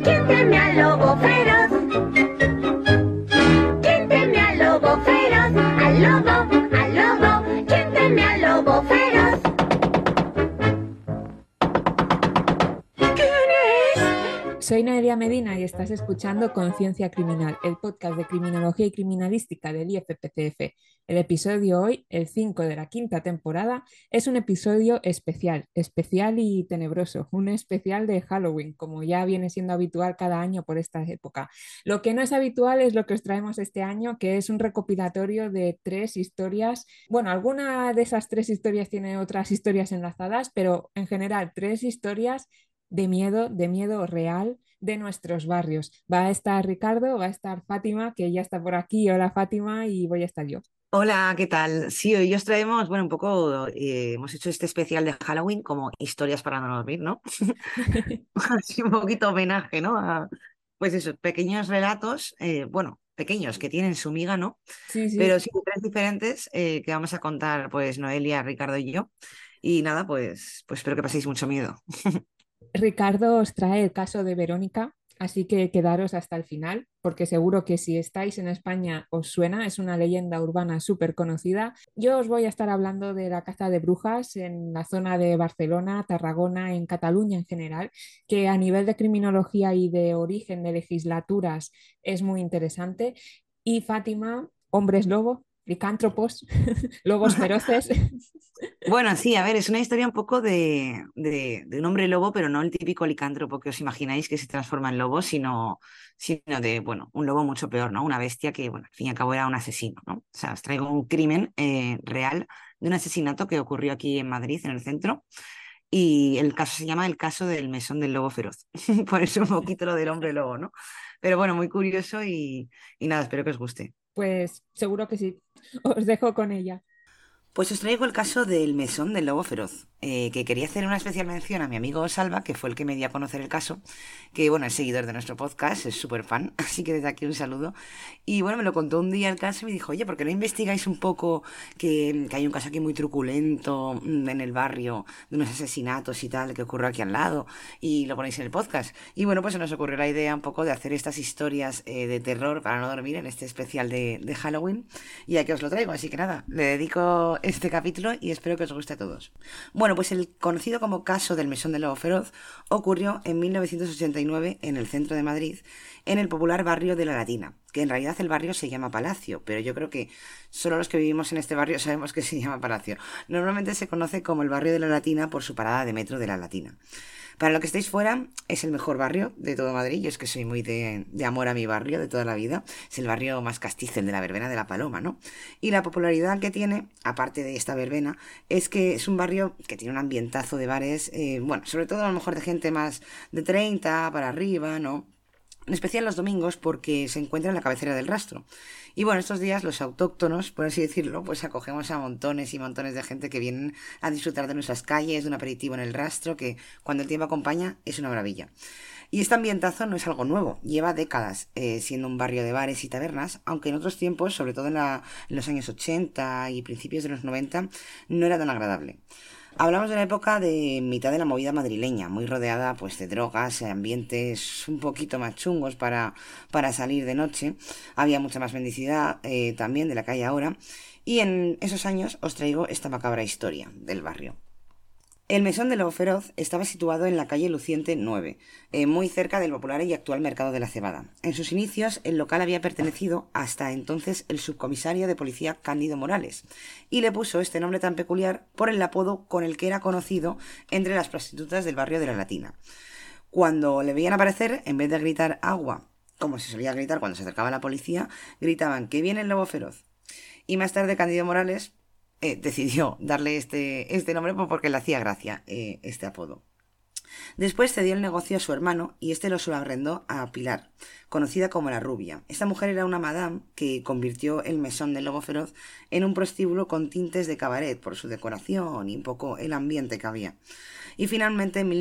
¿Quién teme al lobo feroz? ¿Quién teme al lobo feroz? Al lobo, ¿quién teme al lobo feroz? ¿Quién es? Soy Noelia Medina y estás escuchando Conciencia Criminal, el podcast de criminología y criminalística del IFPCF. El episodio hoy, el 5 de la quinta temporada, es un episodio especial y tenebroso, un especial de Halloween, como ya viene siendo habitual cada año por esta época. Lo que no es habitual es lo que os traemos este año, que es un recopilatorio de 3 historias. Bueno, alguna de esas 3 historias tiene otras historias enlazadas, pero en general 3 historias de miedo real de nuestros barrios. Va a estar Ricardo, va a estar Fátima, que ya está por aquí. Hola Fátima, y voy a estar yo. Hola, ¿qué tal? Sí, hoy os traemos, bueno, un poco, hemos hecho este especial de Halloween como historias para no dormir, ¿no? Así un poquito homenaje, ¿no? Pues eso, pequeños relatos, bueno, pequeños, que tienen su miga, ¿no? Sí, Pero sí. sí, tres diferentes que vamos a contar, pues, Noelia, Ricardo y yo. Y nada, pues espero que paséis mucho miedo. Ricardo os trae el caso de Verónica, así que quedaros hasta el final, porque seguro que si estáis en España os suena, es una leyenda urbana súper conocida. Yo os voy a estar hablando de la caza de brujas en la zona de Barcelona, Tarragona, en Cataluña en general, que a nivel de criminología y de origen de legislaturas es muy interesante. Y Fátima, hombres lobo, licántropos, lobos feroces. Bueno, sí, a ver, es una historia un poco de un hombre lobo, pero no el típico licántropo que os imagináis que se transforma en lobo, sino de, bueno, un lobo mucho peor, ¿no? Una bestia que, bueno, al fin y al cabo era un asesino, ¿no? O sea, os traigo un crimen real de un asesinato que ocurrió aquí en Madrid, en el centro, y el caso se llama el caso del mesón del lobo feroz. Por eso un poquito lo del hombre lobo, ¿no? Pero bueno, muy curioso y nada, espero que os guste. Pues seguro que sí. Os dejo con ella. Pues os traigo el caso del mesón del lobo feroz, que quería hacer una especial mención a mi amigo Salva, que fue el que me dio a conocer el caso, que bueno, es seguidor de nuestro podcast, es súper fan, así que desde aquí un saludo. Y bueno, me lo contó un día el caso y me dijo, oye, ¿por qué no investigáis un poco que hay un caso aquí muy truculento en el barrio, de unos asesinatos y tal, que ocurrió aquí al lado, y lo ponéis en el podcast? Y bueno, pues se nos ocurrió la idea un poco de hacer estas historias de terror para no dormir en este especial de Halloween, y aquí os lo traigo, así que nada, le dedico este capítulo y espero que os guste a todos. Bueno, pues el conocido como caso del mesón del lobo feroz ocurrió en 1989 en el centro de Madrid, en el popular barrio de La Latina, que en realidad el barrio se llama Palacio, pero yo creo que solo los que vivimos en este barrio sabemos que se llama Palacio. Normalmente se conoce como el barrio de La Latina por su parada de metro de La Latina. Para lo que estéis fuera, es el mejor barrio de todo Madrid. Yo es que soy muy de amor a mi barrio de toda la vida. Es el barrio más castizo, el de la verbena de la Paloma, ¿no? Y la popularidad que tiene, aparte de esta verbena, es que es un barrio que tiene un ambientazo de bares, bueno, sobre todo a lo mejor de gente más de 30 para arriba, ¿no? En especial los domingos porque se encuentra en la cabecera del rastro. Y bueno, estos días los autóctonos, por así decirlo, pues acogemos a montones y montones de gente que vienen a disfrutar de nuestras calles, de un aperitivo en el rastro, que cuando el tiempo acompaña es una maravilla. Y este ambientazo no es algo nuevo, lleva décadas siendo un barrio de bares y tabernas, aunque en otros tiempos, sobre todo en los años 80 y principios de los 90, no era tan agradable. Hablamos de una época de mitad de la movida madrileña, muy rodeada pues de drogas, ambientes un poquito más chungos para salir de noche. Había mucha más mendicidad también de la calle ahora. Y en esos años os traigo esta macabra historia del barrio. El mesón del lobo feroz estaba situado en la calle Luciente 9, muy cerca del popular y actual mercado de la Cebada. En sus inicios, el local había pertenecido hasta entonces el subcomisario de policía Cándido Morales, y le puso este nombre tan peculiar por el apodo con el que era conocido entre las prostitutas del barrio de la Latina. Cuando le veían aparecer, en vez de gritar agua, como se solía gritar cuando se acercaba la policía, gritaban que viene el lobo feroz. Y más tarde Cándido Morales decidió darle este nombre porque le hacía gracia este apodo. Después cedió el negocio a su hermano y este lo subarrendó a Pilar, conocida como la Rubia. Esta mujer era una madame que convirtió el mesón del lobo feroz en un prostíbulo con tintes de cabaret por su decoración y un poco el ambiente que había. Y finalmente, en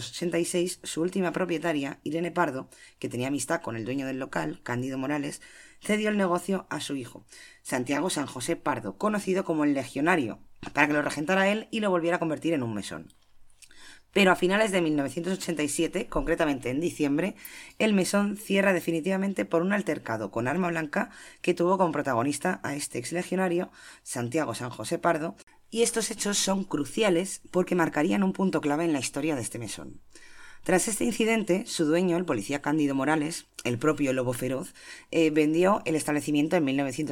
1986, su última propietaria, Irene Pardo, que tenía amistad con el dueño del local, Cándido Morales, cedió el negocio a su hijo, Santiago San José Pardo, conocido como el Legionario, para que lo regentara él y lo volviera a convertir en un mesón. Pero a finales de 1987, concretamente en diciembre, el mesón cierra definitivamente por un altercado con arma blanca que tuvo como protagonista a este exlegionario, Santiago San José Pardo, y estos hechos son cruciales porque marcarían un punto clave en la historia de este mesón. Tras este incidente, su dueño, el policía Cándido Morales, el propio Lobo Feroz, vendió el establecimiento en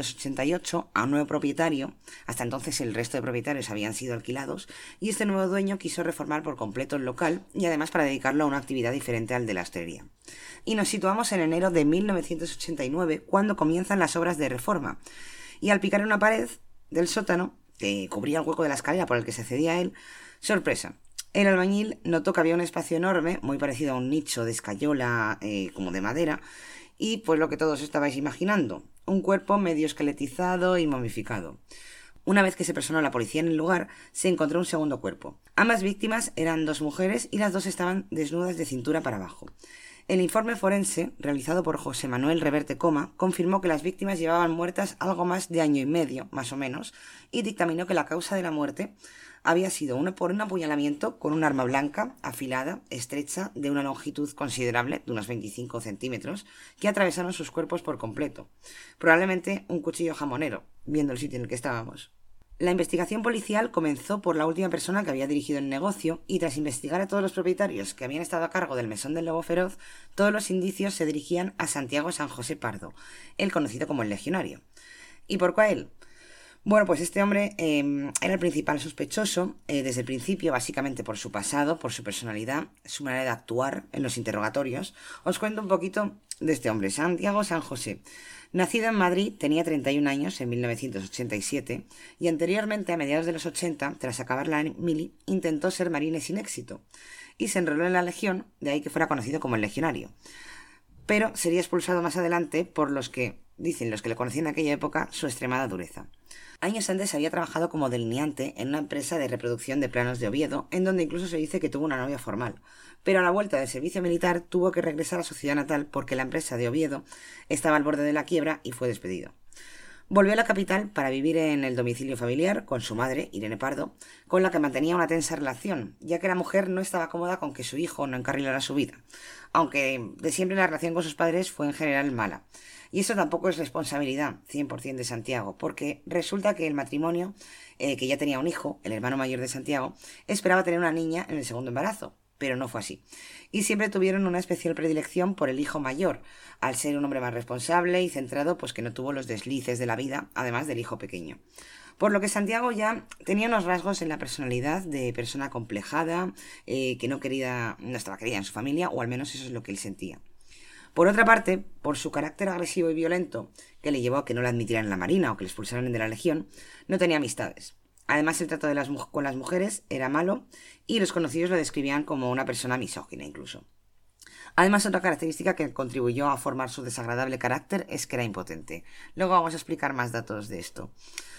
1988 a un nuevo propietario. Hasta entonces el resto de propietarios habían sido alquilados y este nuevo dueño quiso reformar por completo el local y además para dedicarlo a una actividad diferente al de la hostelería. Y nos situamos en enero de 1989 cuando comienzan las obras de reforma. Y al picar una pared del sótano, que cubría el hueco de la escalera por el que se accedía a él, sorpresa. El albañil notó que había un espacio enorme, muy parecido a un nicho de escayola como de madera, y pues lo que todos estabais imaginando, un cuerpo medio esqueletizado y momificado. Una vez que se personó la policía en el lugar, se encontró un segundo cuerpo. Ambas víctimas eran 2 mujeres y las 2 estaban desnudas de cintura para abajo. El informe forense, realizado por José Manuel Reverte Coma, confirmó que las víctimas llevaban muertas algo más de año y medio, más o menos, y dictaminó que la causa de la muerte había sido por un apuñalamiento con un arma blanca, afilada, estrecha, de una longitud considerable, de unos 25 centímetros, que atravesaron sus cuerpos por completo. Probablemente un cuchillo jamonero, viendo el sitio en el que estábamos. La investigación policial comenzó por la última persona que había dirigido el negocio y tras investigar a todos los propietarios que habían estado a cargo del mesón del Lobo Feroz, todos los indicios se dirigían a Santiago San José Pardo, el conocido como el Legionario. ¿Y por qué él? Bueno, pues este hombre era el principal sospechoso desde el principio, básicamente por su pasado, por su personalidad, su manera de actuar en los interrogatorios. Os cuento un poquito de este hombre, Santiago San José. Nacido en Madrid, tenía 31 años en 1987 y anteriormente, a mediados de los 80, tras acabar la mili, intentó ser marine sin éxito y se enroló en la Legión, de ahí que fuera conocido como el Legionario. Pero sería expulsado más adelante por los que le conocían en aquella época, su extremada dureza. Años antes había trabajado como delineante en una empresa de reproducción de planos de Oviedo, en donde incluso se dice que tuvo una novia formal. Pero a la vuelta del servicio militar tuvo que regresar a su ciudad natal porque la empresa de Oviedo estaba al borde de la quiebra y fue despedido. Volvió a la capital para vivir en el domicilio familiar con su madre, Irene Pardo, con la que mantenía una tensa relación, ya que la mujer no estaba cómoda con que su hijo no encarrilara su vida, aunque de siempre la relación con sus padres fue en general mala. Y eso tampoco es responsabilidad 100% de Santiago, porque resulta que el matrimonio, que ya tenía un hijo, el hermano mayor de Santiago, esperaba tener una niña en el segundo embarazo, pero no fue así. Y siempre tuvieron una especial predilección por el hijo mayor, al ser un hombre más responsable y centrado, pues que no tuvo los deslices de la vida, además del hijo pequeño. Por lo que Santiago ya tenía unos rasgos en la personalidad de persona acomplejada, que no estaba querida en su familia, o al menos eso es lo que él sentía. Por otra parte, por su carácter agresivo y violento, que le llevó a que no le admitieran en la marina o que le expulsaran de la Legión, no tenía amistades. Además, el trato con las mujeres era malo y los conocidos lo describían como una persona misógina incluso. Además, otra característica que contribuyó a formar su desagradable carácter es que era impotente. Luego vamos a explicar más datos de esto.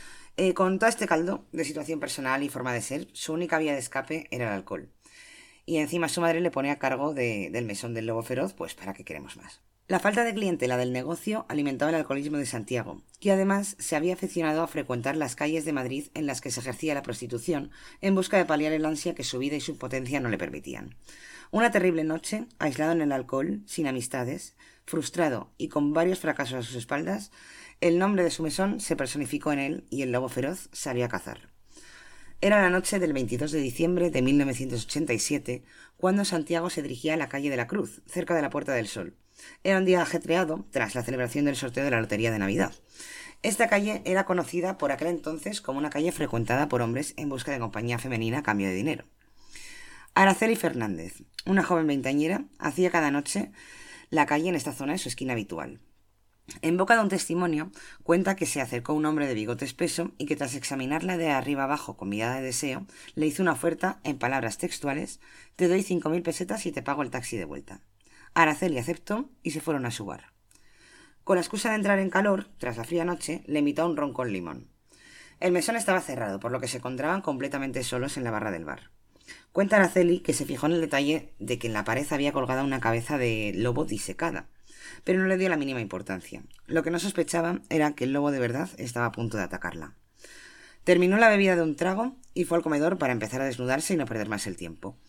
Con todo este caldo de situación personal y forma de ser, su única vía de escape era el alcohol. Y encima su madre le pone a cargo del mesón del Lobo Feroz, pues ¿para qué queremos más? La falta de clientela del negocio alimentaba el alcoholismo de Santiago, que además se había aficionado a frecuentar las calles de Madrid en las que se ejercía la prostitución, en busca de paliar el ansia que su vida y su impotencia no le permitían. Una terrible noche, aislado en el alcohol, sin amistades, frustrado y con varios fracasos a sus espaldas, el nombre de su mesón se personificó en él y el Lobo Feroz salió a cazar. Era la noche del 22 de diciembre de 1987, cuando Santiago se dirigía a la calle de la Cruz, cerca de la Puerta del Sol. Era un día ajetreado tras la celebración del sorteo de la Lotería de Navidad. Esta calle era conocida por aquel entonces como una calle frecuentada por hombres en busca de compañía femenina a cambio de dinero. Araceli Fernández, una joven veinteañera, hacía cada noche la calle en esta zona en su esquina habitual. En boca de un testimonio, cuenta que se acercó un hombre de bigote espeso y que tras examinarla de arriba abajo con mirada de deseo, le hizo una oferta en palabras textuales: «Te doy 5.000 pesetas y te pago el taxi de vuelta». Araceli aceptó y se fueron a su bar. Con la excusa de entrar en calor, tras la fría noche, le invitó a un ron con limón. El mesón estaba cerrado, por lo que se encontraban completamente solos en la barra del bar. Cuenta Araceli que se fijó en el detalle de que en la pared había colgada una cabeza de lobo disecada, pero no le dio la mínima importancia. Lo que no sospechaba era que el lobo de verdad estaba a punto de atacarla. Terminó la bebida de un trago y fue al comedor para empezar a desnudarse y no perder más el tiempo.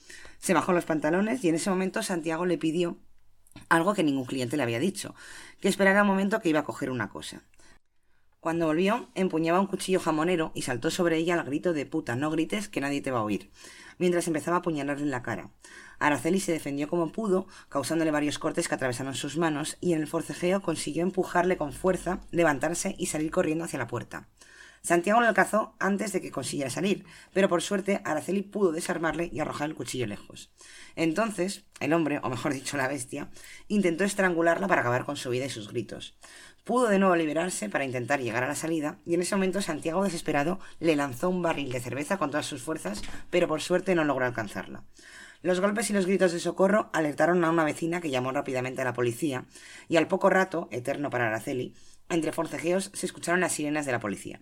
Se bajó los pantalones y en ese momento Santiago le pidió algo que ningún cliente le había dicho, que esperara un momento que iba a coger una cosa. Cuando volvió, empuñaba un cuchillo jamonero y saltó sobre ella al grito de «puta, no grites, que nadie te va a oír», mientras empezaba a apuñalarle en la cara. Araceli se defendió como pudo, causándole varios cortes que atravesaron sus manos, y en el forcejeo consiguió empujarle con fuerza, levantarse y salir corriendo hacia la puerta. Santiago le alcanzó antes de que consiguiera salir, pero por suerte Araceli pudo desarmarle y arrojar el cuchillo lejos. Entonces, el hombre, o mejor dicho la bestia, intentó estrangularla para acabar con su vida y sus gritos. Pudo de nuevo liberarse para intentar llegar a la salida, y en ese momento Santiago, desesperado, le lanzó un barril de cerveza con todas sus fuerzas, pero por suerte no logró alcanzarla. Los golpes y los gritos de socorro alertaron a una vecina que llamó rápidamente a la policía, y al poco rato, eterno para Araceli, entre forcejeos se escucharon las sirenas de la policía.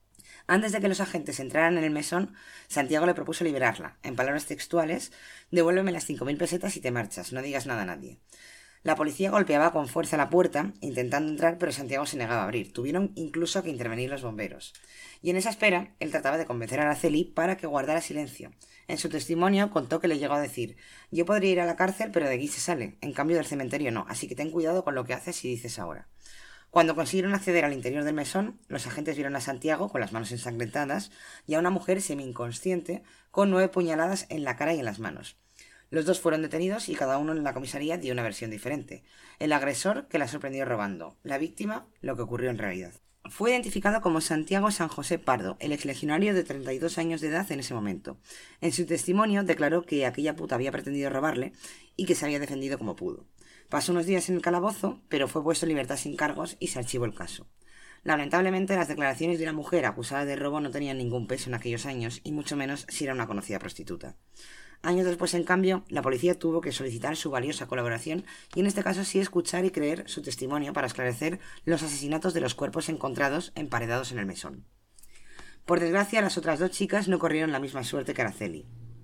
Antes de que los agentes entraran en el mesón, Santiago le propuso liberarla. En palabras textuales: «Devuélveme las 5.000 pesetas y te marchas, no digas nada a nadie». La policía golpeaba con fuerza la puerta, intentando entrar, pero Santiago se negaba a abrir. Tuvieron incluso que intervenir los bomberos. Y en esa espera, él trataba de convencer a Araceli para que guardara silencio. En su testimonio contó que le llegó a decir: «Yo podría ir a la cárcel, pero de aquí se sale. En cambio del cementerio no, así que ten cuidado con lo que haces y dices ahora». Cuando consiguieron acceder al interior del mesón, los agentes vieron a Santiago con las manos ensangrentadas y a una mujer semi-inconsciente con 9 puñaladas en la cara y en las manos. Los dos fueron detenidos y cada uno en la comisaría dio una versión diferente. El agresor, que la sorprendió robando; la víctima, lo que ocurrió en realidad. Fue identificado como Santiago San José Pardo, el exlegionario de 32 años de edad en ese momento. En su testimonio declaró que aquella puta había pretendido robarle y que se había defendido como pudo. Pasó unos días en el calabozo, pero fue puesto en libertad sin cargos y se archivó el caso. Lamentablemente, las declaraciones de una mujer acusada de robo no tenían ningún peso en aquellos años, y mucho menos si era una conocida prostituta. Años después, en cambio, la policía tuvo que solicitar su valiosa colaboración y en este caso sí escuchar y creer su testimonio para esclarecer los asesinatos de los cuerpos encontrados emparedados en el mesón. Por desgracia, las otras 2 chicas no corrieron la misma suerte que Araceli.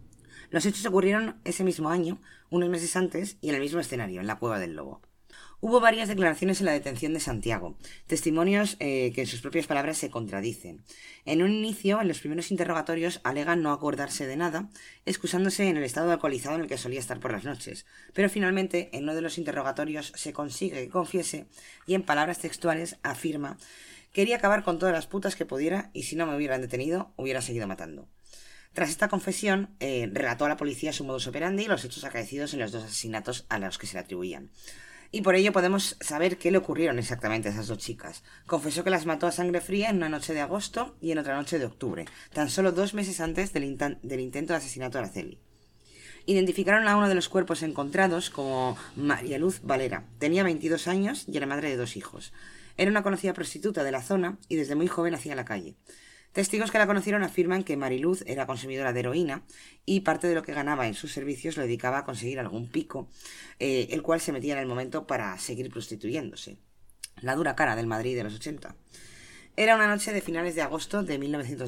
Los hechos ocurrieron ese mismo año, unos meses antes, y en el mismo escenario, en la Cueva del Lobo. Hubo varias declaraciones en la detención de Santiago, testimonios que en sus propias palabras se contradicen. En un inicio, en los primeros interrogatorios, alega no acordarse de nada, excusándose en el estado alcoholizado en el que solía estar por las noches, pero finalmente en uno de los interrogatorios se consigue que confiese y en palabras textuales afirma: «Quería acabar con todas las putas que pudiera y si no me hubieran detenido, hubiera seguido matando». Tras esta confesión, relató a la policía su modus operandi y los hechos acaecidos en los 2 asesinatos a los que se le atribuían. Y por ello podemos saber qué le ocurrieron exactamente a esas 2 chicas. Confesó que las mató a sangre fría en una noche de agosto y en otra noche de octubre, tan solo 2 meses antes del intento de asesinato de Araceli. Identificaron a uno de los cuerpos encontrados como María Luz Valera. Tenía 22 años y era madre de 2 hijos. Era una conocida prostituta de la zona y desde muy joven hacía la calle. Testigos que la conocieron afirman que Mariluz era consumidora de heroína y parte de lo que ganaba en sus servicios lo dedicaba a conseguir algún pico, el cual se metía en el momento para seguir prostituyéndose. La dura cara del Madrid de los 80. Era una noche de finales de agosto de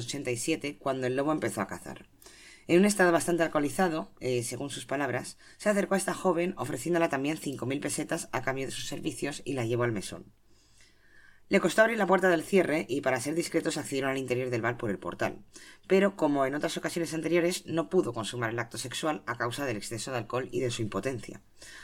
1987 cuando el lobo empezó a cazar. En un estado bastante alcoholizado, según sus palabras, se acercó a esta joven ofreciéndola también 5.000 pesetas a cambio de sus servicios y la llevó al mesón. Le costó abrir la puerta del cierre y para ser discretos accedieron al interior del bar por el portal, pero como en otras ocasiones anteriores no pudo consumar el acto sexual a causa del exceso de alcohol y de su impotencia.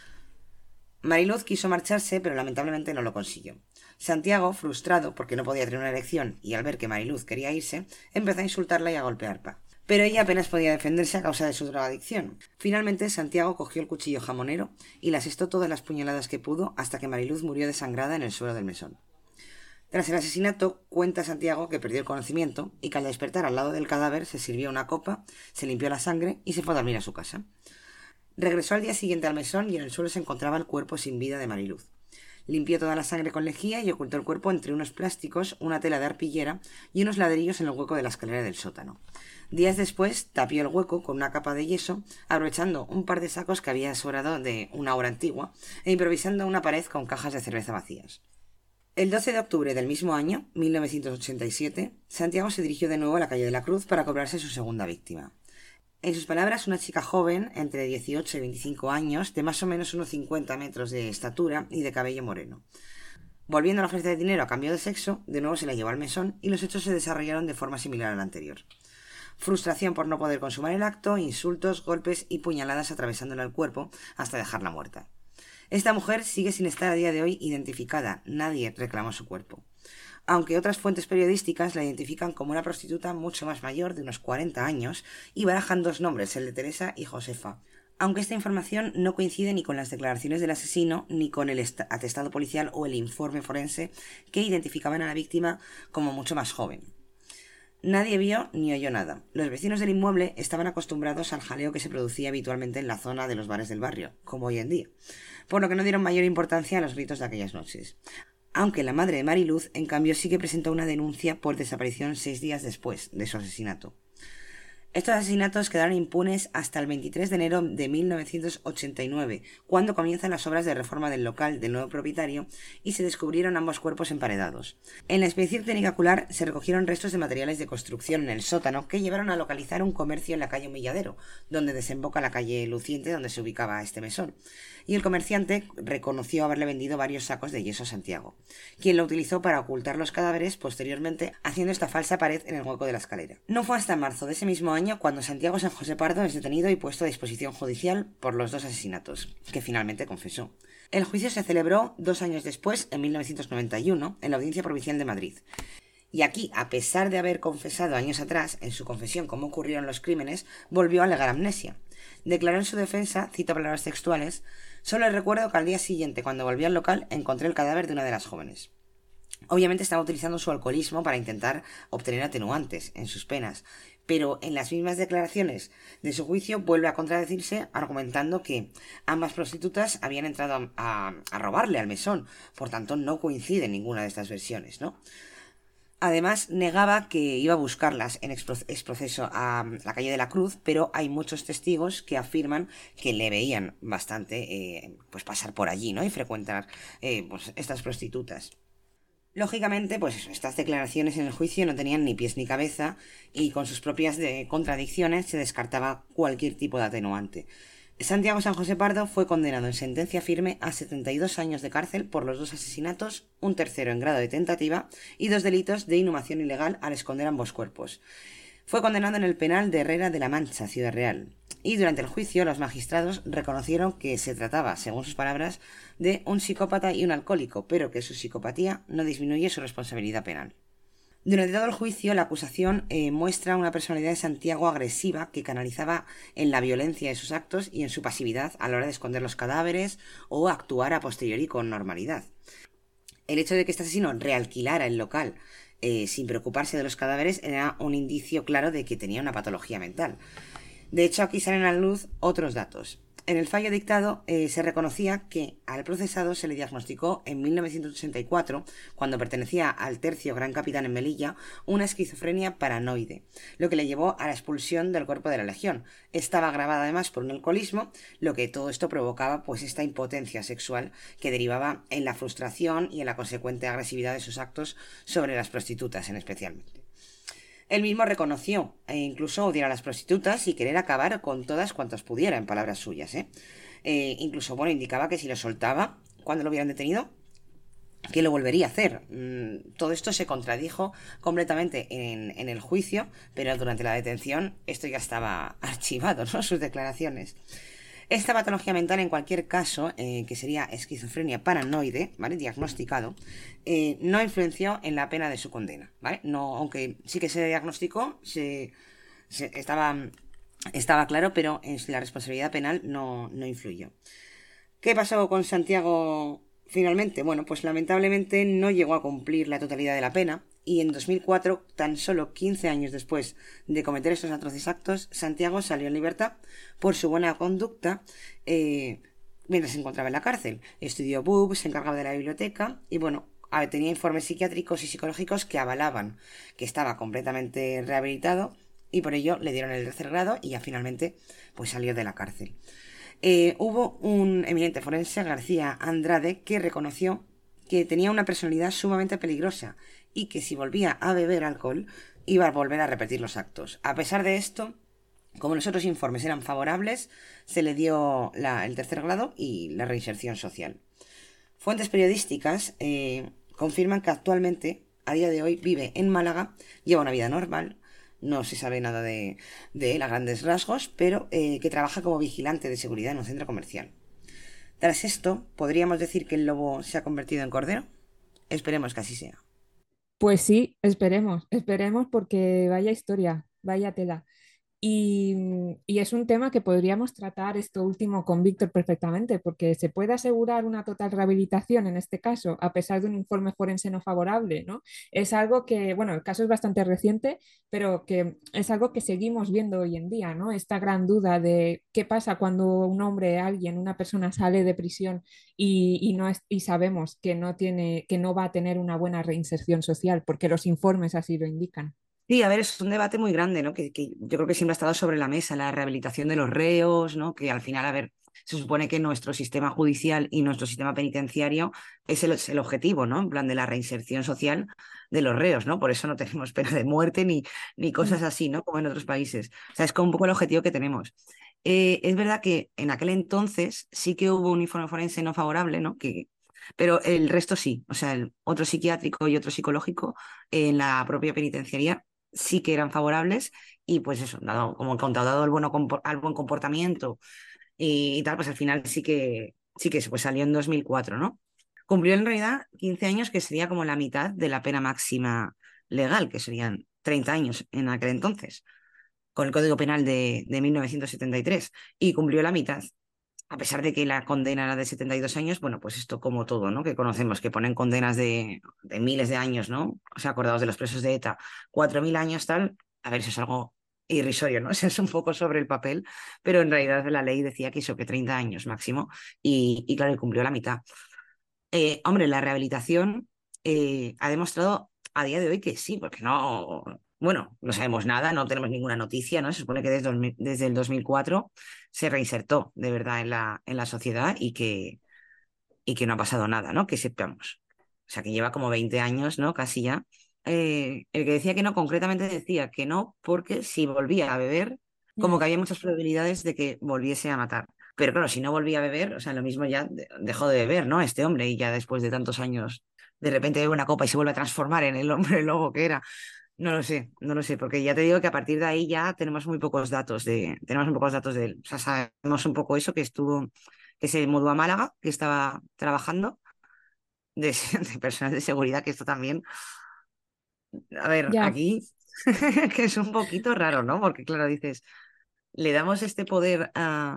Mariluz quiso marcharse, pero lamentablemente no lo consiguió. Santiago, frustrado porque no podía tener una erección y al ver que Mariluz quería irse, empezó a insultarla y a golpearla. Pero ella apenas podía defenderse a causa de su drogadicción. Finalmente, Santiago cogió el cuchillo jamonero y le asestó todas las puñaladas que pudo hasta que Mariluz murió desangrada en el suelo del mesón. Tras el asesinato, cuenta Santiago que perdió el conocimiento y que al despertar al lado del cadáver se sirvió una copa, se limpió la sangre y se fue a dormir a su casa. Regresó al día siguiente al mesón y en el suelo se encontraba el cuerpo sin vida de Mariluz. Limpió toda la sangre con lejía y ocultó el cuerpo entre unos plásticos, una tela de arpillera y unos ladrillos en el hueco de la escalera del sótano. Días después, tapió el hueco con una capa de yeso, aprovechando un par de sacos que había sobrado de una obra antigua e improvisando una pared con cajas de cerveza vacías. El 12 de octubre del mismo año, 1987, Santiago se dirigió de nuevo a la calle de la Cruz para cobrarse su segunda víctima. En sus palabras, una chica joven, entre 18 y 25 años, de más o menos unos 50 metros de estatura y de cabello moreno. Volviendo a la oferta de dinero a cambio de sexo, de nuevo se la llevó al mesón y los hechos se desarrollaron de forma similar a la anterior. frustración por no poder consumar el acto, insultos, golpes y puñaladas atravesándole el cuerpo hasta dejarla muerta. Esta mujer sigue sin estar a día de hoy identificada, nadie reclamó su cuerpo. Aunque otras fuentes periodísticas la identifican como una prostituta mucho más mayor, de unos 40 años, y barajan dos nombres, el de Teresa y Josefa. Aunque esta información no coincide ni con las declaraciones del asesino, ni con el atestado policial o el informe forense que identificaban a la víctima como mucho más joven. Nadie vio ni oyó nada. Los vecinos del inmueble estaban acostumbrados al jaleo que se producía habitualmente en la zona de los bares del barrio, como hoy en día, por lo que no dieron mayor importancia a los gritos de aquellas noches. Aunque la madre de Mariluz, en cambio, sí que presentó una denuncia por desaparición 6 días después de su asesinato. Estos asesinatos quedaron impunes hasta el 23 de enero de 1989, cuando comienzan las obras de reforma del local del nuevo propietario y se descubrieron ambos cuerpos emparedados. En la inspección técnica ocular se recogieron restos de materiales de construcción en el sótano que llevaron a localizar un comercio en la calle Humilladero, donde desemboca la calle Luciente donde se ubicaba este mesón. Y el comerciante reconoció haberle vendido varios sacos de yeso a Santiago, quien lo utilizó para ocultar los cadáveres posteriormente haciendo esta falsa pared en el hueco de la escalera. No fue hasta marzo de ese mismo año cuando Santiago San José Pardo es detenido y puesto a disposición judicial por los dos asesinatos, que finalmente confesó. El juicio se celebró 2 años después, en 1991, en la Audiencia Provincial de Madrid. Y aquí, a pesar de haber confesado años atrás, en su confesión cómo ocurrieron los crímenes, volvió a alegar amnesia. Declaró en su defensa, cito palabras textuales: «Solo recuerdo que al día siguiente, cuando volví al local, encontré el cadáver de una de las jóvenes». Obviamente estaba utilizando su alcoholismo para intentar obtener atenuantes en sus penas, pero en las mismas declaraciones de su juicio vuelve a contradecirse argumentando que ambas prostitutas habían entrado a robarle al mesón, por tanto no coincide ninguna de estas versiones, ¿no? Además, negaba que iba a buscarlas en exproceso a la calle de la Cruz, pero hay muchos testigos que afirman que le veían bastante pues pasar por allí, ¿no? Y frecuentar pues estas prostitutas. Lógicamente, pues eso, estas declaraciones en el juicio no tenían ni pies ni cabeza y con sus propias contradicciones se descartaba cualquier tipo de atenuante. Santiago San José Pardo fue condenado en sentencia firme a 72 años de cárcel por los 2 asesinatos, un tercero en grado de tentativa y 2 delitos de inhumación ilegal al esconder ambos cuerpos. Fue condenado en el penal de Herrera de la Mancha, Ciudad Real. Y durante el juicio los magistrados reconocieron que se trataba, según sus palabras, de un psicópata y un alcohólico, pero que su psicopatía no disminuye su responsabilidad penal. Durante todo el juicio, la acusación muestra una personalidad de Santiago agresiva que canalizaba en la violencia de sus actos y en su pasividad a la hora de esconder los cadáveres o actuar a posteriori con normalidad. El hecho de que este asesino realquilara el local sin preocuparse de los cadáveres era un indicio claro de que tenía una patología mental. De hecho, aquí salen a la luz otros datos. En el fallo dictado se reconocía que al procesado se le diagnosticó en 1984, cuando pertenecía al tercio Gran Capitán en Melilla, una esquizofrenia paranoide, lo que le llevó a la expulsión del cuerpo de la Legión. Estaba agravada además por un alcoholismo, lo que todo esto provocaba pues esta impotencia sexual que derivaba en la frustración y en la consecuente agresividad de sus actos sobre las prostitutas en especialmente. Él mismo reconoció incluso odiar a las prostitutas y querer acabar con todas cuantas pudiera, en palabras suyas. Incluso, indicaba que si lo soltaba cuando lo hubieran detenido, que lo volvería a hacer. Todo esto se contradijo completamente en el juicio, pero durante la detención esto ya estaba archivado, ¿no? Sus declaraciones. Esta patología mental, en cualquier caso, que sería esquizofrenia paranoide, ¿vale?, diagnosticado, no influenció en la pena de su condena, ¿vale? No, aunque sí que se diagnosticó, estaba claro, pero en la responsabilidad penal no influyó. ¿Qué pasó con Santiago finalmente? Bueno, pues lamentablemente no llegó a cumplir la totalidad de la pena, y en 2004, tan solo 15 años después de cometer estos atroces actos, Santiago salió en libertad por su buena conducta mientras se encontraba en la cárcel. Estudió BUP, se encargaba de la biblioteca y tenía informes psiquiátricos y psicológicos que avalaban que estaba completamente rehabilitado y por ello le dieron el 3er grado y ya finalmente pues salió de la cárcel. Hubo un eminente forense, García Andrade, que reconoció que tenía una personalidad sumamente peligrosa y que si volvía a beber alcohol iba a volver a repetir los actos. A pesar de esto, como los otros informes eran favorables, se le dio el 3er grado y la reinserción social. Fuentes periodísticas confirman que actualmente, a día de hoy, vive en Málaga, lleva una vida normal, no se sabe nada de él a grandes rasgos, pero que trabaja como vigilante de seguridad en un centro comercial. Tras esto, ¿podríamos decir que el lobo se ha convertido en cordero? Esperemos que así sea. Pues sí, esperemos porque vaya historia, vaya tela. Y, y es un tema que podríamos tratar esto último con Víctor perfectamente, porque se puede asegurar una total rehabilitación en este caso, a pesar de un informe forense no favorable, ¿no? Es algo que, bueno, el caso es bastante reciente, pero que es algo que seguimos viendo hoy en día, ¿no? Esta gran duda de qué pasa cuando un hombre, alguien, una persona sale de prisión y no y sabemos que no tiene, que no va a tener una buena reinserción social, porque los informes así lo indican. Sí, a ver, es un debate muy grande, ¿no? Que yo creo que siempre ha estado sobre la mesa, la rehabilitación de los reos, ¿no? Que al final, a ver, se supone que nuestro sistema judicial y nuestro sistema penitenciario es el objetivo, ¿no? En plan de la reinserción social de los reos, ¿no? Por eso no tenemos pena de muerte ni Mm, cosas así, ¿no? Como en otros países. O sea, es como un poco el objetivo que tenemos. Es verdad que en aquel entonces sí que hubo un informe forense no favorable, ¿no? Pero el resto sí, o sea, el otro psiquiátrico y otro psicológico en la propia penitenciaría sí que eran favorables y pues eso, dado, como he contado, dado al buen comportamiento y tal, pues al final sí que pues salió en 2004, ¿no? Cumplió en realidad 15 años, que sería como la mitad de la pena máxima legal, que serían 30 años en aquel entonces, con el Código Penal de 1973, y cumplió la mitad. A pesar de que la condena era de 72 años, bueno, pues esto como todo, ¿no? Que conocemos, que ponen condenas de miles de años, ¿no? O sea, acordados de los presos de ETA, 4.000 años tal, a ver si es algo irrisorio, ¿no? O sea, es un poco sobre el papel, pero en realidad la ley decía que eso, que 30 años máximo, y claro, y cumplió la mitad. Hombre, la rehabilitación ha demostrado a día de hoy que sí, porque no, bueno, no sabemos nada, no tenemos ninguna noticia, ¿no? Se supone que desde el 2004 se reinsertó de verdad en la sociedad y que no ha pasado nada, ¿no? Que sepamos. O sea, que lleva como 20 años, ¿no? Casi ya. El que decía que no, concretamente decía que no, porque si volvía a beber, como mm. que había muchas probabilidades de que volviese a matar. Pero claro, si no volvía a beber, o sea, lo mismo ya dejó de beber, ¿no? Este hombre, y ya después de tantos años, de repente bebe una copa y se vuelve a transformar en el hombre lobo que era. No lo sé, no lo sé, porque ya te digo que a partir de ahí ya tenemos muy pocos datos de él. O sea, sabemos un poco eso, que se mudó a Málaga, que estaba trabajando de personas de seguridad, que esto también, a ver, Ya, aquí, que es un poquito raro, ¿no? Porque claro, dices, le damos este poder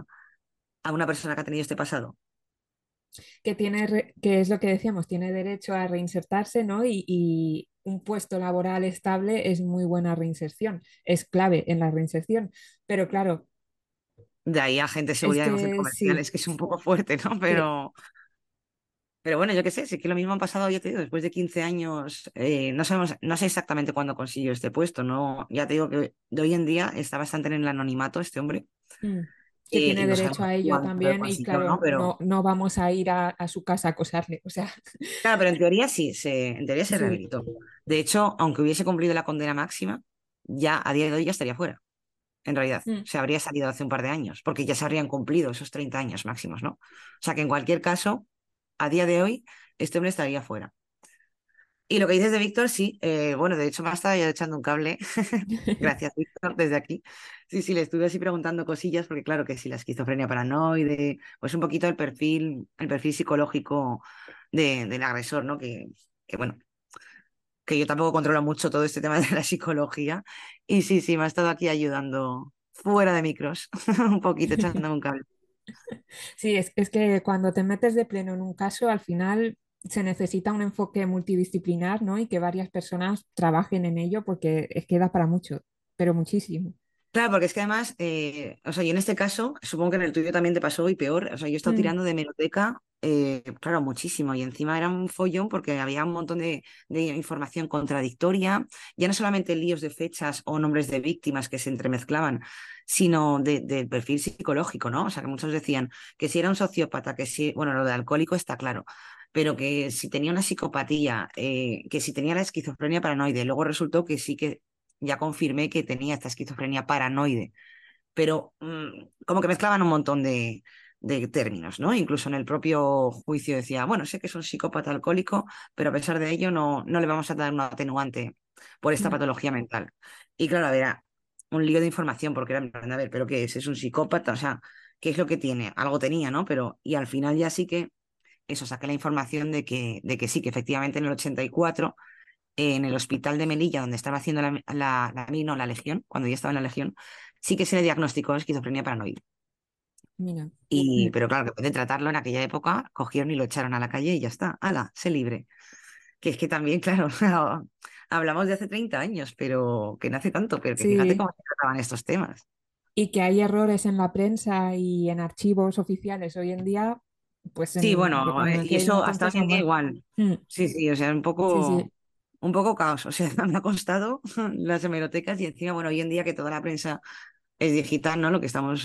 a una persona que ha tenido este pasado. que tiene, que es lo que decíamos, tiene derecho a reinsertarse, ¿no? Y un puesto laboral estable es muy buena reinserción, es clave en la reinserción. Pero claro, De ahí agente de es seguridad en un centro que comercial, sí, es que es un poco fuerte, ¿no? sí, Pero bueno, yo qué sé, sí que lo mismo han pasado, yo te digo, después de 15 años, no sabemos, no sé exactamente cuándo consiguió este puesto, ¿no? Ya te digo que de hoy en día está bastante en el anonimato este hombre, mm, que y tiene no derecho sabemos a ello cuánto lo también y consiguió, ¿no? claro, Pero no, no vamos a ir a su casa a acosarle, o sea, claro, pero en teoría sí, en teoría se sí, rehabilitó. De hecho, aunque hubiese cumplido la condena máxima, ya a día de hoy ya estaría fuera, en realidad. mm, Se habría salido hace un par de años, porque ya se habrían cumplido esos 30 años máximos, ¿no? O sea que en cualquier caso, a día de hoy, este hombre estaría fuera. Y lo que dices de Víctor, sí, bueno, de hecho me ha estado ya echando un cable. Gracias, Víctor, desde aquí. Sí, sí, le estuve así preguntando cosillas, porque claro que sí, la esquizofrenia paranoide, pues un poquito el perfil psicológico del agresor, ¿no? Que bueno, que yo tampoco controlo mucho todo este tema de la psicología. Y sí, sí, me ha estado aquí ayudando fuera de micros, un poquito echándome un cable. sí, es que cuando te metes de pleno en un caso, al final se necesita un enfoque multidisciplinar, ¿no? Y que varias personas trabajen en ello porque es que da para mucho, pero muchísimo. Claro, porque es que además, o sea, y en este caso, supongo que en el tuyo también te pasó y peor, o sea, yo he estado Mm, tirando de hemeroteca, claro, muchísimo, y encima era un follón porque había un montón de información contradictoria, ya no solamente líos de fechas o nombres de víctimas que se entremezclaban, sino del perfil psicológico, ¿no? O sea, que muchos decían que si era un sociópata, que si, bueno, lo de alcohólico está claro, pero que si tenía una psicopatía, que si tenía la esquizofrenia paranoide, luego resultó que sí que ya confirmé que tenía esta esquizofrenia paranoide, pero como que mezclaban un montón de términos, ¿no? Incluso en el propio juicio decía, bueno, sé que es un psicópata alcohólico, pero a pesar de ello no le vamos a dar un atenuante por esta Mm. patología mental. Y claro, era un lío de información, porque era, en plan, a ver, ¿pero qué es? ¿Es un psicópata? O sea, ¿qué es lo que tiene? Algo tenía, ¿no? Pero, y al final ya sí que, eso, saqué la información de que sí, que efectivamente en el 84 en el hospital de Melilla, donde estaba haciendo la Legión, cuando ya estaba en la Legión, sí que se le diagnosticó esquizofrenia paranoide. Mira. Y, Mm. pero claro, después de tratarlo en aquella época, cogieron y lo echaron a la calle y ya está. ¡Hala! Sé libre. Que es que también, claro, hablamos de hace 30 años, pero que no hace tanto, pero que fíjate Sí, cómo se trataban estos temas. y que hay errores en la prensa y en archivos oficiales hoy en día, pues Sí, bueno, en y aquel eso hasta entonces hoy en aún día más. igual. Mm. Sí, sí, o sea, Sí, sí, un poco caos. O sea, me ha costado las hemerotecas y encima, bueno, hoy en día que toda la prensa es digital, ¿no?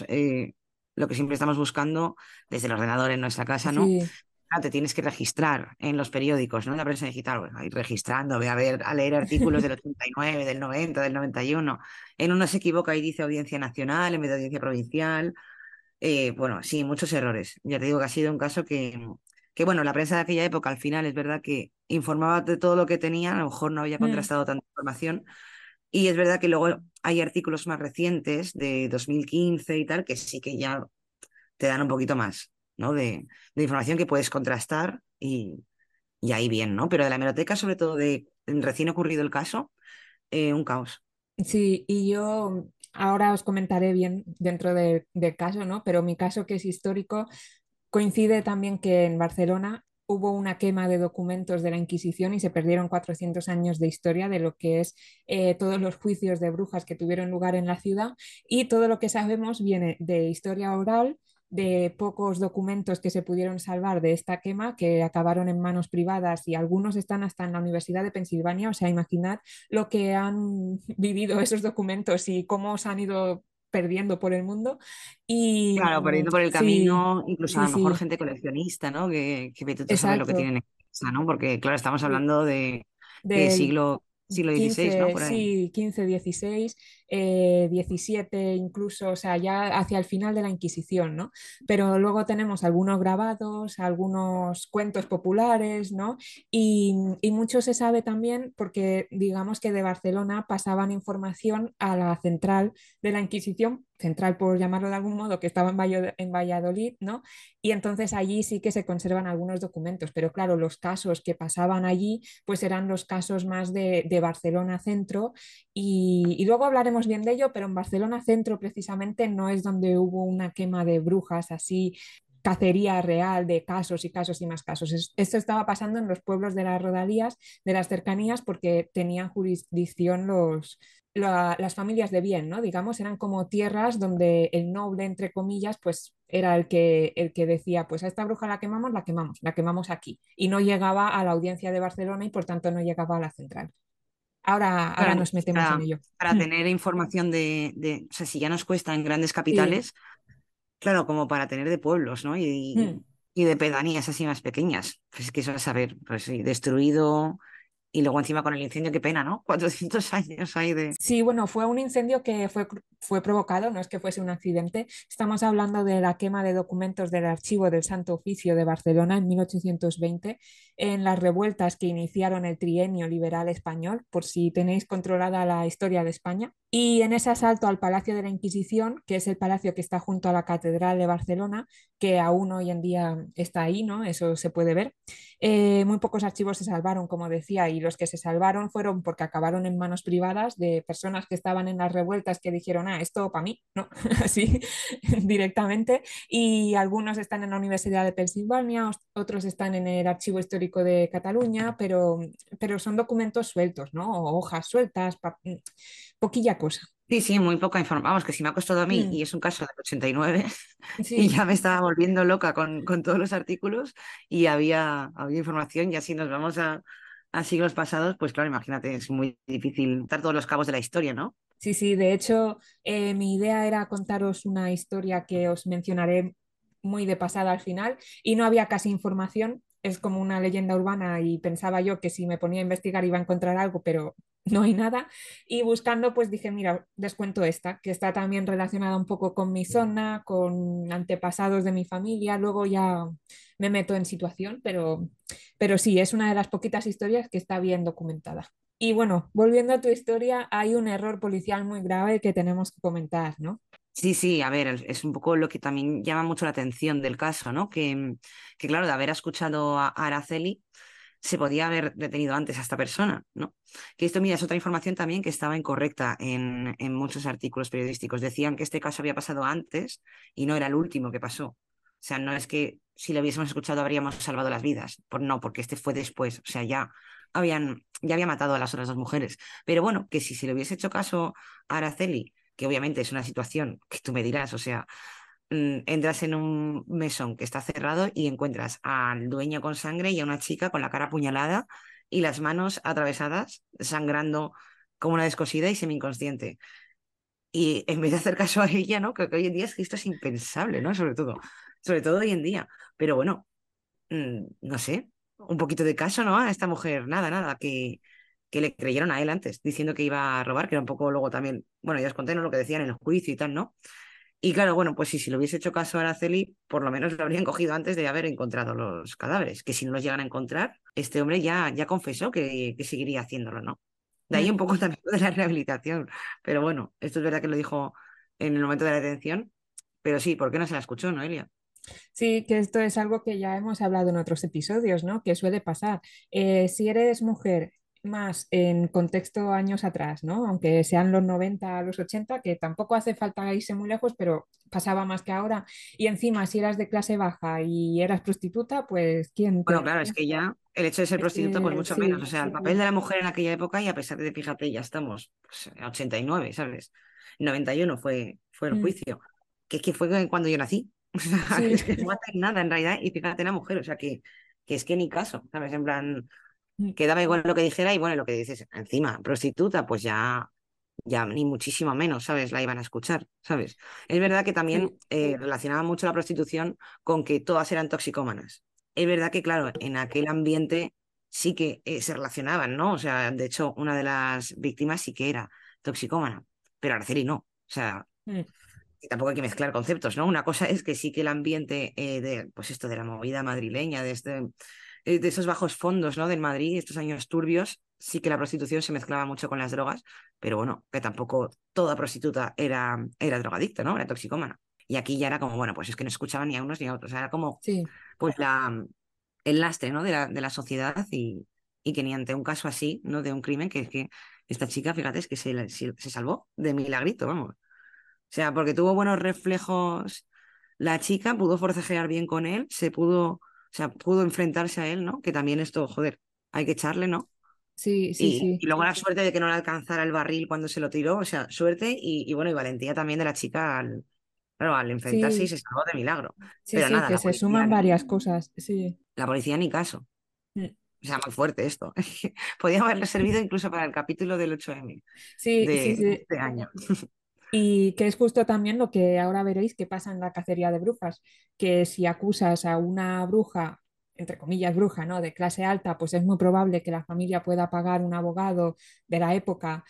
Lo que siempre estamos buscando desde el ordenador en nuestra casa, ¿no? sí, Ah, te tienes que registrar en los periódicos, ¿no? En la prensa digital, bueno, ir registrando, ve a ver, a leer artículos del 89, del 90, del 91. En uno se equivoca y dice Audiencia Nacional en vez de Audiencia Provincial. Bueno, sí, muchos errores. Ya te digo que ha sido un caso que, bueno, la prensa de aquella época al final es verdad que informaba de todo lo que tenía, a lo mejor no había mm, contrastado tanta información, y es verdad que luego hay artículos más recientes, de 2015 y tal, que sí que ya te dan un poquito más, ¿no? De información que puedes contrastar y ahí bien, ¿no? Pero de la hemeroteca, sobre todo de recién ocurrido el caso, un caos. sí, y yo ahora os comentaré bien dentro del caso, ¿no? Pero mi caso, que es histórico, coincide también que en Barcelona hubo una quema de documentos de la Inquisición y se perdieron 400 años de historia de lo que es todos los juicios de brujas que tuvieron lugar en la ciudad, y todo lo que sabemos viene de historia oral, de pocos documentos que se pudieron salvar de esta quema, que acabaron en manos privadas, y algunos están hasta en la Universidad de Pensilvania. O sea, imaginad lo que han vivido esos documentos y cómo se han ido perdiendo por el mundo. Y Claro, perdiendo por el sí, camino, incluso a sí, lo mejor sí, gente coleccionista, ¿no? Que vete tú a saber lo que exacto. tienen en casa, ¿no? Porque, claro, estamos Sí, hablando de que del siglo XVI, ¿no? 15, Por ahí. sí, 15, 16, 17 incluso, o sea, ya hacia el final de la Inquisición, ¿no? Pero luego tenemos algunos grabados, algunos cuentos populares, ¿no? Y mucho se sabe también porque digamos que de Barcelona pasaban información a la central de la Inquisición, central por llamarlo de algún modo, que estaba en Valladolid, ¿no? Y entonces allí sí que se conservan algunos documentos, pero claro, los casos que pasaban allí pues eran los casos más de Barcelona Centro, y luego hablaremos bien de ello, pero en Barcelona Centro precisamente no es donde hubo una quema de brujas así, cacería real de casos y casos y más casos. Esto estaba pasando en los pueblos de las rodalías, de las cercanías, porque tenían jurisdicción las familias de bien, ¿no? Digamos, eran como tierras donde el noble, entre comillas, pues era el que decía, pues a esta bruja la quemamos aquí. Y no llegaba a la audiencia de Barcelona y por tanto no llegaba a la central. Ahora Claro, nos entonces, metemos en ello. para tener información o sea, si ya nos cuesta en grandes Sí. capitales, claro, como para tener de pueblos, ¿no? Mm. Y de pedanías así más pequeñas. Pues es que eso es saber, pues sí, destruido y luego encima con el incendio, qué pena, ¿no? 400 años ahí de... Sí, bueno, fue un incendio que fue provocado, no es que fuese un accidente. Estamos hablando de la quema de documentos del Archivo del Santo Oficio de Barcelona en 1820, en las revueltas que iniciaron el trienio liberal español, por si tenéis controlada la historia de España. Y en ese asalto al Palacio de la Inquisición, que es el palacio que está junto a la Catedral de Barcelona, que aún hoy en día está ahí, ¿no? Eso se puede ver. Muy pocos archivos se salvaron, como decía, y los que se salvaron fueron porque acabaron en manos privadas de personas que estaban en las revueltas, que dijeron, esto para mí, ¿no? Así directamente. Y algunos están en la Universidad de Pensilvania, otros están en el Archivo Histórico de Cataluña, pero son documentos sueltos, ¿no? O hojas sueltas, poquilla cosa. Sí, sí, muy poca información. Vamos, que si me ha costado a mí y Mm, es un caso del 89 y sí. ya me estaba volviendo loca con todos los artículos y había información y así nos vamos a siglos pasados, pues claro, imagínate, es muy difícil dar todos los cabos de la historia, ¿no? Sí, sí, de hecho, mi idea era contaros una historia que os mencionaré muy de pasada al final, y no había casi información, es como una leyenda urbana y pensaba yo que si me ponía a investigar iba a encontrar algo, pero no hay nada. Y buscando, pues dije, mira, descuento esta, que está también relacionada un poco con mi zona, con antepasados de mi familia. Luego ya me meto en situación, pero sí, es una de las poquitas historias que está bien documentada. Y bueno, volviendo a tu historia, hay un error policial muy grave que tenemos que comentar, ¿no? Sí, sí, a ver, es un poco lo que también llama mucho la atención del caso, ¿no? Que claro, de haber escuchado a Araceli, se podía haber detenido antes a esta persona, ¿no? Que esto, mira, es otra información también que estaba incorrecta en muchos artículos periodísticos. Decían que este caso había pasado antes y no era el último que pasó. O sea, no es que si lo hubiésemos escuchado habríamos salvado las vidas. No, porque este fue después. O sea, ya había matado a las otras dos mujeres. Pero bueno, que si se le hubiese hecho caso a Araceli, que obviamente es una situación que tú me dirás, o sea, entras en un mesón que está cerrado y encuentras al dueño con sangre y a una chica con la cara apuñalada y las manos atravesadas, sangrando como una descosida y semi-inconsciente. Y en vez de hacer caso a ella, ¿no? Que hoy en día es que esto es impensable, ¿no? Sobre todo hoy en día. Pero bueno, no sé, un poquito de caso, ¿no? A esta mujer, nada, nada, que le creyeron a él antes, diciendo que iba a robar, que era un poco luego también, bueno, ya os conté, ¿no? Lo que decían en el juicio y tal, ¿no? Y claro, bueno, pues sí, si lo hubiese hecho caso a Araceli, por lo menos lo habrían cogido antes de haber encontrado los cadáveres, que si no los llegan a encontrar, este hombre ya confesó que seguiría haciéndolo, ¿no? De ahí Mm. un poco también lo de la rehabilitación. Pero bueno, esto es verdad que lo dijo en el momento de la detención, pero sí, ¿por qué no se la escuchó, Noelia? Sí, que esto es algo que ya hemos hablado en otros episodios, ¿no? Que suele pasar. Si eres mujer más en contexto años atrás, ¿no? Aunque sean los 90, los 80, que tampoco hace falta irse muy lejos, pero pasaba más que ahora. Y encima, si eras de clase baja y eras prostituta, pues ¿quién te Bueno, claro, es decía? que ya el hecho de ser Es prostituta, pues que mucho menos. sí, O sea, el papel de la mujer en aquella época, y a pesar de, fíjate, ya estamos pues, en 89, ¿sabes? 91 fue el mm, juicio. Que es que fue cuando yo nací. O sea, que sí, es que no hacen nada en realidad. Y fíjate la mujer, o sea, que es que ni caso, ¿sabes? En plan, mm, que daba igual lo que dijera y bueno, lo que dices, encima, prostituta, pues ya ni muchísimo menos, ¿sabes? La iban a escuchar, ¿sabes? Es verdad que también sí, relacionaba mucho la prostitución con que todas eran toxicómanas. Es verdad que, claro, en aquel ambiente sí que se relacionaban, ¿no? O sea, de hecho, una de las víctimas sí que era toxicómana, pero Araceli no. O sea, mm, y tampoco hay que mezclar conceptos, ¿no? Una cosa es que sí que el ambiente pues esto de la movida madrileña, de esos bajos fondos, ¿no? Del Madrid, estos años turbios, sí que la prostitución se mezclaba mucho con las drogas, pero bueno, que tampoco toda prostituta era drogadicta, ¿no? Era toxicómana. Y aquí ya era como, bueno, pues es que no escuchaban ni a unos ni a otros, era como, sí. pues el lastre, ¿no? De la sociedad y que ni ante un caso así, ¿no? De un crimen, que es que esta chica, fíjate, es que se salvó de milagrito, vamos. O sea, porque tuvo buenos reflejos la chica, pudo forcejear bien con él, o sea, pudo enfrentarse a él, ¿no? Que también esto, joder, hay que echarle, ¿no? Sí, sí, Y sí. luego la suerte de que no le alcanzara el barril cuando se lo tiró, o sea, suerte y bueno, y valentía también de la chica claro, al enfrentarse y Sí, se salvó de milagro. sí, Pero sí, nada, que se suman varias cosas. Sí. la policía ni caso. Mm. O sea, muy fuerte esto. Podría haberle servido incluso para el capítulo del 8M Sí, sí, de sí. este año. Y que es justo también lo que ahora veréis que pasa en la cacería de brujas, que si acusas a una bruja, entre comillas bruja, ¿no? De clase alta, pues es muy probable que la familia pueda pagar un abogado de la época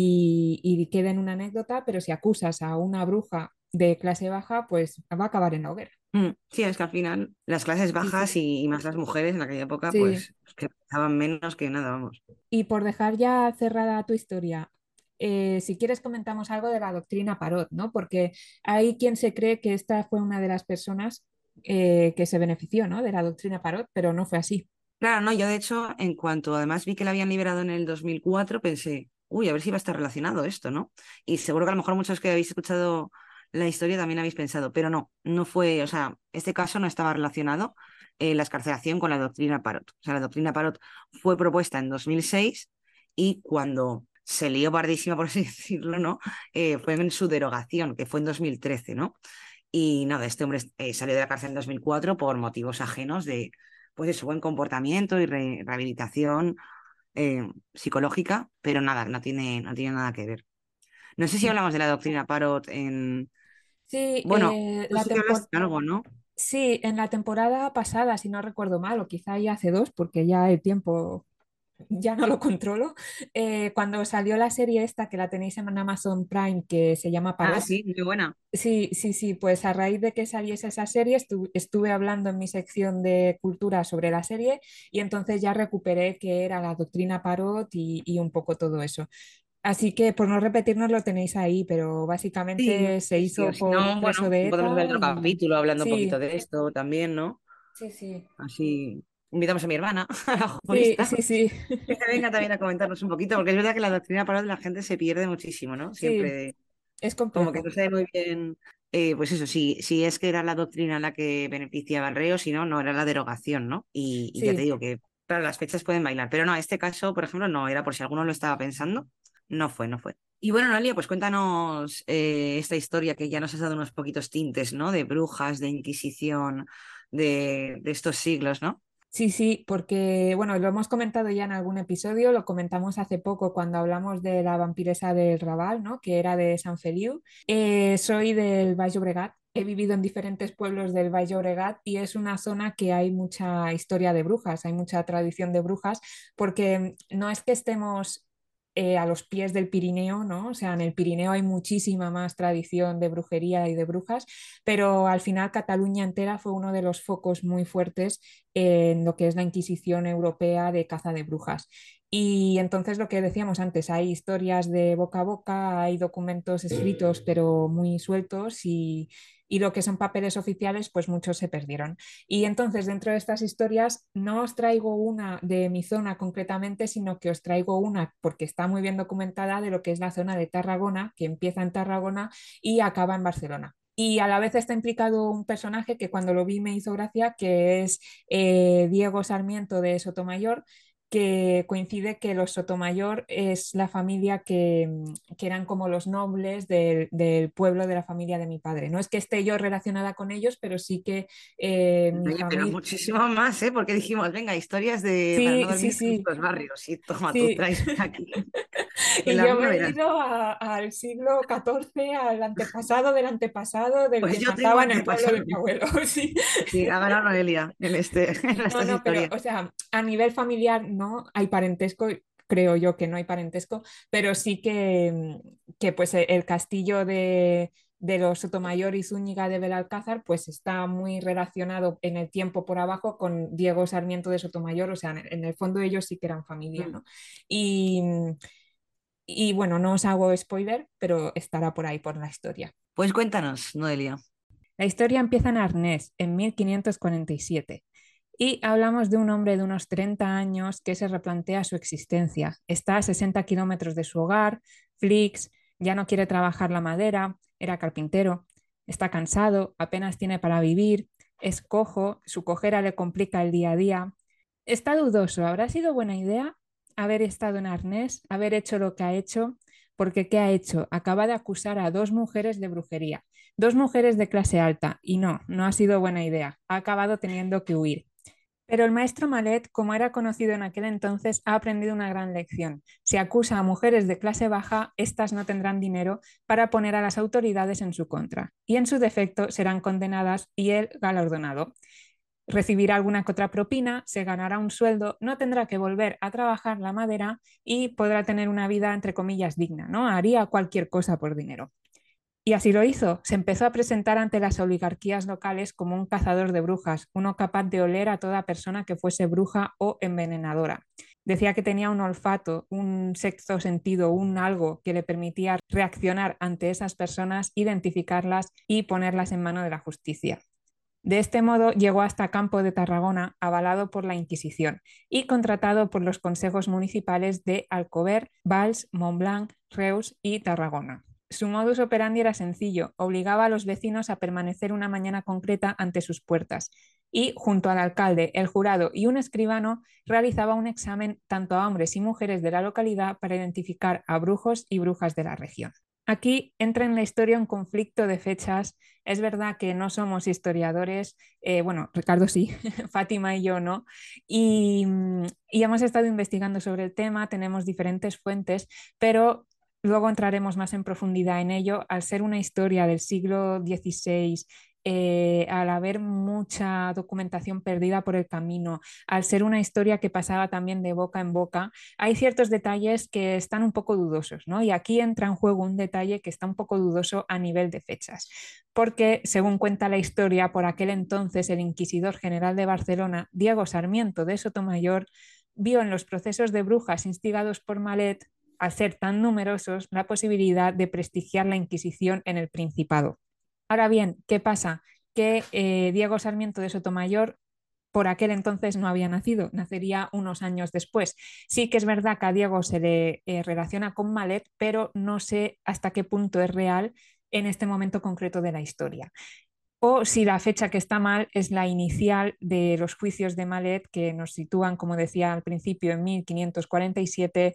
y quede en una anécdota, pero si acusas a una bruja de clase baja, pues va a acabar en la hoguera. Sí, es que al final las clases Sí, bajas sí. y más las mujeres en aquella época, Sí, pues que pesaban menos que nada, vamos. y por dejar ya cerrada tu historia, si quieres comentamos algo de la doctrina Parot, ¿no? Porque hay quien se cree que esta fue una de las personas que se benefició, ¿no? De la doctrina Parot, pero no fue así. Claro, no, yo de hecho, en cuanto además vi que la habían liberado en el 2004, pensé, uy, a ver si va a estar relacionado esto, ¿no? Y seguro que a lo mejor muchos que habéis escuchado la historia también habéis pensado, pero no, no fue, o sea, este caso no estaba relacionado, la excarcelación con la doctrina Parot. O sea, la doctrina Parot fue propuesta en 2006 y cuando se lió pardísima, por así decirlo, ¿no? Fue en su derogación, que fue en 2013, ¿no? Y nada, este hombre salió de la cárcel en 2004 por motivos ajenos pues de su buen comportamiento y rehabilitación psicológica, pero nada, no tiene nada que ver. No sé si hablamos de la doctrina Parot en... Sí, Bueno, tú sí que hablas de algo, ¿no? sí, en la temporada pasada, si no recuerdo mal, o quizá ya hace dos, porque ya el tiempo ya no lo controlo. Cuando salió la serie esta, que la tenéis en Amazon Prime, que se llama Ah, Parot, sí, muy buena. sí, sí, sí, pues a raíz de que saliese esa serie estuve hablando en mi sección de cultura sobre la serie y entonces ya recuperé que era la doctrina Parot y un poco todo eso. Así que por no repetirnos lo tenéis ahí, pero Sí, básicamente se sí, sí. O hizo si por un no, preso bueno, de podemos ver ETA otro y capítulo hablando un poquito sí, de esto también, ¿no? sí, sí, Así invitamos a mi hermana, a la sí, jurista, sí, sí, que venga también a comentarnos un poquito, porque es verdad que la doctrina Parot de la gente se pierde muchísimo, ¿no? sí, Siempre es como que complejo. no sabe muy bien, pues eso, si es que era la doctrina la que beneficiaba al reo, si no, no era la derogación, ¿no? Y ya te Sí. digo que, claro, las fechas pueden bailar, pero no, este caso, por ejemplo, no era por si alguno lo estaba pensando, no fue, no fue. Y bueno, Noelia, pues cuéntanos esta historia que ya nos has dado unos poquitos tintes, ¿no? De brujas, de Inquisición, de estos siglos, ¿no? Sí, sí, porque bueno, lo hemos comentado ya en algún episodio, lo comentamos hace poco cuando hablamos de la vampiresa del Raval, ¿no? Que era de San Feliu. Soy del Baix Llobregat, he vivido en diferentes pueblos del Baix Llobregat y es una zona que hay mucha historia de brujas, hay mucha tradición de brujas, porque no es que estemos a los pies del Pirineo, ¿no? O sea, en el Pirineo hay muchísima más tradición de brujería y de brujas, pero al final Cataluña entera fue uno de los focos muy fuertes en lo que es la Inquisición europea de caza de brujas. Y entonces lo que decíamos antes, hay historias de boca a boca, hay documentos escritos pero muy sueltos y lo que son papeles oficiales, pues muchos se perdieron. Y entonces dentro de estas historias no os traigo una de mi zona concretamente, sino que os traigo una porque está muy bien documentada de lo que es la zona de Tarragona, que empieza en Tarragona y acaba en Barcelona. Y a la vez está implicado un personaje que cuando lo vi me hizo gracia, que es Diego Sarmiento de Sotomayor, que coincide que los Sotomayor es la familia que eran como los nobles del pueblo de la familia de mi padre. No es que esté yo relacionada con ellos, pero sí que mi Oye, pero familia... muchísimo más, ¿eh? Porque dijimos, venga, historias de para no Sí, sí, dormir en sí, los barrios. Y toma, tú sí. traes aquí. El Y yo me amigo he verás. ido al siglo XIV, al antepasado del antepasado del Pues que yo tengo mataba en el pueblo de antepasados. mi abuelo. Sí. Sí, ha ganado Noelia en, en No, estas no, pero, historias. o sea, a nivel familiar no hay parentesco, creo yo que no hay parentesco, pero sí que pues el castillo de los Sotomayor y Zúñiga de Belalcázar pues está muy relacionado en el tiempo por abajo con Diego Sarmiento de Sotomayor, o sea, en el fondo ellos sí que eran familia, Mm. ¿no? Y, y bueno, no os hago spoiler, pero estará por ahí por la historia. Pues cuéntanos, Noelia. La historia empieza en Arnés, en 1547, y hablamos de un hombre de unos 30 años que se replantea su existencia. Está a 60 kilómetros de su hogar, Flix, ya no quiere trabajar la madera, era carpintero, está cansado, apenas tiene para vivir, es cojo, su cojera le complica el día a día. Está dudoso, ¿habrá sido buena idea haber estado en Arnés, haber hecho lo que ha hecho? Porque ¿qué ha hecho? Acaba de acusar a dos mujeres de brujería. Dos mujeres de clase alta, y no, no ha sido buena idea. Ha acabado teniendo que huir. Pero el maestro Malet, como era conocido en aquel entonces, ha aprendido una gran lección. Si acusa a mujeres de clase baja, éstas no tendrán dinero para poner a las autoridades en su contra, y en su defecto serán condenadas y él galardonado. Recibirá alguna que otra propina, se ganará un sueldo, no tendrá que volver a trabajar la madera y podrá tener una vida, entre comillas, digna, ¿no? Haría cualquier cosa por dinero. Y así lo hizo. Se empezó a presentar ante las oligarquías locales como un cazador de brujas, uno capaz de oler a toda persona que fuese bruja o envenenadora. Decía que tenía un olfato, un sexto sentido, un algo que le permitía reaccionar ante esas personas, identificarlas y ponerlas en mano de la justicia. De este modo llegó hasta Campo de Tarragona, avalado por la Inquisición y contratado por los consejos municipales de Alcover, Valls, Montblanc, Reus y Tarragona. Su modus operandi era sencillo, obligaba a los vecinos a permanecer una mañana concreta ante sus puertas y, junto al alcalde, el jurado y un escribano, realizaba un examen tanto a hombres y mujeres de la localidad para identificar a brujos y brujas de la región. Aquí entra en la historia un conflicto de fechas. Es verdad que no somos historiadores, bueno, Ricardo sí, Fátima y yo no, y hemos estado investigando sobre el tema, tenemos diferentes fuentes, pero luego entraremos más en profundidad en ello. Al ser una historia del siglo XVI al haber mucha documentación perdida por el camino, al ser una historia que pasaba también de boca en boca, hay ciertos detalles que están un poco dudosos, ¿no? Y aquí entra en juego un detalle que está un poco dudoso a nivel de fechas, porque según cuenta la historia, por aquel entonces el inquisidor general de Barcelona, Diego Sarmiento de Sotomayor, vio en los procesos de brujas instigados por Malet, al ser tan numerosos, la posibilidad de prestigiar la Inquisición en el Principado. Ahora bien, ¿qué pasa? Que Diego Sarmiento de Sotomayor por aquel entonces no había nacido, nacería unos años después. Sí que es verdad que a Diego se le relaciona con Malet, pero no sé hasta qué punto es real en este momento concreto de la historia. O si la fecha que está mal es la inicial de los juicios de Malet, que nos sitúan, como decía al principio, en 1547.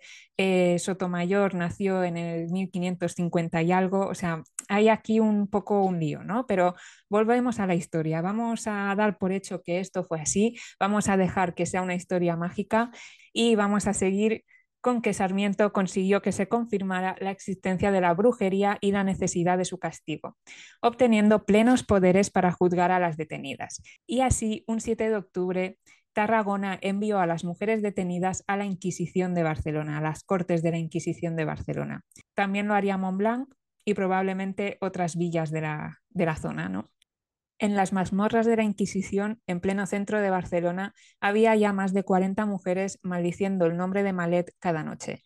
Sotomayor nació en el 1550 y algo. O sea, hay aquí un poco un lío, ¿no? Pero volvemos a la historia. Vamos a dar por hecho que esto fue así. Vamos a dejar que sea una historia mágica y vamos a seguir con que Sarmiento consiguió que se confirmara la existencia de la brujería y la necesidad de su castigo, obteniendo plenos poderes para juzgar a las detenidas. Y así, un 7 de octubre, Tarragona envió a las mujeres detenidas a la Inquisición de Barcelona, a las Cortes de la Inquisición de Barcelona. También lo haría Montblanc y probablemente otras villas de la zona, ¿no? En las mazmorras de la Inquisición, en pleno centro de Barcelona, había ya más de 40 mujeres maldiciendo el nombre de Malet cada noche.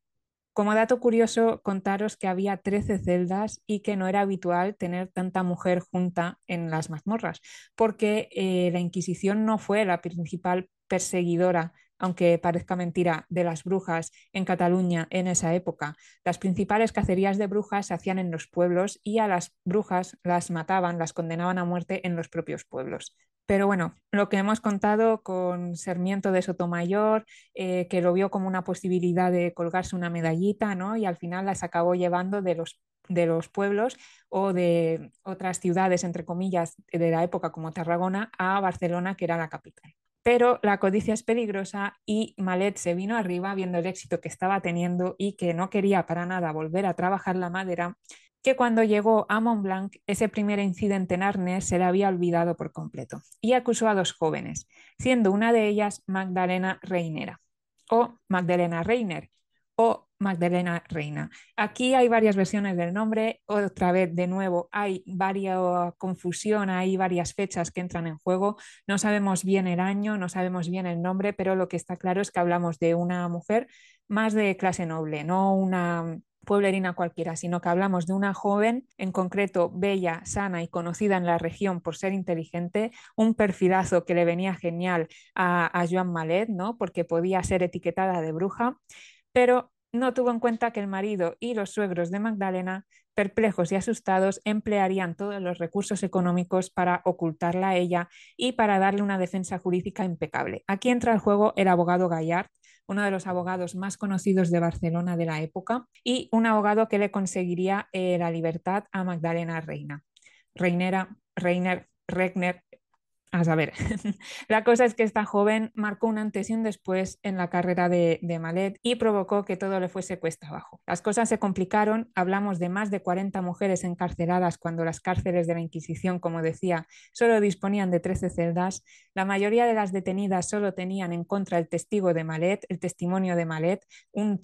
Como dato curioso, contaros que había 13 celdas y que no era habitual tener tanta mujer junta en las mazmorras, porque la Inquisición no fue la principal perseguidora, aunque parezca mentira, de las brujas en Cataluña en esa época. Las principales cacerías de brujas se hacían en los pueblos y a las brujas las mataban, las condenaban a muerte en los propios pueblos. Pero bueno, lo que hemos contado con Sarmiento de Sotomayor, que lo vio como una posibilidad de colgarse una medallita, ¿no? Y al final las acabó llevando de los pueblos o de otras ciudades, entre comillas, de la época como Tarragona a Barcelona, que era la capital. Pero la codicia es peligrosa y Malet se vino arriba viendo el éxito que estaba teniendo y que no quería para nada volver a trabajar la madera, que cuando llegó a Montblanc, ese primer incidente en Arnés se le había olvidado por completo y acusó a dos jóvenes, siendo una de ellas Magdalena Reinera o Magdalena Reiner o Magdalena Reina. Aquí hay varias versiones del nombre, otra vez de nuevo hay varias confusión, hay varias fechas que entran en juego, no sabemos bien el año, no sabemos bien el nombre, pero lo que está claro es que hablamos de una mujer más de clase noble, no una pueblerina cualquiera, sino que hablamos de una joven, en concreto bella, sana y conocida en la región por ser inteligente, un perfilazo que le venía genial a Joan Malet, ¿no? Porque podía ser etiquetada de bruja, pero no tuvo en cuenta que el marido y los suegros de Magdalena, perplejos y asustados, emplearían todos los recursos económicos para ocultarla a ella y para darle una defensa jurídica impecable. Aquí entra en juego el abogado Gallard, uno de los abogados más conocidos de Barcelona de la época, y un abogado que le conseguiría la libertad a Magdalena Reina. Reinera, Reiner, Regner, a saber, la cosa es que esta joven marcó un antes y un después en la carrera de Malet y provocó que todo le fuese cuesta abajo. Las cosas se complicaron, hablamos de más de 40 mujeres encarceladas cuando las cárceles de la Inquisición, como decía, solo disponían de 13 celdas. La mayoría de las detenidas solo tenían en contra el testigo de Malet, el testimonio de Malet, un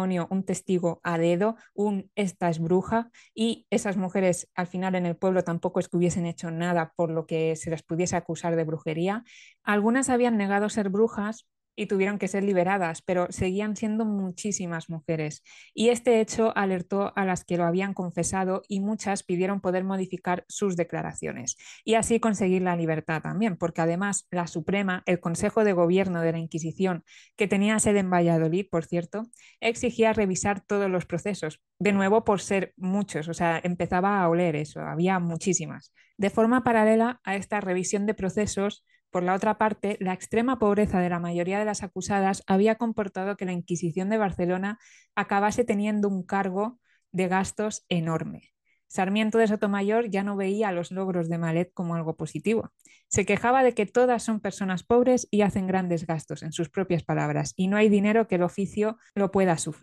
testigo a dedo, esta es bruja, y esas mujeres al final en el pueblo tampoco es que hubiesen hecho nada por lo que se les pudiese acusar de brujería. Algunas habían negado ser brujas y tuvieron que ser liberadas, pero seguían siendo muchísimas mujeres. Y este hecho alertó a las que lo habían confesado y muchas pidieron poder modificar sus declaraciones y así conseguir la libertad también, porque además la Suprema, el Consejo de Gobierno de la Inquisición, que tenía sede en Valladolid, por cierto, exigía revisar todos los procesos, de nuevo por ser muchos, o sea, empezaba a oler eso, había muchísimas. De forma paralela a esta revisión de procesos, por la otra parte, la extrema pobreza de la mayoría de las acusadas había comportado que la Inquisición de Barcelona acabase teniendo un cargo de gastos enorme. Sarmiento de Sotomayor ya no veía los logros de Malet como algo positivo. Se quejaba de que todas son personas pobres y hacen grandes gastos, en sus propias palabras, y no hay dinero que el oficio lo pueda sufrir.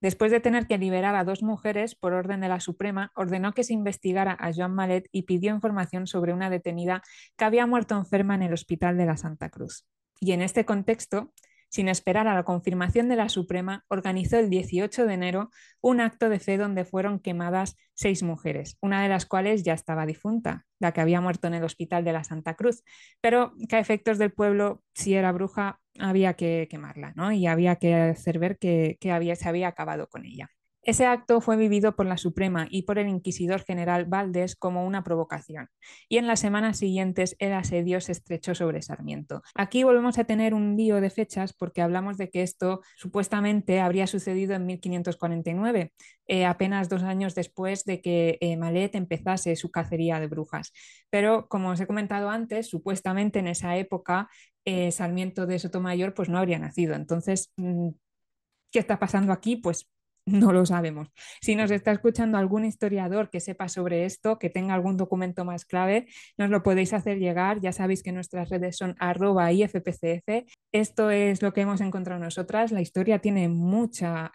Después de tener que liberar a 2 mujeres por orden de la Suprema, ordenó que se investigara a Joan Malet y pidió información sobre una detenida que había muerto enferma en el Hospital de la Santa Cruz. Y en este contexto, sin esperar a la confirmación de la Suprema, organizó el 18 de enero un acto de fe donde fueron quemadas 6 mujeres, una de las cuales ya estaba difunta, la que había muerto en el Hospital de la Santa Cruz, pero que a efectos del pueblo, si era bruja, había que quemarla, ¿no? Y había que hacer ver que se había acabado con ella. Ese acto fue vivido por la Suprema y por el inquisidor general Valdés como una provocación, y en las semanas siguientes el asedio se estrechó sobre Sarmiento. Aquí volvemos a tener un lío de fechas porque hablamos de que esto supuestamente habría sucedido en 1549, apenas 2 años después de que Malet empezase su cacería de brujas. Pero como os he comentado antes, supuestamente en esa época Sarmiento de Sotomayor pues no habría nacido. Entonces, ¿qué está pasando aquí? Pues no lo sabemos. Si nos está escuchando algún historiador que sepa sobre esto, que tenga algún documento más clave, nos lo podéis hacer llegar. Ya sabéis que nuestras redes son @ifpcf. Esto es lo que hemos encontrado nosotras. La historia tiene mucha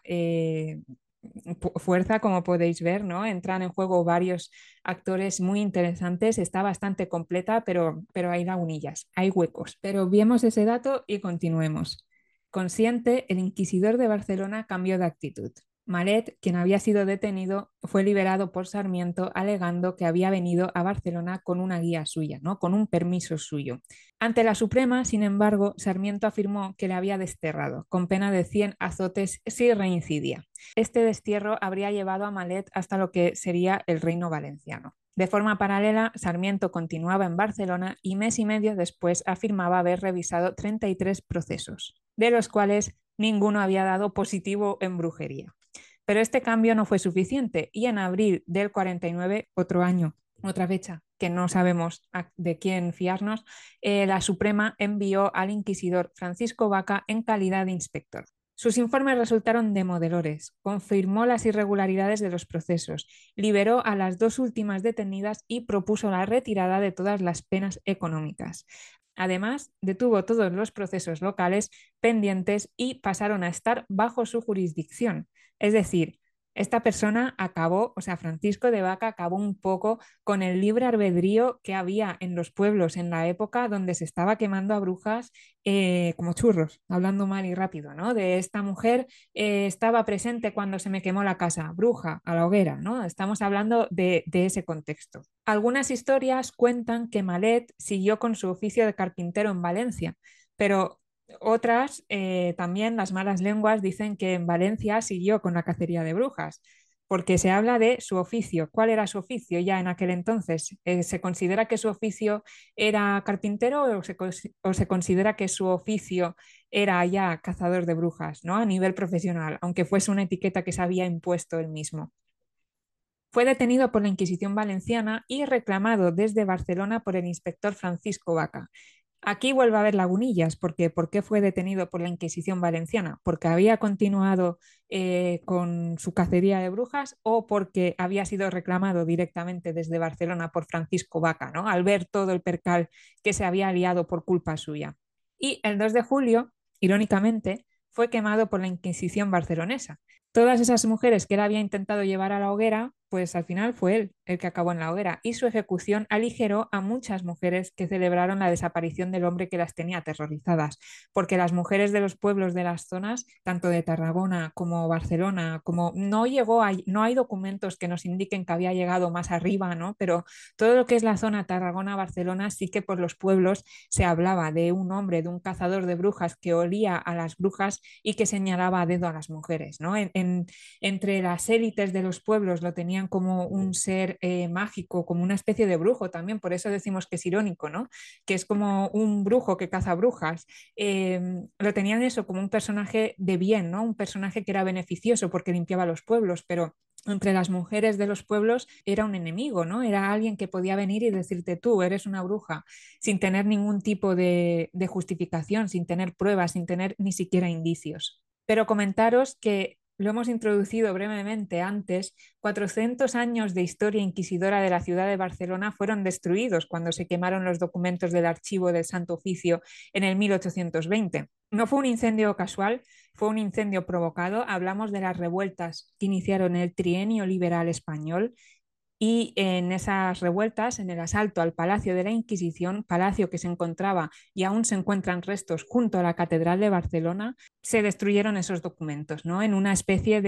fuerza, como podéis ver, ¿no? Entran en juego varios actores muy interesantes. Está bastante completa, pero hay lagunillas, hay huecos. Pero viemos ese dato y continuemos. Consciente, el inquisidor de Barcelona cambió de actitud. Malet, quien había sido detenido, fue liberado por Sarmiento alegando que había venido a Barcelona con una guía suya, ¿no? Con un permiso suyo. Ante la Suprema, sin embargo, Sarmiento afirmó que le había desterrado, con pena de 100 azotes si reincidía. Este destierro habría llevado a Malet hasta lo que sería el reino valenciano. De forma paralela, Sarmiento continuaba en Barcelona y mes y medio después afirmaba haber revisado 33 procesos, de los cuales ninguno había dado positivo en brujería. Pero este cambio no fue suficiente y en abril del 49, otro año, otra fecha que no sabemos de quién fiarnos, la Suprema envió al inquisidor Francisco Vaca en calidad de inspector. Sus informes resultaron demoledores, confirmó las irregularidades de los procesos, liberó a las 2 últimas detenidas y propuso la retirada de todas las penas económicas. Además, detuvo todos los procesos locales pendientes y pasaron a estar bajo su jurisdicción. Es decir, esta persona acabó, o sea, Francisco de Vaca acabó un poco con el libre albedrío que había en los pueblos en la época donde se estaba quemando a brujas como churros, hablando mal y rápido, ¿no? De esta mujer estaba presente cuando se me quemó la casa, bruja, a la hoguera, ¿no? Estamos hablando de ese contexto. Algunas historias cuentan que Malet siguió con su oficio de carpintero en Valencia, pero otras, también las malas lenguas dicen que en Valencia siguió con la cacería de brujas, porque se habla de su oficio. ¿Cuál era su oficio ya en aquel entonces? ¿Se considera que su oficio era carpintero o se considera que su oficio era ya cazador de brujas, ¿no? A nivel profesional, aunque fuese una etiqueta que se había impuesto él mismo? Fue detenido por la Inquisición valenciana y reclamado desde Barcelona por el inspector Francisco Vaca. Aquí vuelve a haber lagunillas, porque ¿por qué fue detenido por la Inquisición valenciana? ¿Porque había continuado con su cacería de brujas o porque había sido reclamado directamente desde Barcelona por Francisco Vaca, ¿no? Al ver todo el percal que se había liado por culpa suya? Y el 2 de julio, irónicamente, fue quemado por la Inquisición barcelonesa. Todas esas mujeres que él había intentado llevar a la hoguera, pues al final fue él el que acabó en la hoguera, y su ejecución aligeró a muchas mujeres que celebraron la desaparición del hombre que las tenía aterrorizadas, porque las mujeres de los pueblos de las zonas, tanto de Tarragona como Barcelona, como no hay documentos que nos indiquen que había llegado más arriba, ¿no? Pero todo lo que es la zona Tarragona-Barcelona, sí que por los pueblos se hablaba de un hombre, de un cazador de brujas que olía a las brujas y que señalaba a dedo a las mujeres, ¿no? Entre las élites de los pueblos lo tenían como un ser mágico, como una especie de brujo también, por eso decimos que es irónico, ¿no? Que es como un brujo que caza brujas. Lo tenían eso como un personaje de bien, ¿no? Un personaje que era beneficioso porque limpiaba los pueblos, pero entre las mujeres de los pueblos era un enemigo, ¿no? Era alguien que podía venir y decirte tú eres una bruja, sin tener ningún tipo de justificación, sin tener pruebas, sin tener ni siquiera indicios. Pero comentaros que lo hemos introducido brevemente antes, 400 años de historia inquisidora de la ciudad de Barcelona fueron destruidos cuando se quemaron los documentos del archivo del Santo Oficio en el 1820. No fue un incendio casual, fue un incendio provocado. Hablamos de las revueltas que iniciaron el trienio liberal español. Y en esas revueltas, en el asalto al Palacio de la Inquisición, palacio que se encontraba y aún se encuentran restos junto a la Catedral de Barcelona, se destruyeron esos documentos, ¿no? En una especie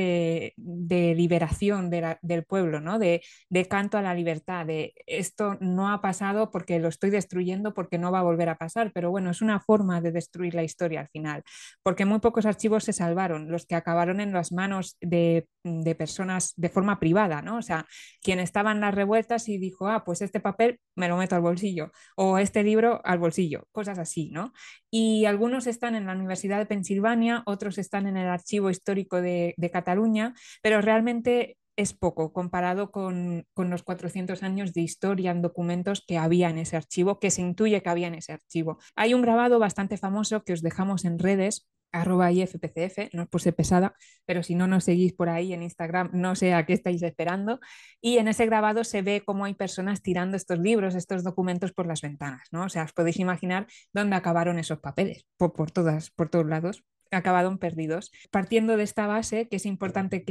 de liberación del pueblo, ¿no? De canto a la libertad, de esto no ha pasado porque lo estoy destruyendo, porque no va a volver a pasar, pero bueno, es una forma de destruir la historia al final, porque muy pocos archivos se salvaron, los que acabaron en las manos de personas de forma privada, ¿no? O sea, quien estaba en las revueltas y dijo, ah, pues este papel me lo meto al bolsillo o este libro al bolsillo, cosas así, ¿no? Y algunos están en la Universidad de Pensilvania, otros están en el Archivo Histórico de Cataluña, pero realmente es poco comparado con los 400 años de historia en documentos que había en ese archivo, que se intuye que había en ese archivo. Hay un grabado bastante famoso que os dejamos en redes, @ifpcf, no os puse pesada, pero si no nos seguís por ahí en Instagram, no sé a qué estáis esperando. Y en ese grabado se ve cómo hay personas tirando estos libros, estos documentos por las ventanas, ¿no? O sea, os podéis imaginar dónde acabaron esos papeles, por todos lados, acabaron perdidos. Partiendo de esta base, que es importante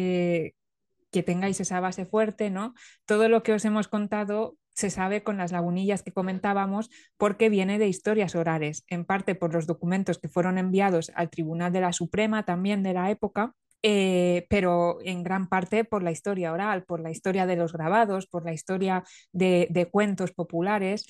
que tengáis esa base fuerte, ¿no? Todo lo que os hemos contado se sabe con las lagunillas que comentábamos porque viene de historias orales, en parte por los documentos que fueron enviados al Tribunal de la Suprema también de la época, pero en gran parte por la historia oral, por la historia de los grabados, por la historia de cuentos populares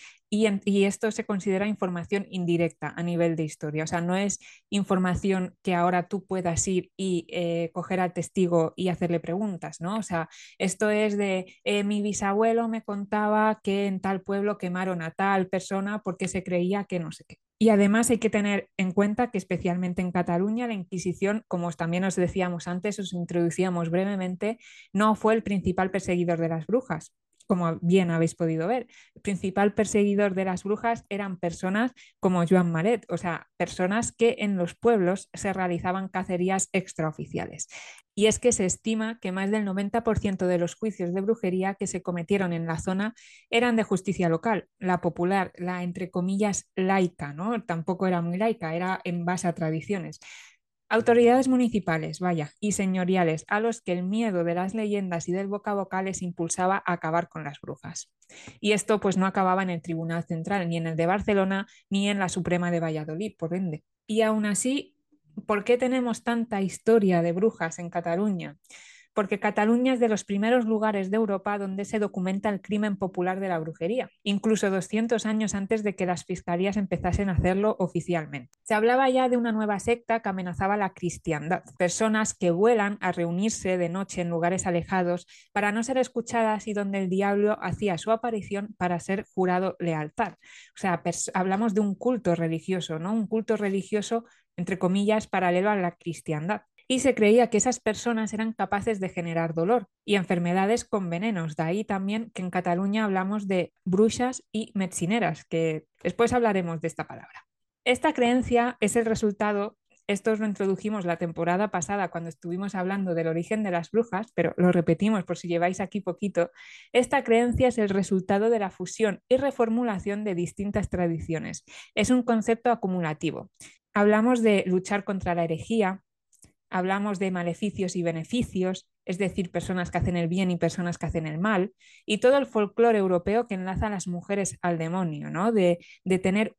y esto se considera información indirecta a nivel de historia, o sea, no es información que ahora tú puedas ir y coger al testigo y hacerle preguntas, ¿no? O sea, esto es de mi bisabuelo me contaba que en tal pueblo quemaron a tal persona porque se creía que no sé qué. Y además hay que tener en cuenta que especialmente en Cataluña la Inquisición, como también os decíamos antes, os introducíamos brevemente, no fue el principal perseguidor de las brujas, como bien habéis podido ver. El principal perseguidor de las brujas eran personas como Joan Maret, o sea, personas que en los pueblos se realizaban cacerías extraoficiales. Y es que se estima que más del 90% de los juicios de brujería que se cometieron en la zona eran de justicia local, la popular, la entre comillas laica, ¿no? Tampoco era muy laica, era en base a tradiciones. Autoridades municipales, vaya, y señoriales, a los que el miedo de las leyendas y del boca a boca les impulsaba a acabar con las brujas. Y esto pues no acababa en el Tribunal Central, ni en el de Barcelona, ni en la Suprema de Valladolid, por ende. Y aún así, ¿por qué tenemos tanta historia de brujas en Cataluña? Porque Cataluña es de los primeros lugares de Europa donde se documenta el crimen popular de la brujería, incluso 200 años antes de que las fiscalías empezasen a hacerlo oficialmente. Se hablaba ya de una nueva secta que amenazaba la cristiandad, personas que vuelan a reunirse de noche en lugares alejados para no ser escuchadas y donde el diablo hacía su aparición para ser jurado lealtad. O sea, hablamos de un culto religioso, ¿no? Un culto religioso, entre comillas, paralelo a la cristiandad y se creía que esas personas eran capaces de generar dolor y enfermedades con venenos. De ahí también que en Cataluña hablamos de brujas y medicineras, que después hablaremos de esta palabra. Esta creencia es el resultado, esto lo introdujimos la temporada pasada cuando estuvimos hablando del origen de las brujas, pero lo repetimos por si lleváis aquí poquito, esta creencia es el resultado de la fusión y reformulación de distintas tradiciones. Es un concepto acumulativo. Hablamos de luchar contra la herejía, hablamos de maleficios y beneficios, es decir, personas que hacen el bien y personas que hacen el mal, y todo el folclore europeo que enlaza a las mujeres al demonio, ¿no? De tener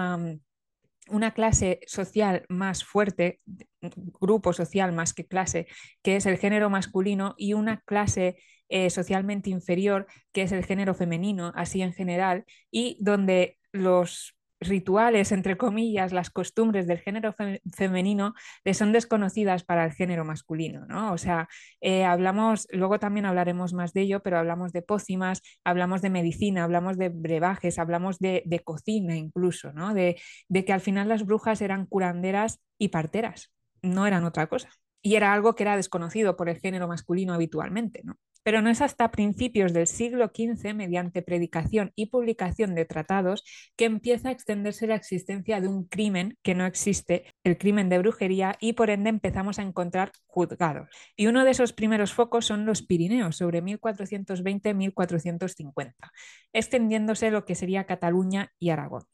una clase social más fuerte, grupo social más que clase, que es el género masculino, y una clase socialmente inferior, que es el género femenino, así en general, y donde los rituales, entre comillas, las costumbres del género femenino le son desconocidas para el género masculino, ¿no? O sea, hablamos, luego también hablaremos más de ello, pero hablamos de pócimas, hablamos de medicina, hablamos de brebajes, hablamos de cocina incluso, ¿no? De que al final las brujas eran curanderas y parteras, no eran otra cosa. Y era algo que era desconocido por el género masculino habitualmente, ¿no? Pero no es hasta principios del siglo XV, mediante predicación y publicación de tratados, que empieza a extenderse la existencia de un crimen que no existe, el crimen de brujería, y por ende empezamos a encontrar juzgados. Y uno de esos primeros focos son los Pirineos, sobre 1420-1450, extendiéndose lo que sería Cataluña y Aragón.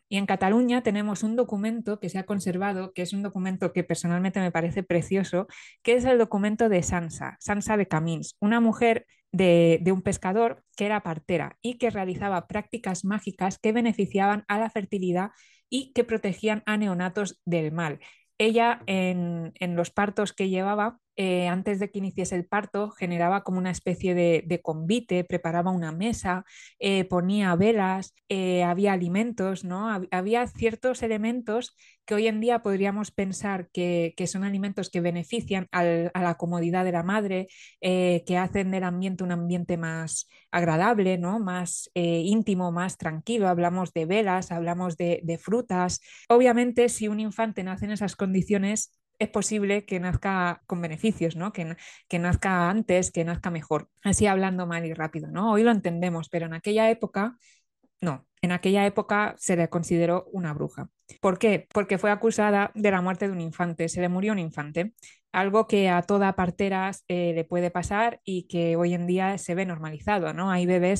Y en Cataluña tenemos un documento que se ha conservado, que es un documento que personalmente me parece precioso, que es el documento de Sansa, Sansa de Camins, una mujer de un pescador que era partera y que realizaba prácticas mágicas que beneficiaban a la fertilidad y que protegían a neonatos del mal. Ella en los partos que llevaba, antes de que iniciase el parto, generaba como una especie de convite, preparaba una mesa, ponía velas, había alimentos, ¿no? Había ciertos elementos que hoy en día podríamos pensar que son alimentos que benefician a la comodidad de la madre, que hacen del ambiente un ambiente más agradable, ¿no? Más íntimo, más tranquilo. Hablamos de velas, hablamos de frutas. Obviamente, si un infante nace en esas condiciones, es posible que nazca con beneficios, ¿no? Que nazca antes, que nazca mejor. Así hablando mal y rápido, ¿no? Hoy lo entendemos, pero en aquella época, no. En aquella época se le consideró una bruja. ¿Por qué? Porque fue acusada de la muerte de un infante, se le murió un infante, algo que a toda partera le puede pasar y que hoy en día se ve normalizado, ¿no? Hay bebés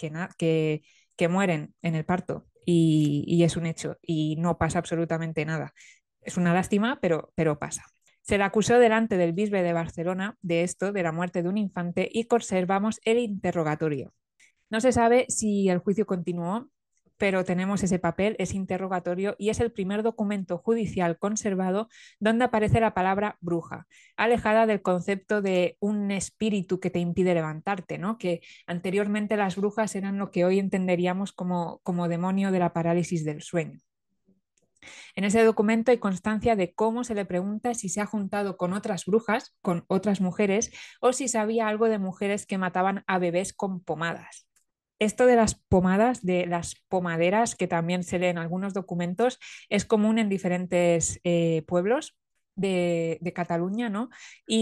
que mueren en el parto y es un hecho y no pasa absolutamente nada. Es una lástima, pero pasa. Se le acusó delante del bisbe de Barcelona de esto, de la muerte de un infante, y conservamos el interrogatorio. No se sabe si el juicio continuó, pero tenemos ese papel, ese interrogatorio, y es el primer documento judicial conservado donde aparece la palabra bruja, alejada del concepto de un espíritu que te impide levantarte, ¿no? Que anteriormente las brujas eran lo que hoy entenderíamos como demonio de la parálisis del sueño. En ese documento hay constancia de cómo se le pregunta si se ha juntado con otras brujas, con otras mujeres, o si sabía algo de mujeres que mataban a bebés con pomadas. Esto de las pomadas, de las pomaderas, que también se lee en algunos documentos, es común en diferentes pueblos de Cataluña, ¿no?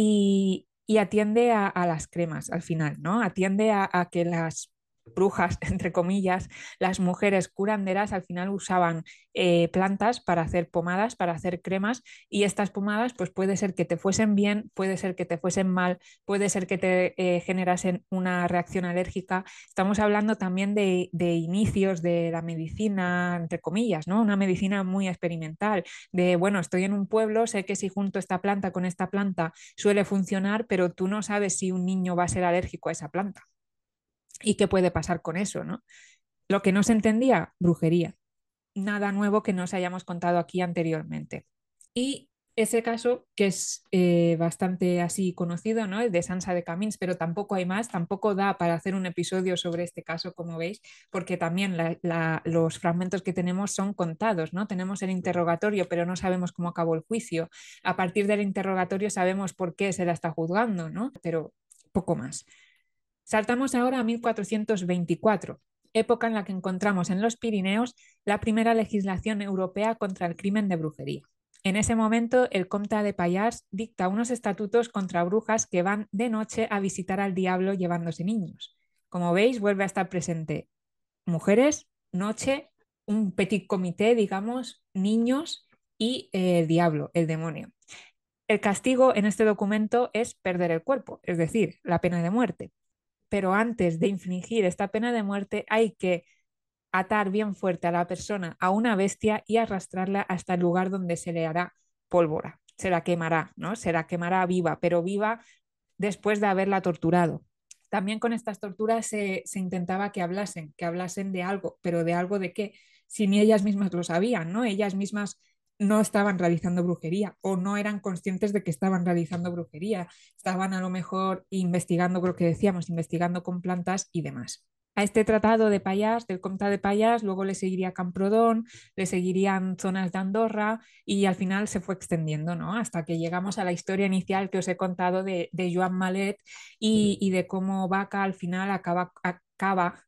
Y atiende a las cremas al final, ¿no? Atiende a que las brujas, entre comillas, las mujeres curanderas al final usaban plantas para hacer pomadas, para hacer cremas, y estas pomadas pues puede ser que te fuesen bien, puede ser que te fuesen mal, puede ser que te generasen una reacción alérgica. Estamos hablando también de inicios de la medicina, entre comillas, ¿no? Una medicina muy experimental, de, bueno, estoy en un pueblo, sé que si junto esta planta con esta planta suele funcionar, pero tú no sabes si un niño va a ser alérgico a esa planta. ¿Y qué puede pasar con eso, no? Lo que no se entendía, brujería. Nada nuevo que nos hayamos contado aquí anteriormente. Y ese caso, que es bastante así conocido, ¿no? El de Sansa de Camins, pero tampoco hay más, tampoco da para hacer un episodio sobre este caso, como veis, porque también los fragmentos que tenemos son contados, ¿no? Tenemos el interrogatorio, pero no sabemos cómo acabó el juicio. A partir del interrogatorio sabemos por qué se la está juzgando, ¿no? Pero poco más. Saltamos ahora a 1424, época en la que encontramos en los Pirineos la primera legislación europea contra el crimen de brujería. En ese momento, el Comte de Pallars dicta unos estatutos contra brujas que van de noche a visitar al diablo llevándose niños. Como veis, vuelve a estar presente mujeres, noche, un petit comité, digamos, niños y el diablo, el demonio. El castigo en este documento es perder el cuerpo, es decir, la pena de muerte. Pero antes de infligir esta pena de muerte hay que atar bien fuerte a la persona a una bestia y arrastrarla hasta el lugar donde se le hará pólvora. Se la quemará, ¿no? Se la quemará viva, pero viva después de haberla torturado. También con estas torturas se intentaba que hablasen de algo, pero de algo de qué, si ni ellas mismas lo sabían, ¿no? Ellas mismas no estaban realizando brujería o no eran conscientes de que estaban realizando brujería. Estaban a lo mejor investigando, creo que decíamos, investigando con plantas y demás. A este tratado de Pallars, del Comte de Pallars, luego le seguiría Camprodon, le seguirían zonas de Andorra y al final se fue extendiendo, ¿no? Hasta que llegamos a la historia inicial que os he contado de Joan Malet y de cómo Vaca al final acaba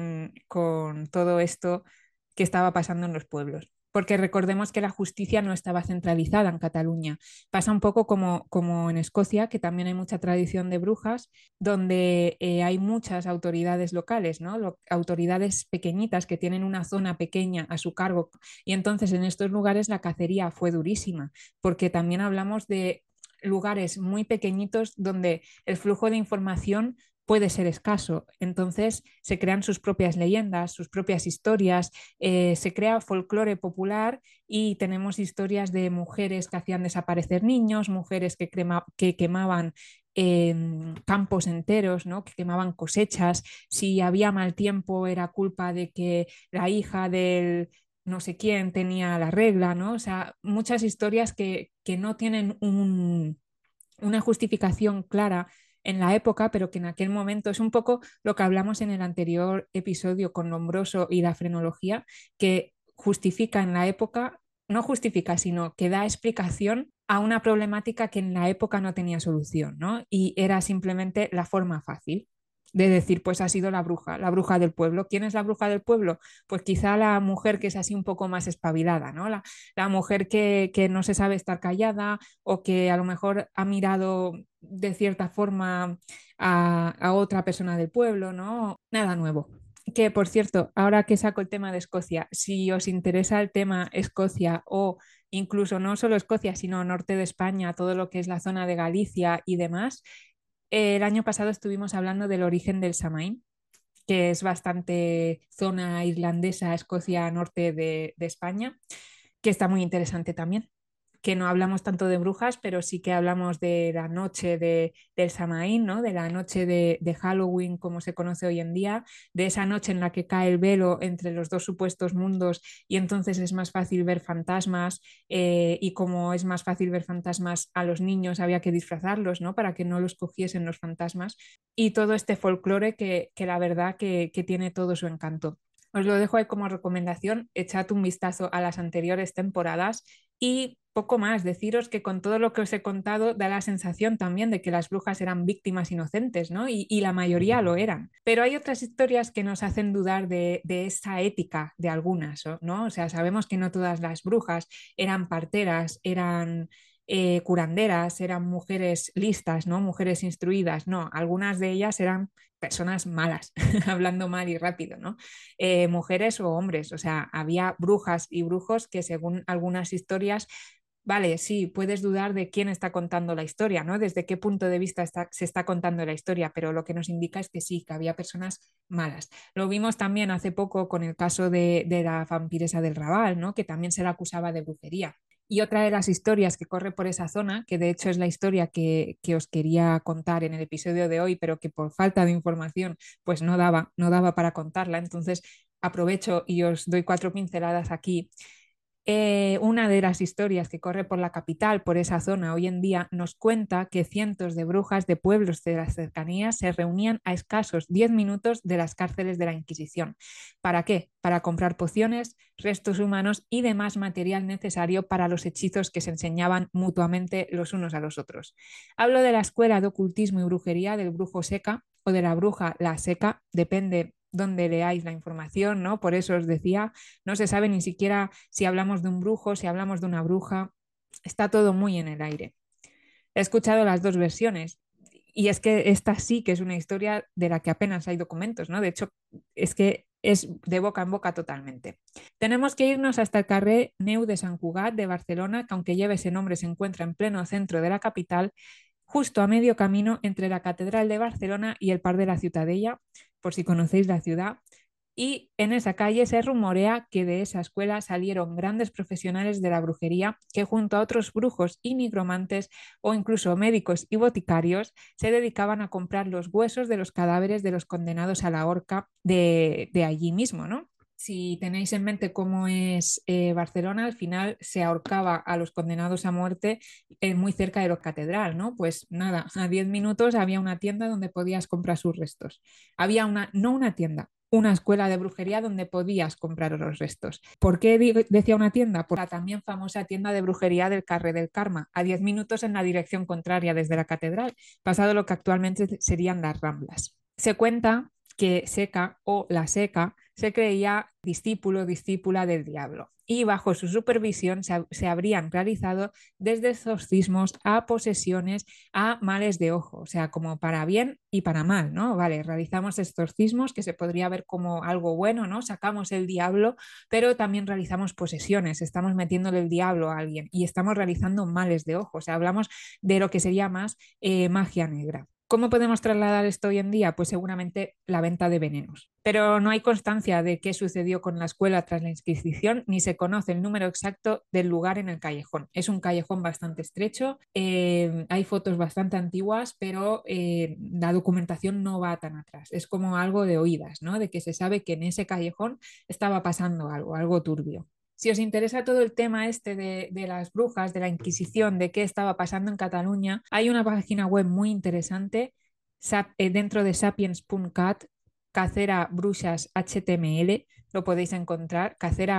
con todo esto que estaba pasando en los pueblos. Porque recordemos que la justicia no estaba centralizada en Cataluña. Pasa un poco como en Escocia, que también hay mucha tradición de brujas, donde hay muchas autoridades locales, ¿no? Autoridades pequeñitas que tienen una zona pequeña a su cargo. Y entonces en estos lugares la cacería fue durísima, porque también hablamos de lugares muy pequeñitos donde el flujo de información puede ser escaso. Entonces se crean sus propias leyendas, sus propias historias, se crea folclore popular y tenemos historias de mujeres que hacían desaparecer niños, mujeres que quemaban campos enteros, ¿no? Que quemaban cosechas. Si había mal tiempo era culpa de que la hija del no sé quién tenía la regla, ¿no? O sea, muchas historias que no tienen una justificación clara en la época, pero que en aquel momento es un poco lo que hablamos en el anterior episodio con Lombroso y la frenología, que justifica en la época, no justifica, sino que da explicación a una problemática que en la época no tenía solución, ¿no? Y era simplemente la forma fácil de decir, pues ha sido la bruja del pueblo. ¿Quién es la bruja del pueblo? Pues quizá la mujer que es así un poco más espabilada, ¿no? La mujer que no se sabe estar callada o que a lo mejor ha mirado de cierta forma a otra persona del pueblo, ¿no? Nada nuevo. Que por cierto, ahora que saco el tema de Escocia, si os interesa el tema Escocia o incluso no solo Escocia, sino norte de España, todo lo que es la zona de Galicia y demás, el año pasado estuvimos hablando del origen del Samaín, que es bastante zona irlandesa, Escocia, norte de España, que está muy interesante también. Que no hablamos tanto de brujas, pero sí que hablamos de la noche del Samaín, ¿no? De la noche de Halloween, como se conoce hoy en día, de esa noche en la que cae el velo entre los dos supuestos mundos y entonces es más fácil ver fantasmas y como es más fácil ver fantasmas a los niños había que disfrazarlos, ¿no? Para que no los cogiesen los fantasmas y todo este folclore que la verdad que tiene todo su encanto. Os lo dejo ahí como recomendación, echad un vistazo a las anteriores temporadas y poco más, deciros que con todo lo que os he contado da la sensación también de que las brujas eran víctimas inocentes, ¿no? Y la mayoría lo eran. Pero hay otras historias que nos hacen dudar de esa ética de algunas, ¿no? O sea, sabemos que no todas las brujas eran parteras, eran curanderas, eran mujeres listas, ¿no? Mujeres instruidas, no, algunas de ellas eran personas malas, hablando mal y rápido, ¿no? Mujeres o hombres, o sea, había brujas y brujos que según algunas historias, vale, sí, puedes dudar de quién está contando la historia, ¿no? Desde qué punto de vista se está contando la historia, pero lo que nos indica es que sí, que había personas malas. Lo vimos también hace poco con el caso de la vampiresa del Raval, ¿no? Que también se la acusaba de brujería. Y otra de las historias que corre por esa zona, que de hecho es la historia que os quería contar en el episodio de hoy, pero que por falta de información pues no daba para contarla, entonces aprovecho y os doy 4 pinceladas aquí. Una de las historias que corre por la capital, por esa zona hoy en día, nos cuenta que cientos de brujas de pueblos de las cercanías se reunían a escasos 10 minutos de las cárceles de la Inquisición. ¿Para qué? Para comprar pociones, restos humanos y demás material necesario para los hechizos que se enseñaban mutuamente los unos a los otros. Hablo de la escuela de ocultismo y brujería del brujo Seca o de la bruja la Seca, depende donde leáis la información, ¿no? Por eso os decía, no se sabe ni siquiera si hablamos de un brujo, si hablamos de una bruja, está todo muy en el aire. He escuchado las dos versiones y es que esta sí que es una historia de la que apenas hay documentos, ¿no? De hecho, es que es de boca en boca totalmente. Tenemos que irnos hasta el carrer Neu de Sant Cugat de Barcelona, que aunque lleve ese nombre se encuentra en pleno centro de la capital, justo a medio camino entre la Catedral de Barcelona y el Parc de la Ciutadella, por si conocéis la ciudad, y en esa calle se rumorea que de esa escuela salieron grandes profesionales de la brujería que junto a otros brujos y nigromantes o incluso médicos y boticarios se dedicaban a comprar los huesos de los cadáveres de los condenados a la horca de allí mismo, ¿no? Si tenéis en mente cómo es Barcelona, al final se ahorcaba a los condenados a muerte muy cerca de la catedral, ¿no? Pues nada, a 10 minutos había una tienda donde podías comprar sus restos. Había no una tienda, una escuela de brujería donde podías comprar los restos. ¿Por qué decía una tienda? Por la también famosa tienda de brujería del Carrer del Carme, a 10 minutos en la dirección contraria desde la catedral, pasado lo que actualmente serían las Ramblas. Se cuenta que Seca o la Seca se creía discípulo, discípula del diablo y bajo su supervisión se habrían realizado desde exorcismos a posesiones a males de ojo, o sea, como para bien y para mal, ¿no? Vale, realizamos exorcismos que se podría ver como algo bueno, ¿no? Sacamos el diablo, pero también realizamos posesiones, estamos metiéndole el diablo a alguien y estamos realizando males de ojo, o sea, hablamos de lo que sería más magia negra. ¿Cómo podemos trasladar esto hoy en día? Pues seguramente la venta de venenos. Pero no hay constancia de qué sucedió con la escuela tras la Inquisición, ni se conoce el número exacto del lugar en el callejón. Es un callejón bastante estrecho, hay fotos bastante antiguas, pero la documentación no va tan atrás. Es como algo de oídas, ¿no? De que se sabe que en ese callejón estaba pasando algo, algo turbio. Si os interesa todo el tema este de las brujas, de la Inquisición, de qué estaba pasando en Cataluña, hay una página web muy interesante dentro de sapiens.cat, Cacera Bruxas HTML, lo podéis encontrar,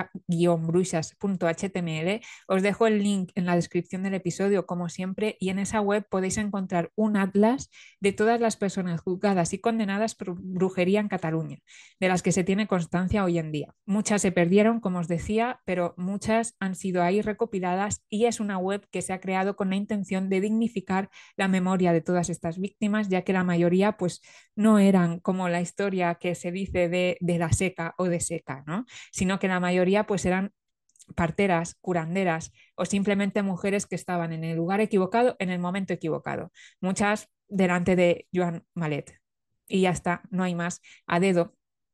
cacera-bruxas.html. Os dejo el link en la descripción del episodio, como siempre, y en esa web podéis encontrar un atlas de todas las personas juzgadas y condenadas por brujería en Cataluña, de las que se tiene constancia hoy en día. Muchas se perdieron, como os decía, pero muchas han sido ahí recopiladas y es una web que se ha creado con la intención de dignificar la memoria de todas estas víctimas, ya que la mayoría pues no eran como la historia que se dice de la seca o de seca, ¿no? Sino que la mayoría pues eran parteras, curanderas o simplemente mujeres que estaban en el lugar equivocado en el momento equivocado. Muchas delante de Joan Malet. Y ya está, no hay más. A dedo.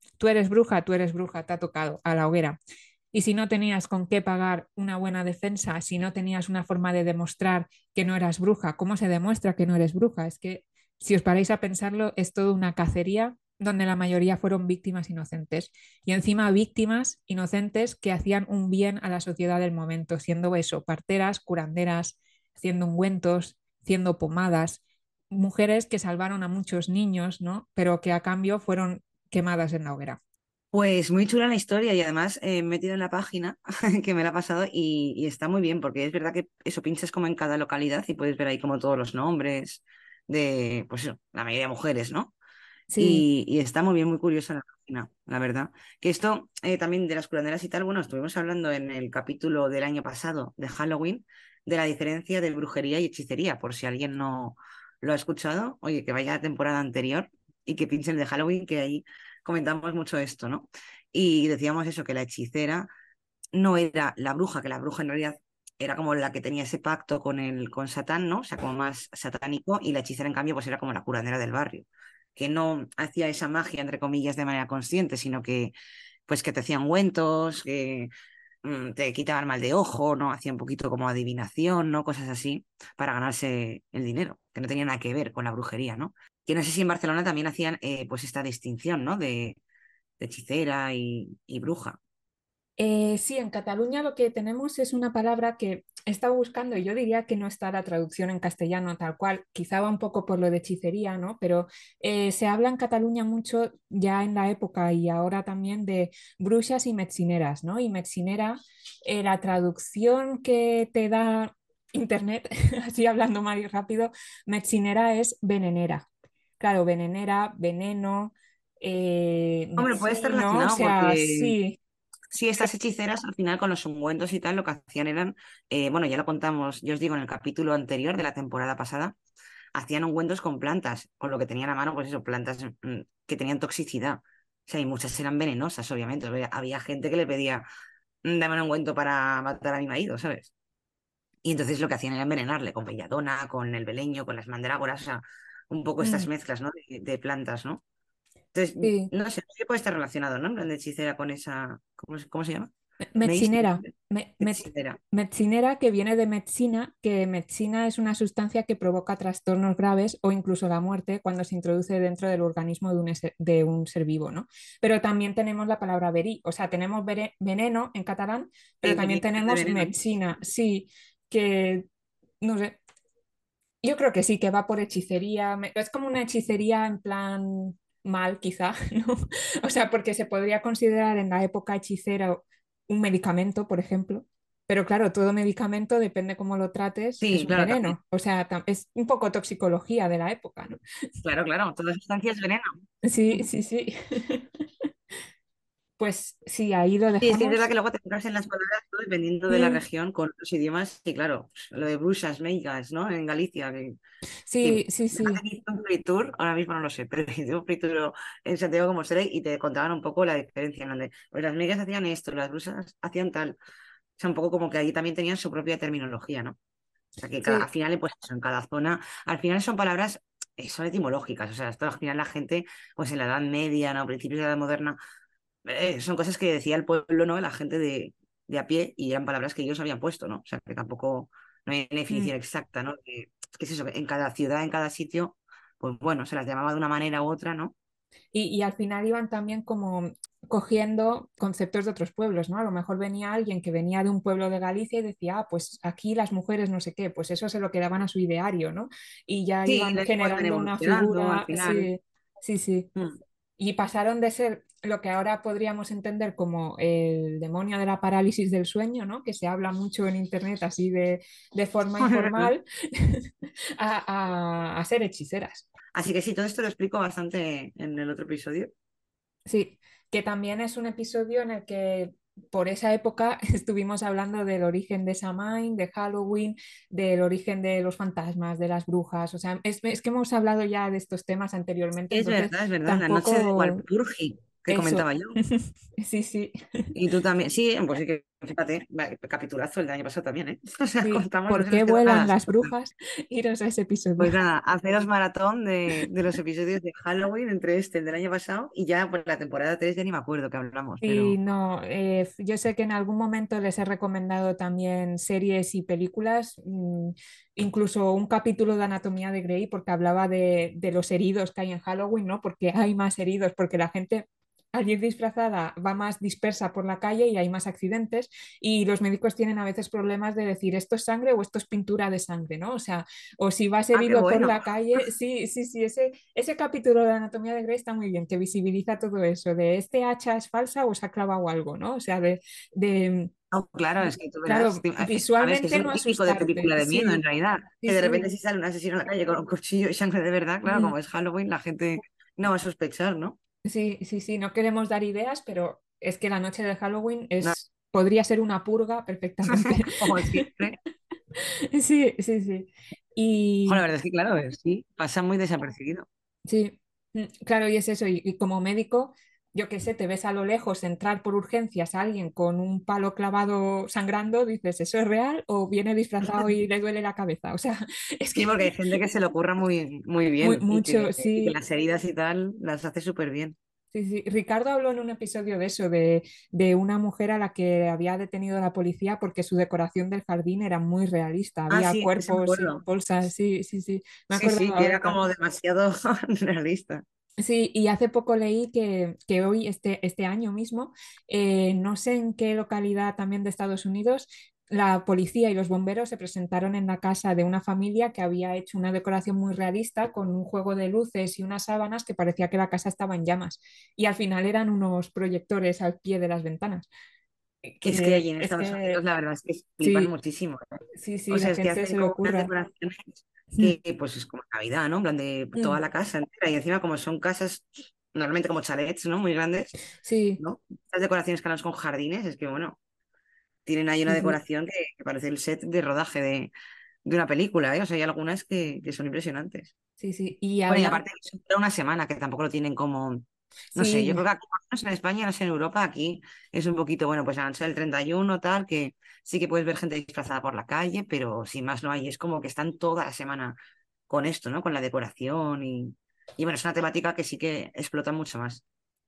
Tú eres bruja, te ha tocado a la hoguera. Y si no tenías con qué pagar una buena defensa, si no tenías una forma de demostrar que no eras bruja, ¿cómo se demuestra que no eres bruja? Es que si os paráis a pensarlo, es toda una cacería donde la mayoría fueron víctimas inocentes. Y encima víctimas inocentes que hacían un bien a la sociedad del momento, siendo eso, parteras, curanderas, haciendo ungüentos, haciendo pomadas, mujeres que salvaron a muchos niños, ¿no? Pero que a cambio fueron quemadas en la hoguera. Pues muy chula la historia y además me he metido en la página que me la ha pasado y está muy bien porque es verdad que eso pinchas como en cada localidad y puedes ver ahí como todos los nombres de, pues eso, la mayoría de mujeres, ¿no? Sí, Y está muy bien, muy curiosa la página, la verdad. Que esto también de las curanderas y tal, bueno, estuvimos hablando en el capítulo del año pasado de Halloween de la diferencia de brujería y hechicería, por si alguien no lo ha escuchado, oye, que vaya a la temporada anterior y que pinche el de Halloween, que ahí comentamos mucho esto, ¿no? Y decíamos eso, que la hechicera no era la bruja, que la bruja en realidad era como la que tenía ese pacto con Satán, ¿no? O sea, como más satánico, y la hechicera, en cambio, pues era como la curandera del barrio, que no hacía esa magia, entre comillas, de manera consciente, sino que, pues, que te hacían ungüentos, que te quitaban mal de ojo, ¿no? Hacía un poquito como adivinación, ¿no? Cosas así, para ganarse el dinero, que no tenía nada que ver con la brujería, ¿no? Que no sé si en Barcelona también hacían, pues, esta distinción, ¿no? De hechicera y bruja. Sí, en Cataluña lo que tenemos es una palabra que he estado buscando y yo diría que no está la traducción en castellano tal cual, quizá va un poco por lo de hechicería, ¿no? Pero se habla en Cataluña mucho ya en la época y ahora también de bruxas y metzineras, ¿no? Y metzinera, la traducción que te da Internet, así hablando más y rápido, metzinera es venenera. Claro, venenera, veneno, Hombre, puede estar metzino, o relacionado sea, porque sí. sí, estas hechiceras al final con los ungüentos y tal lo que hacían eran, bueno, ya lo contamos, yo os digo, en el capítulo anterior de la temporada pasada, hacían ungüentos con plantas, con lo que tenían a mano, pues eso, plantas que tenían toxicidad. O sea, y muchas eran venenosas, obviamente. Había gente que le pedía, dame un ungüento para matar a mi marido, ¿sabes? Y entonces lo que hacían era envenenarle con belladona, con el beleño, con las mandrágoras, o sea, un poco estas Mm. mezclas, ¿no? De plantas, ¿no? Entonces, Sí, no sé, sí que puede estar relacionado, ¿no? En plan de hechicera con esa, ¿cómo se llama? ¿Meis? metzinera. Hechicera. Metzinera que viene de metzina, que metzina es una sustancia que provoca trastornos graves o incluso la muerte cuando se introduce dentro del organismo de un ser vivo, ¿no? Pero también tenemos la palabra verí, o sea, tenemos veneno en catalán, pero Sí, que también viene de tenemos veneno. metzina, sí, que no sé, yo creo que sí, que va por hechicería, es como una hechicería en plan mal, quizá, ¿no? O sea, porque se podría considerar en la época hechicera un medicamento, por ejemplo, pero claro, todo medicamento, depende cómo lo trates, es Sí, un claro, también. veneno, o sea, es un poco toxicología de la época, ¿no? Claro, claro, toda sustancia es veneno. Sí, sí, sí. Pues sí, ahí lo Sí, es que es verdad que dejamos. luego te fijas en las palabras, ¿no? Dependiendo de la Mm, región, con los idiomas, y claro, pues, lo de bruxas, meigas, ¿no? En Galicia, que sí, sí, fíjate sí. que hice un free tour, ahora mismo no lo sé, pero hice un free tour en Santiago de Compostela y te contaban un poco la diferencia, en donde pues las meigas hacían esto, las bruxas hacían tal. O sea, un poco como que ahí también tenían su propia terminología, ¿no? O sea, que al Sí, final, pues eso, en cada zona, al final son palabras son etimológicas. O sea, esto al final la gente, pues en la Edad Media, ¿no? Principios de la Edad Moderna, son cosas que decía el pueblo, ¿no? La gente de a pie y eran palabras que ellos habían puesto, ¿no? O sea, que tampoco no hay una Mm. definición exacta, ¿no? Que es eso, que en cada ciudad, en cada sitio, pues bueno, se las llamaba de una manera u otra, ¿no? Y al final iban también como cogiendo conceptos de otros pueblos, ¿no? A lo mejor venía alguien que venía de un pueblo de Galicia y decía, ah, pues aquí las mujeres no sé qué, pues eso se lo quedaban a su ideario, ¿no? Y ya Sí, iban las lenguas van generando una evolucionando al figura, final. sí, sí, sí. Mm. Y pasaron de ser lo que ahora podríamos entender como el demonio de la parálisis del sueño, ¿no? Que se habla mucho en internet así de forma Es verdad. informal, a ser hechiceras. Así que sí, todo esto lo explico bastante en el otro episodio. Sí, que también es un episodio en el que por esa época estuvimos hablando del origen de Samhain, de Halloween, del origen de los fantasmas, de las brujas. O sea, es que hemos hablado ya de estos temas anteriormente, entonces Es verdad, la noche de tampoco Walpurgi que eso. comentaba yo. Sí, sí, Y tú también, sí, pues sí que, fíjate, capitulazo el del año pasado también, ¿eh? O sea, sí. contamos, no ¿Por se qué nos quedó vuelan nada. las brujas? Iros a ese episodio. Pues nada, haceros maratón de los episodios de Halloween entre este, el del año pasado, y ya pues la temporada 3 ya ni me acuerdo que hablamos, Sí, pero... no, yo sé que en algún momento les he recomendado también series y películas, incluso un capítulo de Anatomía de Grey, porque hablaba de los heridos que hay en Halloween, ¿no? Porque hay más heridos, porque la gente al ir disfrazada va más dispersa por la calle y hay más accidentes, y los médicos tienen a veces problemas de decir esto es sangre o esto es pintura de sangre, ¿no? O sea, o si vas Ah, qué herido por bueno. la calle, sí, sí, sí, ese capítulo de Anatomía de Grey está muy bien, que visibiliza todo eso, de este hacha es falsa o se ha clavado algo, ¿no? O sea, de, No, claro, es que tú verás, claro, a ver, es que eso visualmente es no lo típico de asustarte, película de miedo en sí, realidad, sí, que de repente sí. si sale un asesino a la calle con un cuchillo y sangre de verdad, claro, Mm, como es Halloween, la gente no va a sospechar, ¿no? sí, sí, sí, no queremos dar ideas, pero es que la noche de Halloween No, podría ser una purga perfectamente. como siempre. Sí, sí, sí. Jo, la Y verdad es que, claro, sí, pasa muy desapercibido. sí, claro, y es eso. Y como médico, yo qué sé, te ves a lo lejos entrar por urgencias a alguien con un palo clavado sangrando, dices, ¿eso es real o viene disfrazado y le duele la cabeza? O sea, es que Sí, porque hay gente que se le ocurra muy, muy bien mucho, y que sí. las heridas y tal las hace súper bien. Sí, sí. Ricardo habló en un episodio de eso, de una mujer a la que había detenido la policía porque su decoración del jardín era muy realista. Ah, Había sí, ese me cuerpos y acuerdo. bolsas, sí, sí, sí. Me Sí, acuerdo sí, que era ahora. como demasiado realista. Sí, y hace poco leí que hoy, este año mismo, no sé en qué localidad también de Estados Unidos, la policía y los bomberos se presentaron en la casa de una familia que había hecho una decoración muy realista con un juego de luces y unas sábanas que parecía que la casa estaba en llamas. Y al final eran unos proyectores al pie de las ventanas. Es que Que allí en es Estados Unidos que la verdad es que flipan sí, muchísimo, ¿eh? sí, sí, O la sea, es que gente hacen se le como unas ocurra. decoraciones Mm, que pues es como Navidad, ¿no? En plan de toda mm, la casa entera y encima como son casas normalmente como chalets, ¿no? Muy grandes, sí, ¿no? Estas decoraciones que con jardines, es que bueno, tienen ahí una sí, sí, decoración que parece el set de rodaje de una película, ¿eh? O sea, hay algunas que son impresionantes. sí, sí. Y Bueno, y hablan, aparte que dura una semana, que tampoco lo tienen como, no sé, yo sí. creo que aquí, por lo menos en España, no sé, en Europa, aquí es un poquito, bueno, pues a noche del 31 tal, que sí que puedes ver gente disfrazada por la calle, pero sin más no hay, es como que están toda la semana con esto, ¿no? Con la decoración y bueno, es una temática que sí que explota mucho más.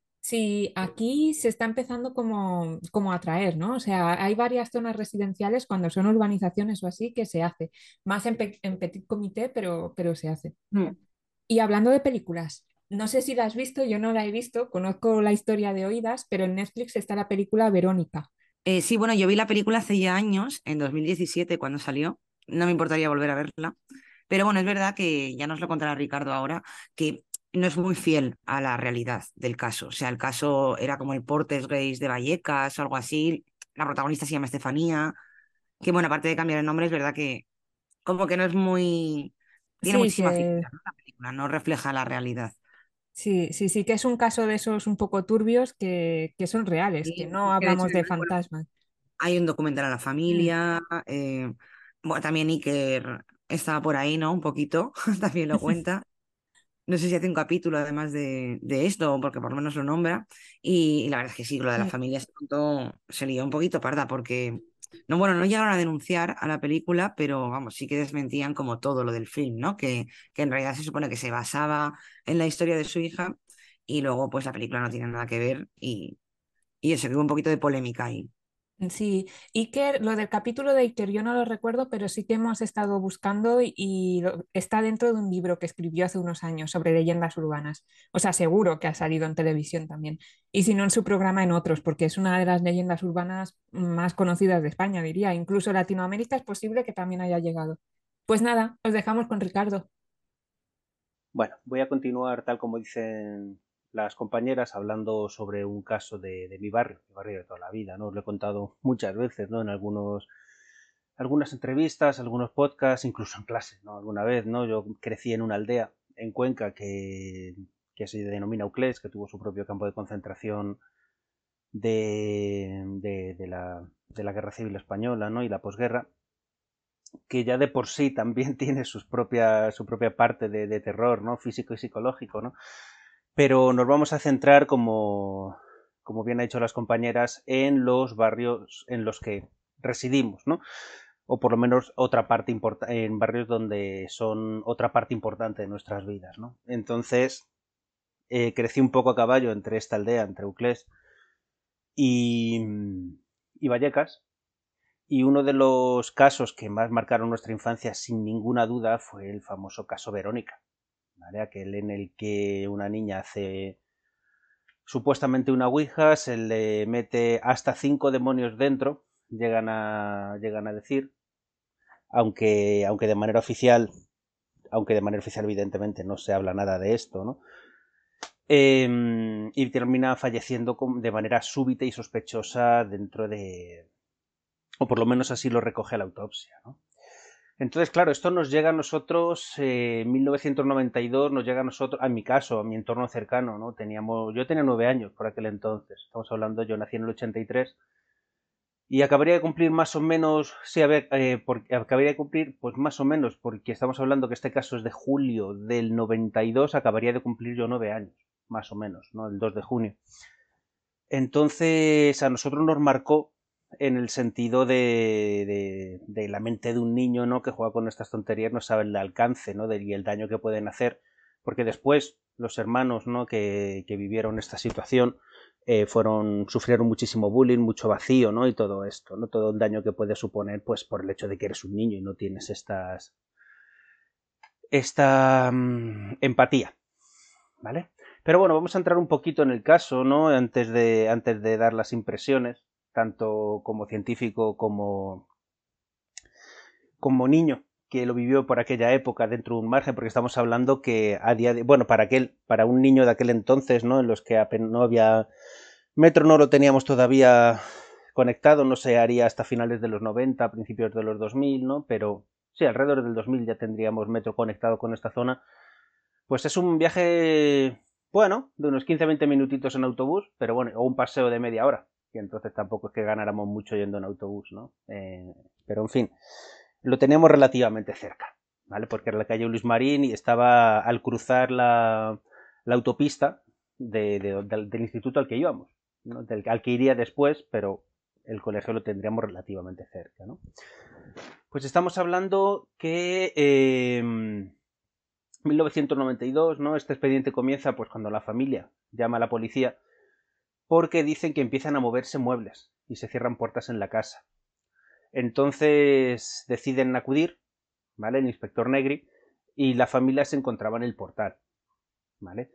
Sí, aquí se está empezando como a atraer, ¿no? O sea, hay varias zonas residenciales cuando son urbanizaciones o así que se hace, más en petit comité, pero se hace. Mm. Y hablando de películas, no sé si la has visto, yo no la he visto, conozco la historia de oídas, pero en Netflix está la película Verónica. Sí, bueno, yo vi la película hace ya años, en 2017 cuando salió, no me importaría volver a verla, pero bueno, es verdad que ya nos lo contará Ricardo ahora, que no es muy fiel a la realidad del caso. O sea, el caso era como el Portes de Vallecas o algo así, la protagonista se llama Estefanía, que bueno, aparte de cambiar el nombre, es verdad que como que no es muy... Tiene Sí, muchísima que ficción, ¿no? La película, no refleja la realidad. sí, sí, sí, que es un caso de esos un poco turbios que son reales, que Sí, no que de hecho, hablamos de bueno, fantasmas. hay un documental a la Mm, familia. Bueno, también Iker estaba por ahí, ¿no? Un poquito, también lo cuenta. No sé si hace un capítulo además de esto, porque por lo menos lo nombra. Y la verdad es que sí, lo de la mm, familia se lió un poquito parda, porque No, bueno, no llegaron a denunciar a la película, pero vamos, sí que desmentían como todo lo del film, ¿no? Que en realidad se supone que se basaba en la historia de su hija y luego pues la película no tiene nada que ver y eso, que hubo un poquito de polémica ahí. Sí, Iker, lo del capítulo de Iker yo no lo recuerdo, pero sí que hemos estado buscando está dentro de un libro que escribió hace unos años sobre leyendas urbanas. O sea, seguro que ha salido en televisión también. Y si no en su programa, en otros, porque es una de las leyendas urbanas más conocidas de España, diría. Incluso Latinoamérica es posible que también haya llegado. Pues nada, os dejamos con Ricardo. Bueno, voy a continuar tal como dicen las compañeras, hablando sobre un caso de mi barrio de toda la vida, ¿no? Os lo he contado muchas veces, ¿no? En algunas entrevistas, algunos podcasts, incluso en clase, ¿no? Alguna vez, ¿no? Yo crecí en una aldea en Cuenca que se denomina Uclés, que tuvo su propio campo de concentración de la Guerra Civil Española, ¿no? Y la posguerra, que ya de por sí también tiene su propia parte de terror, ¿no? Físico y psicológico, ¿no? Pero nos vamos a centrar, como bien ha dicho las compañeras, en los barrios en los que residimos, ¿no? O por lo menos en barrios donde son otra parte importante de nuestras vidas, ¿no? Entonces, crecí un poco a caballo entre esta aldea, entre Uclés y, y Vallecas, y uno de los casos que más marcaron nuestra infancia, sin ninguna duda, fue el famoso caso Verónica, ¿vale? Aquel en el que una niña hace supuestamente una ouija, se le mete hasta 5 demonios dentro, llegan a decir, aunque de manera oficial, evidentemente no se habla nada de esto, ¿no? Y termina falleciendo de manera súbita y sospechosa o por lo menos así lo recoge la autopsia, ¿no? Entonces, claro, esto nos llega a nosotros, en 1992, nos llega a nosotros, en mi caso, a mi entorno cercano, ¿no? Yo tenía 9 años por aquel entonces, estamos hablando, yo nací en el 83, y acabaría de cumplir más o menos, sí, a ver, acabaría de cumplir, pues más o menos, porque estamos hablando que este caso es de julio del 92, acabaría de cumplir yo 9 años, más o menos, ¿no? El 2 de junio. Entonces, a nosotros nos marcó en el sentido de la mente de un niño, ¿no? Que juega con estas tonterías, no sabe el alcance, ¿no? Y el daño que pueden hacer, porque después los hermanos, ¿no? Que vivieron esta situación sufrieron muchísimo bullying, mucho vacío, ¿no? Y todo esto, ¿no? Todo el daño que puede suponer, pues por el hecho de que eres un niño y no tienes esta empatía, ¿vale? Pero bueno, vamos a entrar un poquito en el caso, ¿no? Antes de dar las impresiones, tanto como científico como niño que lo vivió por aquella época dentro de un margen, porque estamos hablando que bueno, para un niño de aquel entonces, ¿no? En los que apenas no había metro, no lo teníamos todavía conectado, no se haría hasta finales de los 90, principios de los 2000, ¿no? Pero sí, alrededor del 2000 ya tendríamos metro conectado con esta zona. Pues es un viaje, bueno, de unos 15-20 minutitos en autobús, pero bueno, o un paseo de media hora. Y entonces tampoco es que ganáramos mucho yendo en autobús, ¿no? Pero en fin, lo teníamos relativamente cerca, ¿vale? Porque era la calle Luis Marín y estaba al cruzar la autopista del instituto al que íbamos, ¿no? Al que iría después, pero el colegio lo tendríamos relativamente cerca, ¿no? Pues estamos hablando que 1992, ¿no? Este expediente comienza pues cuando la familia llama a la policía porque dicen que empiezan a moverse muebles y se cierran puertas en la casa. Entonces deciden acudir, ¿vale? El inspector Negri y la familia se encontraba en el portal, ¿vale?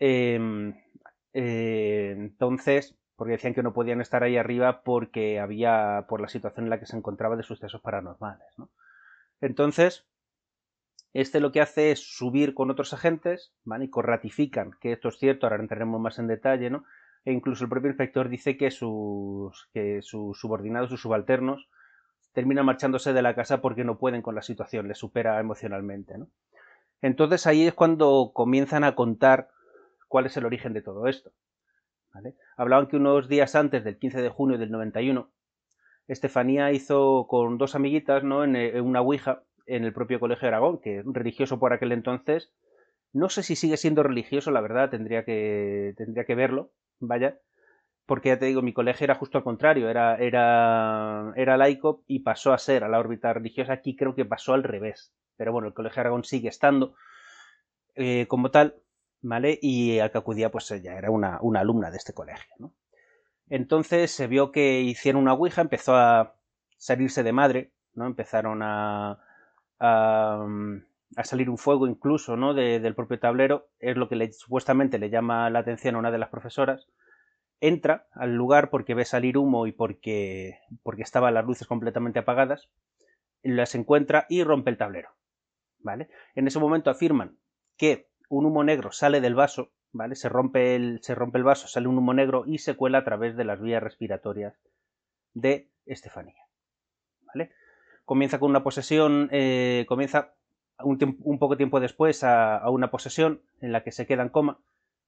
Entonces, porque decían que no podían estar ahí arriba por la situación en la que se encontraba de sucesos paranormales, ¿no? Entonces, lo que hace es subir con otros agentes, ¿vale? Y ratifican que esto es cierto, ahora entraremos más en detalle, ¿no? E incluso el propio inspector dice que sus subordinados, sus subalternos, terminan marchándose de la casa porque no pueden con la situación, les supera emocionalmente, ¿no? Entonces ahí es cuando comienzan a contar cuál es el origen de todo esto, ¿vale? Hablaban que unos días antes del 15 de junio del 91, Estefanía hizo con dos amiguitas, ¿no? En una ouija en el propio Colegio de Aragón, que es religioso por aquel entonces. No sé si sigue siendo religioso, la verdad, tendría que verlo, vaya. porque ya te digo, mi colegio era justo al contrario, era laico y pasó a ser a la órbita religiosa. Aquí creo que pasó al revés, pero bueno, el Colegio Aragón sigue estando como tal, ¿vale? Y a que acudía pues ella era una alumna de este colegio, ¿no? Entonces se vio que hicieron una ouija, empezó a salirse de madre, ¿no? Empezaron a salir un fuego incluso, ¿no? del propio tablero, es lo que supuestamente le llama la atención a una de las profesoras. Entra al lugar porque ve salir humo y porque estaban las luces completamente apagadas, las encuentra y rompe el tablero, ¿vale? En ese momento afirman que un humo negro sale del vaso, ¿vale? Se rompe el vaso, sale un humo negro y se cuela a través de las vías respiratorias de Estefanía, ¿vale? Comienza con una posesión, comienza un poco tiempo después a una posesión en la que se queda en coma,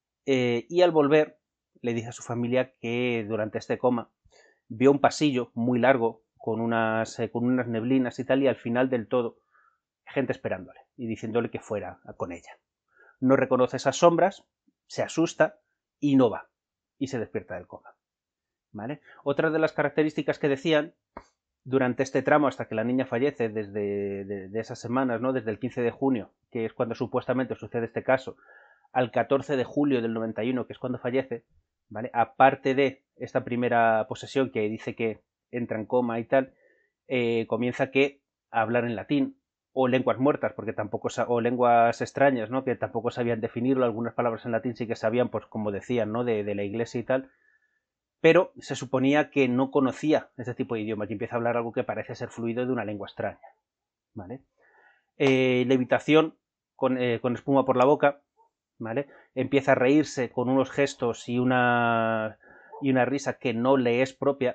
y al volver le dice a su familia que durante este coma vio un pasillo muy largo con unas neblinas y tal, y al final del todo gente esperándole y diciéndole que fuera con ella. No reconoce esas sombras, se asusta y no va, y se despierta del coma, ¿vale? Otra de las características que decían durante este tramo hasta que la niña fallece, de esas semanas, ¿no? Desde el 15 de junio, que es cuando supuestamente sucede este caso, al 14 de julio del 91, que es cuando fallece, ¿vale? Aparte de esta primera posesión que dice que entra en coma y tal, comienza a hablar en latín, o lenguas muertas, porque tampoco, o lenguas extrañas, ¿no? Que tampoco sabían definirlo, algunas palabras en latín sí que sabían, pues como decían, ¿no? De la iglesia y tal, pero se suponía que no conocía este tipo de idiomas y empieza a hablar algo que parece ser fluido de una lengua extraña, ¿vale? Levitación con espuma por la boca, ¿vale? Empieza a reírse con unos gestos y una risa que no le es propia.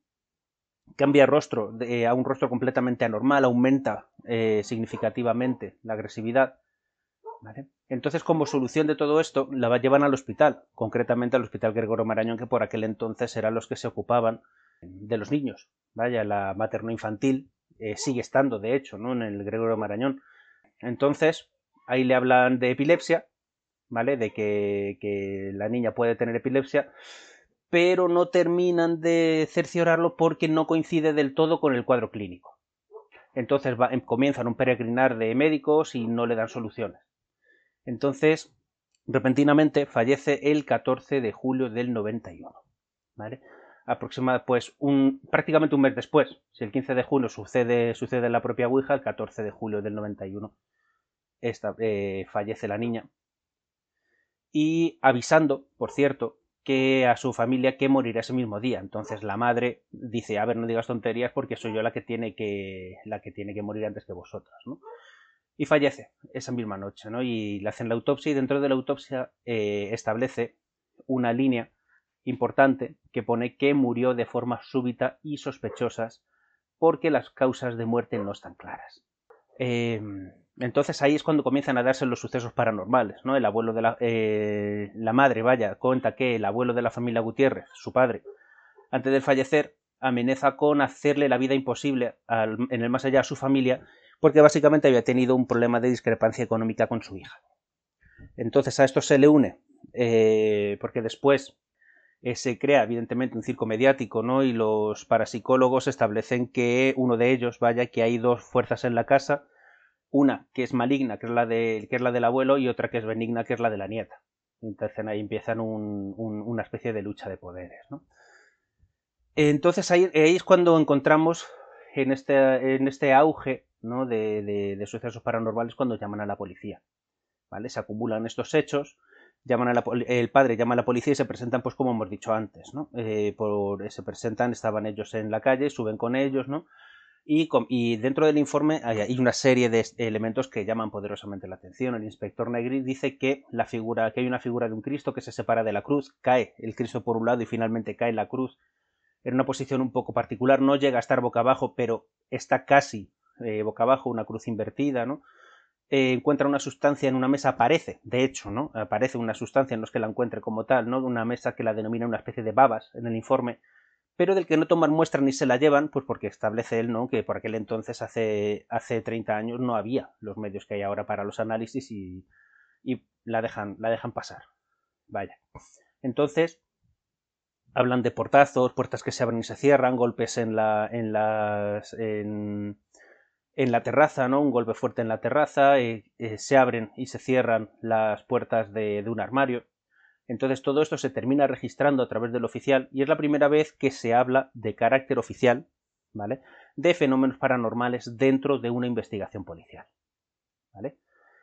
Cambia rostro a un rostro completamente anormal, aumenta significativamente la agresividad, ¿vale? Entonces, como solución de todo esto, la llevan al hospital, concretamente al Hospital Gregorio Marañón, que por aquel entonces eran los que se ocupaban de los niños. Vaya, la materno-infantil sigue estando, de hecho, ¿no? En el Gregorio Marañón. Entonces, ahí le hablan de epilepsia, ¿vale? De que la niña puede tener epilepsia, pero no terminan de cerciorarlo porque no coincide del todo con el cuadro clínico. Entonces comienzan un peregrinar de médicos y no le dan soluciones. Entonces, repentinamente fallece el 14 de julio del 91, ¿vale? Pues prácticamente un mes después, si el 15 de junio sucede la propia ouija, el 14 de julio del 91 fallece la niña, y avisando, por cierto, que a su familia que morirá ese mismo día. Entonces la madre dice, a ver, no digas tonterías porque soy yo la que tiene que morir antes que vosotras, ¿no? Y fallece esa misma noche, ¿no? Y le hacen la autopsia y dentro de la autopsia establece una línea importante que pone que murió de forma súbita y sospechosas porque las causas de muerte no están claras. Entonces ahí es cuando comienzan a darse los sucesos paranormales, ¿no? El abuelo de la madre, cuenta que el abuelo de la familia Gutiérrez, su padre, antes de fallecer, amenaza con hacerle la vida imposible en el más allá a su familia, porque básicamente había tenido un problema de discrepancia económica con su hija. Entonces a esto se le une, porque después se crea evidentemente un circo mediático, ¿no? Y los parapsicólogos establecen que uno de ellos, que hay dos fuerzas en la casa, una que es maligna, que es la del abuelo, y otra que es benigna, que es la de la nieta. Entonces ahí empiezan una especie de lucha de poderes, ¿no? Entonces ahí es cuando encontramos en este auge, ¿no? de sucesos paranormales, cuando llaman a la policía, ¿vale? Se acumulan estos hechos, el padre llama a la policía y se presentan, pues como hemos dicho antes, ¿no? Se presentan, estaban ellos en la calle, suben con ellos, ¿no? Y dentro del informe hay una serie de elementos que llaman poderosamente la atención. El inspector Negri dice que hay una figura de un Cristo que se separa de la cruz, cae el Cristo por un lado y finalmente cae la cruz en una posición un poco particular, no llega a estar boca abajo, pero está casi boca abajo, una cruz invertida, ¿no? Encuentra una sustancia en una mesa, aparece, de hecho, ¿no? Aparece una sustancia, no es que la encuentre como tal, ¿no? Una mesa que la denomina una especie de babas en el informe, pero del que no toman muestra ni se la llevan, pues porque establece él, ¿no? Que por aquel entonces, hace 30 años, no había los medios que hay ahora para los análisis y la dejan pasar. Vaya. Entonces, hablan de portazos, puertas que se abren y se cierran, golpes en la terraza, ¿no? Un golpe fuerte en la terraza, se abren y se cierran las puertas de un armario. Entonces todo esto se termina registrando a través del oficial y es la primera vez que se habla de carácter oficial, ¿vale?, de fenómenos paranormales dentro de una investigación policial, ¿vale?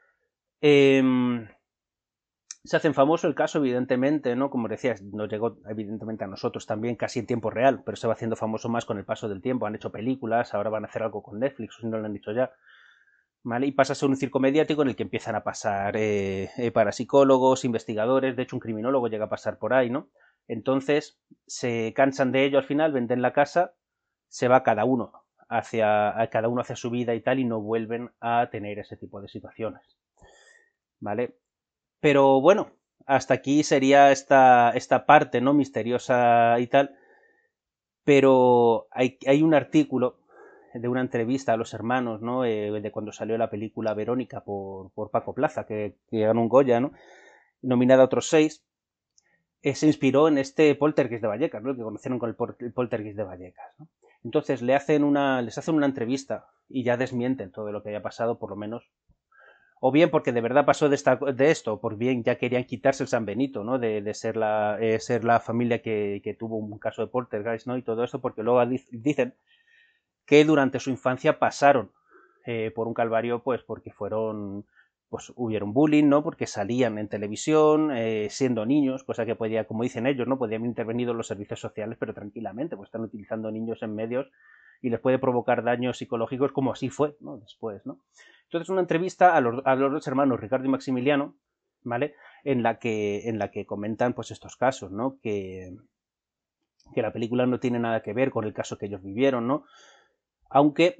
Se hacen famoso el caso, evidentemente, ¿no? Como decías, nos llegó evidentemente a nosotros también casi en tiempo real, pero se va haciendo famoso más con el paso del tiempo. Han hecho películas, ahora van a hacer algo con Netflix, o si no lo han dicho ya, ¿vale? Y pasa a ser un circo mediático en el que empiezan a pasar parapsicólogos, investigadores, de hecho un criminólogo llega a pasar por ahí, ¿no? Entonces se cansan de ello al final, venden la casa, se va cada uno hacia su vida y tal, y no vuelven a tener ese tipo de situaciones, ¿vale? Pero bueno, hasta aquí sería esta parte, ¿no?, misteriosa y tal. Pero hay un artículo de una entrevista a los hermanos, ¿no?, de cuando salió la película Verónica por Paco Plaza, que ganó un Goya, ¿no?, nominada a otros 6. Se inspiró en este Poltergeist de Vallecas, ¿no?, el que conocieron con el Poltergeist de Vallecas, ¿no? Entonces les hacen una entrevista y ya desmienten todo lo que haya pasado, por lo menos. O bien porque de verdad pasó de esto, por bien ya querían quitarse el San Benito, ¿no?, de ser la familia que tuvo un caso de poltergeist, ¿no?, y todo esto, porque luego dicen que durante su infancia pasaron por un calvario, pues porque hubieron bullying, ¿no?, porque salían en televisión siendo niños, cosa que podía, como dicen ellos, ¿no?, podían intervenir los servicios sociales, pero tranquilamente, pues están utilizando niños en medios y les puede provocar daños psicológicos, como así fue, ¿no?, después, ¿no? Entonces, una entrevista a los 2 hermanos, Ricardo y Maximiliano, ¿vale?, en la que comentan, pues, estos casos, ¿no?, que la película no tiene nada que ver con el caso que ellos vivieron, ¿no?, aunque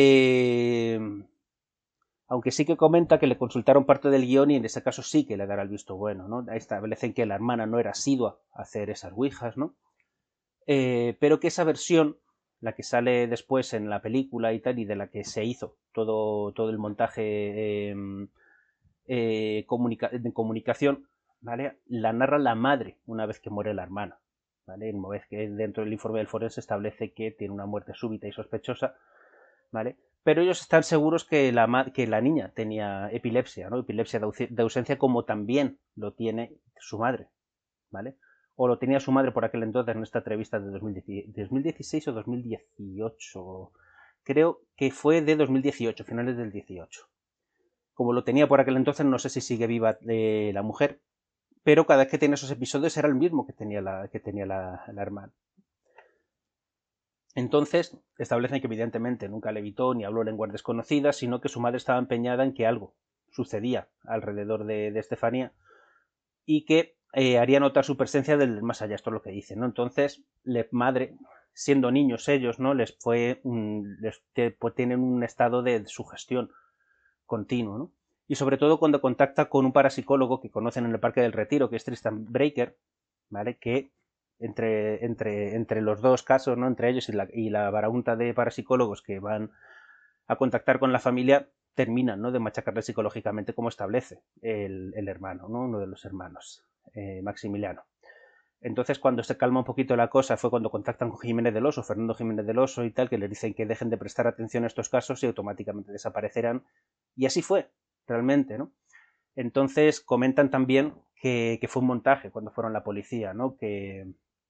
sí que comenta que le consultaron parte del guión y en ese caso sí que le dará el visto bueno, ¿no? Establecen que la hermana no era asidua a hacer esas ouijas, ¿no? Pero que esa versión, la que sale después en la película y tal, y de la que se hizo todo el montaje de comunicación, ¿vale?, la narra la madre una vez que muere la hermana, ¿vale? Una vez que dentro del informe del forense establece que tiene una muerte súbita y sospechosa, ¿vale? Pero ellos están seguros que la niña tenía epilepsia, ¿no?, epilepsia de ausencia, como también lo tiene su madre, ¿vale? O lo tenía su madre por aquel entonces, en esta entrevista de 2016 o 2018. Creo que fue de 2018, finales del 18. Como lo tenía por aquel entonces, no sé si sigue viva la mujer, pero cada vez que tenía esos episodios era el mismo que tenía la hermana. Entonces establecen que evidentemente nunca levitó ni habló lenguas desconocidas, sino que su madre estaba empeñada en que algo sucedía alrededor de Estefanía y que haría notar su presencia del más allá. Esto es lo que dicen, ¿no? Entonces, la madre, siendo niños ellos, ¿no?, tienen un estado de sugestión continuo, ¿no? Y sobre todo cuando contacta con un parapsicólogo que conocen en el Parque del Retiro, que es Tristan Breaker, ¿vale?, que entre los dos casos, ¿no?, entre ellos y la baraunta de parapsicólogos que van a contactar con la familia, terminan, ¿no?, de machacarle psicológicamente, como establece el hermano, ¿no?, uno de los hermanos, Maximiliano. Entonces, cuando se calma un poquito la cosa, fue cuando contactan con Jiménez del Oso, Fernando Jiménez del Oso y tal, que les dicen que dejen de prestar atención a estos casos y automáticamente desaparecerán. Y así fue, realmente, ¿no? Entonces, comentan también que fue un montaje cuando fueron la policía, ¿no?, que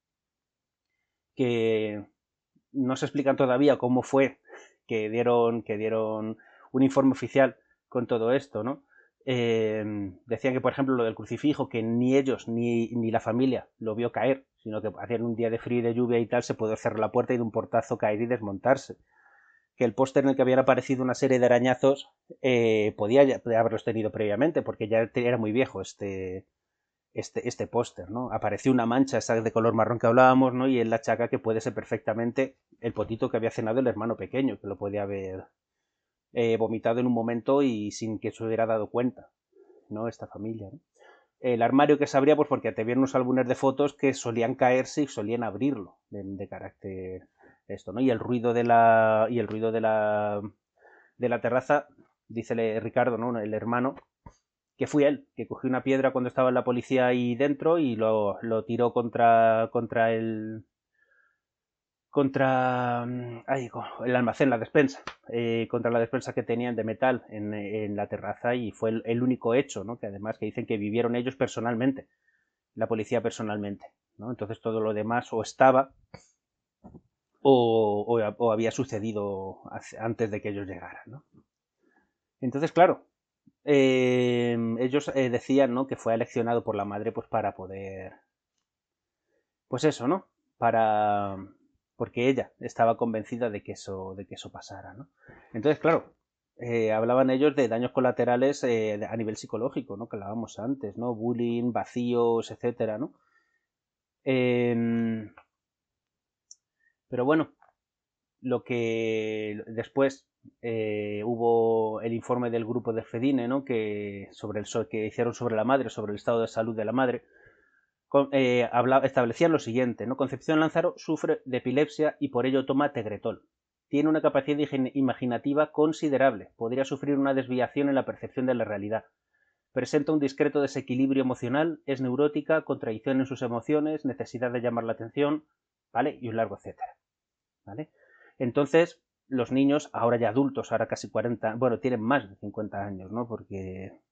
no se explican todavía cómo fue que dieron un informe oficial con todo esto, ¿no? Decían que, por ejemplo, lo del crucifijo, que ni ellos ni la familia lo vio caer, sino que hacían un día de frío y de lluvia y tal, se pudo cerrar la puerta y de un portazo caer y desmontarse. Que el póster en el que habían aparecido una serie de arañazos podía haberlos tenido previamente, porque ya era muy viejo este póster, ¿no? Apareció una mancha esa de color marrón que hablábamos, ¿no?, y él la achaca que puede ser perfectamente el potito que había cenado el hermano pequeño, que lo podía haber vomitado en un momento y sin que se hubiera dado cuenta, ¿no?, esta familia, ¿no? El armario que se abría, pues porque te vieron unos álbumes de fotos que solían caerse y solían abrirlo de carácter esto, ¿no? Y el ruido de la terraza, dice Ricardo, ¿no?, el hermano, que fui él, que cogió una piedra cuando estaba la policía ahí dentro y lo tiró contra el almacén, la despensa, contra la despensa que tenían de metal en la terraza, y fue el único hecho, ¿no? Que además que dicen que vivieron ellos personalmente, la policía personalmente, ¿no? Entonces todo lo demás o estaba o había sucedido antes de que ellos llegaran, ¿no? Entonces, claro, ellos decían, ¿no? Que fue aleccionado por la madre pues para poder, pues eso, ¿no? Porque ella estaba convencida de que eso pasara, ¿no? Entonces, claro, hablaban ellos de daños colaterales a nivel psicológico, ¿no? Que hablábamos antes, ¿no? Bullying, vacíos, etcétera, ¿no? Pero bueno, lo que después hubo el informe del grupo de Fedine, ¿no? Que hicieron sobre la madre, sobre el estado de salud de la madre. Establecían lo siguiente, ¿no? Concepción Lázaro sufre de epilepsia y por ello toma Tegretol. Tiene una capacidad imaginativa considerable. Podría sufrir una desviación en la percepción de la realidad. Presenta un discreto desequilibrio emocional, es neurótica, contradicción en sus emociones, necesidad de llamar la atención, ¿vale? Y un largo etcétera, ¿vale? Entonces, los niños, ahora ya adultos, ahora casi 40, bueno, tienen más de 50 años, ¿no? Porque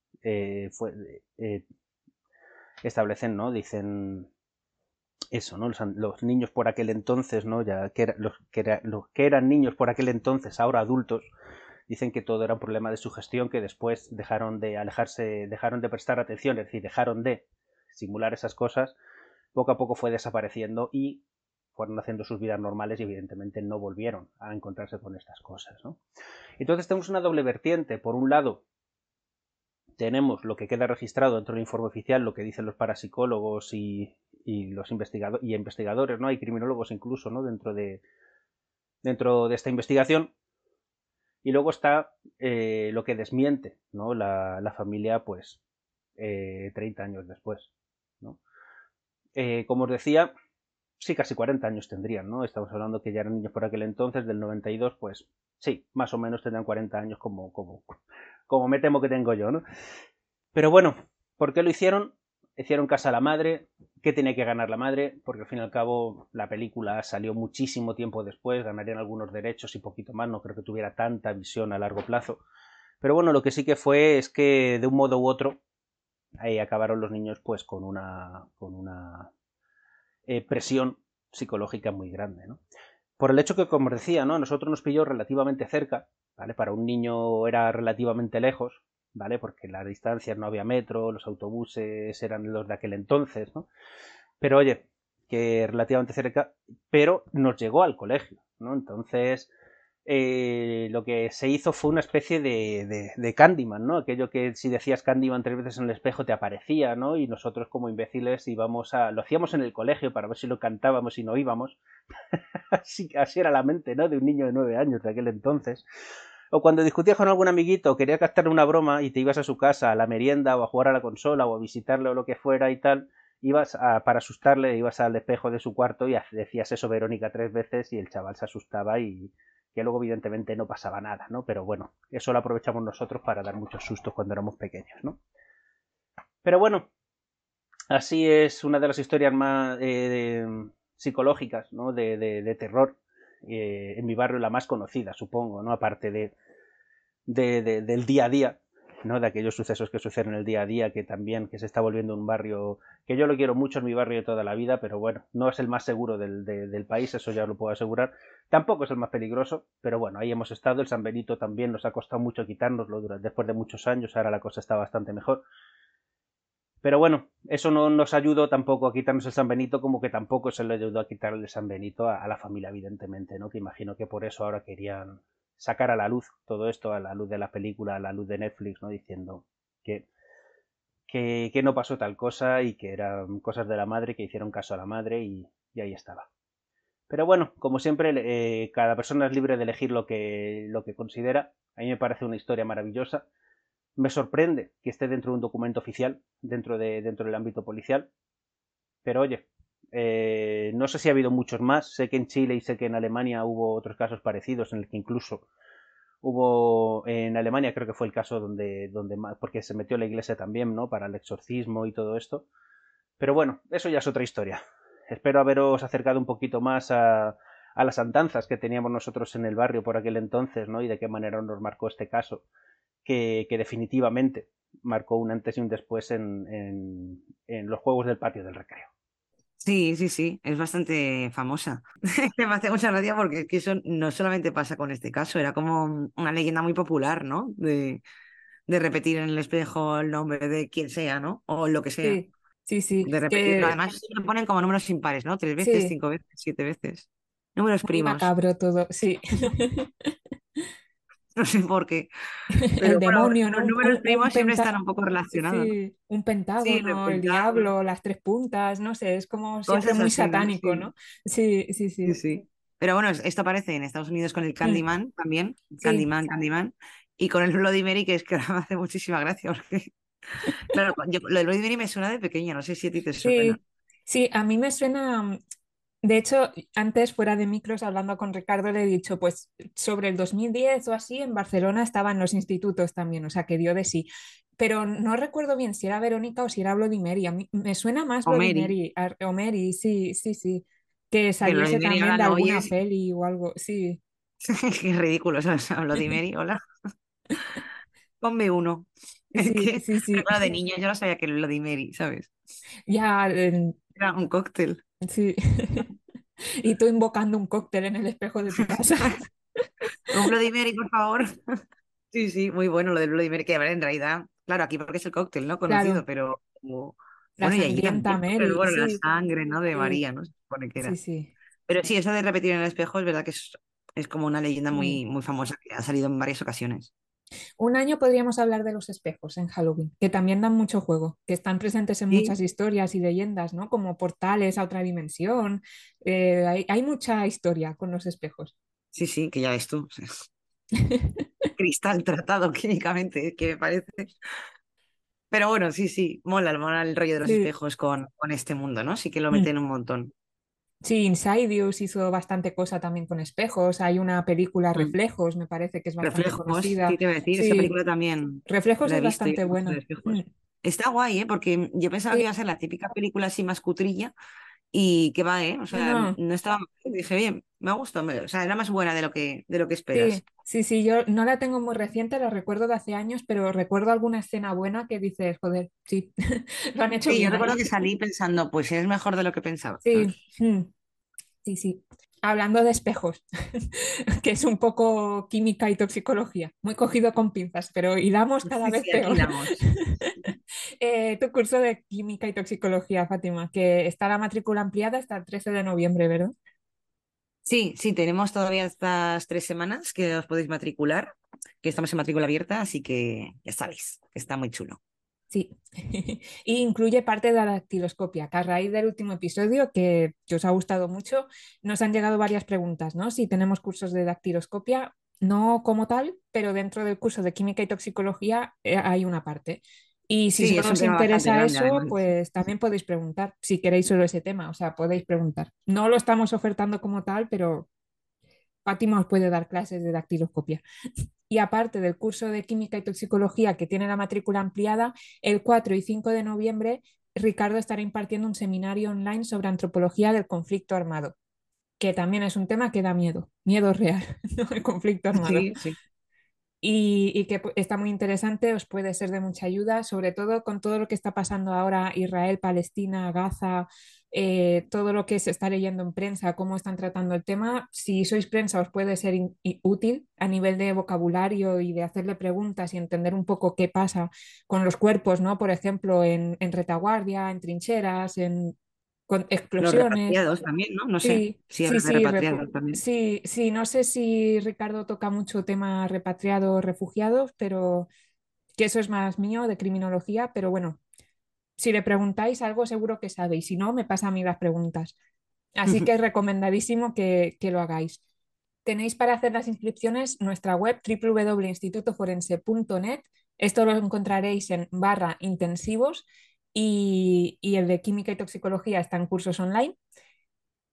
establecen, ¿no? Dicen eso, ¿no? Los niños por aquel entonces, ¿no? Los que eran niños por aquel entonces, ahora adultos, dicen que todo era un problema de sugestión, que después dejaron de alejarse, dejaron de prestar atención, es decir, dejaron de simular esas cosas, poco a poco fue desapareciendo y fueron haciendo sus vidas normales y evidentemente no volvieron a encontrarse con estas cosas, ¿no? Entonces tenemos una doble vertiente. Por un lado, tenemos lo que queda registrado dentro del informe oficial, lo que dicen los parapsicólogos y los investigadores, ¿no? Hay criminólogos incluso, ¿no? Dentro de esta investigación. Y luego está lo que desmiente, ¿no? La familia, pues, 30 años después, ¿no? Como os decía, sí, casi 40 años tendrían, ¿no? Estamos hablando que ya eran niños por aquel entonces, del 92, pues sí, más o menos tendrán 40 años como me temo que tengo yo, ¿no? Pero bueno, ¿por qué lo hicieron? Hicieron caso a la madre. ¿Qué tenía que ganar la madre? Porque al fin y al cabo la película salió muchísimo tiempo después, ganarían algunos derechos y poquito más, no creo que tuviera tanta visión a largo plazo. Pero bueno, lo que sí que fue es que de un modo u otro ahí acabaron los niños pues con una presión psicológica muy grande, ¿no? Por el hecho que, como os decía, ¿no? A nosotros nos pilló relativamente cerca, ¿vale? Para un niño era relativamente lejos, ¿vale? Porque las distancias no había metro, los autobuses eran los de aquel entonces, ¿no? Pero oye, que relativamente cerca, pero nos llegó al colegio, ¿no? Entonces, lo que se hizo fue una especie de Candyman, ¿no? Aquello que si decías Candyman 3 veces en el espejo te aparecía, ¿no? Y nosotros como imbéciles lo hacíamos en el colegio para ver si lo cantábamos y no íbamos. Así era la mente, ¿no? De un niño de 9 años de aquel entonces. O cuando discutías con algún amiguito, quería captarle una broma y te ibas a su casa a la merienda o a jugar a la consola o a visitarle o lo que fuera y tal, para asustarle, ibas al espejo de su cuarto y decías eso Verónica 3 veces y el chaval se asustaba y que luego evidentemente no pasaba nada, ¿no? Pero bueno, eso lo aprovechamos nosotros para dar muchos sustos cuando éramos pequeños, ¿no? Pero bueno, así es una de las historias más psicológicas, ¿no? De terror, en mi barrio la más conocida, supongo, ¿no? Aparte del día a día, ¿no? De aquellos sucesos que suceden en el día a día, que se está volviendo un barrio que yo lo quiero mucho, en mi barrio de toda la vida, pero bueno, no es el más seguro del país, eso ya lo puedo asegurar. Tampoco es el más peligroso, pero bueno, ahí hemos estado. El San Benito también nos ha costado mucho quitárnoslo después de muchos años, ahora la cosa está bastante mejor. Pero bueno, eso no nos ayudó tampoco a quitarnos el San Benito, como que tampoco se le ayudó a quitarle el San Benito a la familia, evidentemente, ¿no? Que imagino que por eso ahora querían sacar a la luz todo esto, a la luz de la película, a la luz de Netflix, ¿no? Diciendo que no pasó tal cosa y que eran cosas de la madre, que hicieron caso a la madre y ahí estaba. Pero bueno, como siempre, cada persona es libre de elegir lo que considera. A mí me parece una historia maravillosa. Me sorprende que esté dentro de un documento oficial, dentro del ámbito policial. Pero oye, no sé si ha habido muchos más. Sé que en Chile y sé que en Alemania hubo otros casos parecidos en el que incluso Hubo en Alemania, creo que fue el caso porque se metió la iglesia también, ¿no? Para el exorcismo y todo esto. Pero bueno, eso ya es otra historia. Espero haberos acercado un poquito más a las andanzas que teníamos nosotros en el barrio por aquel entonces, ¿no? Y de qué manera nos marcó este caso, que definitivamente marcó un antes y un después en los juegos del patio del recreo. Sí, sí, sí, es bastante famosa. Me hace mucha gracia porque es que eso no solamente pasa con este caso, era como una leyenda muy popular, ¿no? De repetir en el espejo el nombre de quien sea, ¿no? O lo que sea. Sí, sí, sí, De repetirlo. que Además, lo ponen como números impares, ¿no? 3 veces, sí, 5 veces, 7 veces. Números muy primos. macabro todo, sí. No sé por qué. El Pero bueno, demonio, ¿no? los números primos siempre están un poco relacionados, ¿no? Sí, un Sí, pentágono, el repentado, diablo, las tres puntas, no sé, es como siempre cosas muy así, ¿no? satánico, Sí, ¿no? Sí, sí, sí, sí. sí. Pero bueno, esto aparece en Estados Unidos con el Mm, Candyman también. sí, Candyman. Y con el Bloody Mary, que es que ahora me hace muchísima gracia, porque, claro, lo de Bloody Mary me suena de pequeña, no sé si a ti te suena. sí, sí, a mí me suena, de hecho, antes fuera de micros, hablando con Ricardo, le he dicho, pues sobre el 2010 o así, en Barcelona estaban los institutos también, o sea, que dio de sí. Pero no recuerdo bien si era Verónica o si era Bloody Mary. A mí me suena más O Bloody Mary, Mary, o Mary, sí, sí, sí. Que que Bloody saliese Mary también ahora de lo alguna oyes. peli o algo, sí. Qué ridículo, ¿sabes? Bloody Mary, hola. Ponme uno. Es Sí, que, sí, pero sí. claro, de niña yo no sabía que era Bloody Mary, ¿sabes? Ya, Era un cóctel. sí. Y tú invocando un cóctel en el espejo de tu casa. Un Bloody Mary, por favor. Sí, sí, muy bueno lo del Bloody Mary, que a ver, en realidad, claro, aquí porque es el cóctel, ¿no? Conocido, Claro, pero la bueno, y allí sangrienta también, ¿no? Pero Mary, bueno, la sí, sangre, ¿no? De sí, María, ¿no? Se supone que sí, era. sí. Pero sí, eso de repetir en el espejo es verdad que es como una leyenda Mm. muy, muy famosa que ha salido en varias ocasiones. Un año podríamos hablar de los espejos en Halloween, que también dan mucho juego, que están presentes en Sí, muchas historias y leyendas, ¿no? Como portales a otra dimensión. Hay mucha historia con los espejos. sí, sí, que ya ves tú. O sea, cristal tratado químicamente, que me parece. Pero bueno, sí, sí, mola el rollo de los Sí. espejos con este mundo, ¿no? Sí que lo Mm. meten un montón. Sí, Insidious hizo bastante cosa también con espejos. Hay una película Mm. Reflejos, me parece que es bastante Reflejos, sí conocida. te iba a decir, esa Sí, película también Reflejos la he es visto, yo bastante mucho de buena. Mm. Reflejos. Está guay, ¿eh? Porque yo pensaba que Sí, iba a ser la típica película así más cutrilla y que va, ¿eh? O no, sea, no. no estaba mal. Dije, bien, me ha gustado, o sea, era más buena de lo que esperas. Sí, sí, sí, yo no la tengo muy reciente, la recuerdo de hace años, pero recuerdo alguna escena buena que dices, joder, sí, lo han hecho Sí, yo bien recuerdo ahí. que salí pensando, pues es mejor de lo que pensaba, Sí, ¿sabes? mm, sí, sí. Hablando de espejos, que es un poco química y toxicología, muy cogido con pinzas, pero hilamos cada Sí, vez sí, aquí peor. hilamos. Tu curso de química y toxicología, Fátima, que está la matrícula ampliada hasta el 13 de noviembre, ¿verdad? Sí, sí, tenemos todavía estas 3 semanas que os podéis matricular, que estamos en matrícula abierta, así que ya sabéis, que está muy chulo. Sí, y incluye parte de la dactiloscopia, que a raíz del último episodio, que os ha gustado mucho, nos han llegado varias preguntas, ¿no? Si tenemos cursos de dactiloscopia, no como tal, pero dentro del curso de química y toxicología hay una parte. Y si Sí, es solo un os tema bastante interesa grande eso, además. pues también podéis preguntar, si queréis solo ese tema, o sea, podéis preguntar. No lo estamos ofertando como tal, pero Fátima os puede dar clases de dactiloscopia. Y aparte del curso de química y toxicología que tiene la matrícula ampliada, el 4 y 5 de noviembre Ricardo estará impartiendo un seminario online sobre antropología del conflicto armado, que también es un tema que da miedo, miedo real, ¿no? El conflicto armado. Sí, sí. Y que está muy interesante, os puede ser de mucha ayuda, sobre todo con todo lo que está pasando ahora Israel, Palestina, Gaza, todo lo que se está leyendo en prensa, cómo están tratando el tema. Si sois prensa, os puede ser útil a nivel de vocabulario y de hacerle preguntas y entender un poco qué pasa con los cuerpos, ¿no? Por ejemplo, en retaguardia, en trincheras, con Los explosiones. repatriados también, ¿no? No sé Sí, si sí, hablan de sí, repatriados también. sí, sí, no sé si Ricardo toca mucho tema repatriados, refugiados, pero que eso es más mío de criminología, pero bueno, si le preguntáis algo seguro que sabe y si no, me pasa a mí las preguntas. Así que es recomendadísimo que lo hagáis. Tenéis para hacer las inscripciones nuestra web www.institutoforense.net. Esto lo encontraréis en barra intensivos y el de química y toxicología está en cursos online.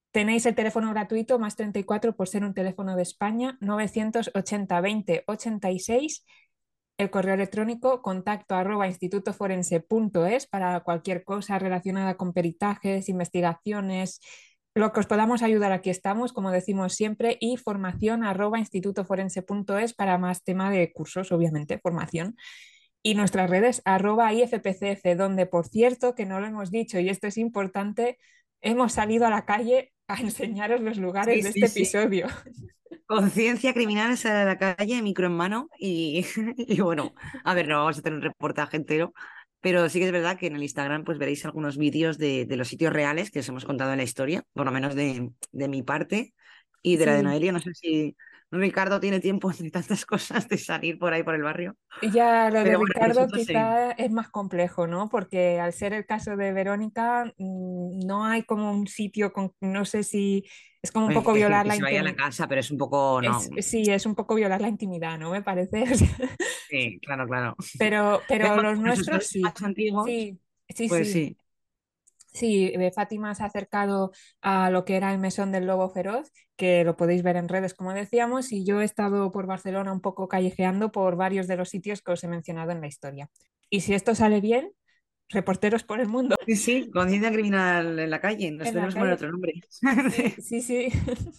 Tenéis el teléfono gratuito más 34 por ser un teléfono de España, 980 20 86. El correo electrónico contacto@institutoforense.es para cualquier cosa relacionada con peritajes, investigaciones, lo que os podamos ayudar, aquí estamos, como decimos siempre, y formación@institutoforense.es para más tema de cursos, obviamente, formación. Y nuestras redes @IFPCF, donde, por cierto, que no lo hemos dicho y esto es importante, hemos salido a la calle a enseñaros los lugares Sí, de sí, este sí. episodio. Conciencia criminal sale a la calle, micro en mano y bueno, a ver, no vamos a tener un reportaje entero, pero sí que es verdad que en el Instagram pues veréis algunos vídeos de los sitios reales que os hemos contado en la historia, por lo menos de mi parte y de la de Sí. Noelia. No sé si Ricardo tiene tiempo entre tantas cosas de salir por ahí por el barrio, Ya lo de pero bueno, Ricardo nosotros sí. quizá es más complejo, ¿no? Porque al ser el caso de Verónica, no hay como un sitio con, no sé si es como un poco violar Que la se vaya a la intimidad. casa, pero es un poco, no, Sí, es un poco violar la intimidad, ¿no? Me parece. sí, claro, claro. Pero Pero bueno, los nuestros nuestros colegas sí. más antiguos, Sí, sí, pues sí. sí. Sí, Fátima se ha acercado a lo que era el Mesón del Lobo Feroz, que lo podéis ver en redes, como decíamos, y yo he estado por Barcelona un poco callejeando por varios de los sitios que os he mencionado en la historia. Y si esto sale bien, reporteros por el mundo Sí, sí, conciencia criminal en la calle, nos en la tenemos que poner calle. otro nombre. Sí, sí, sí.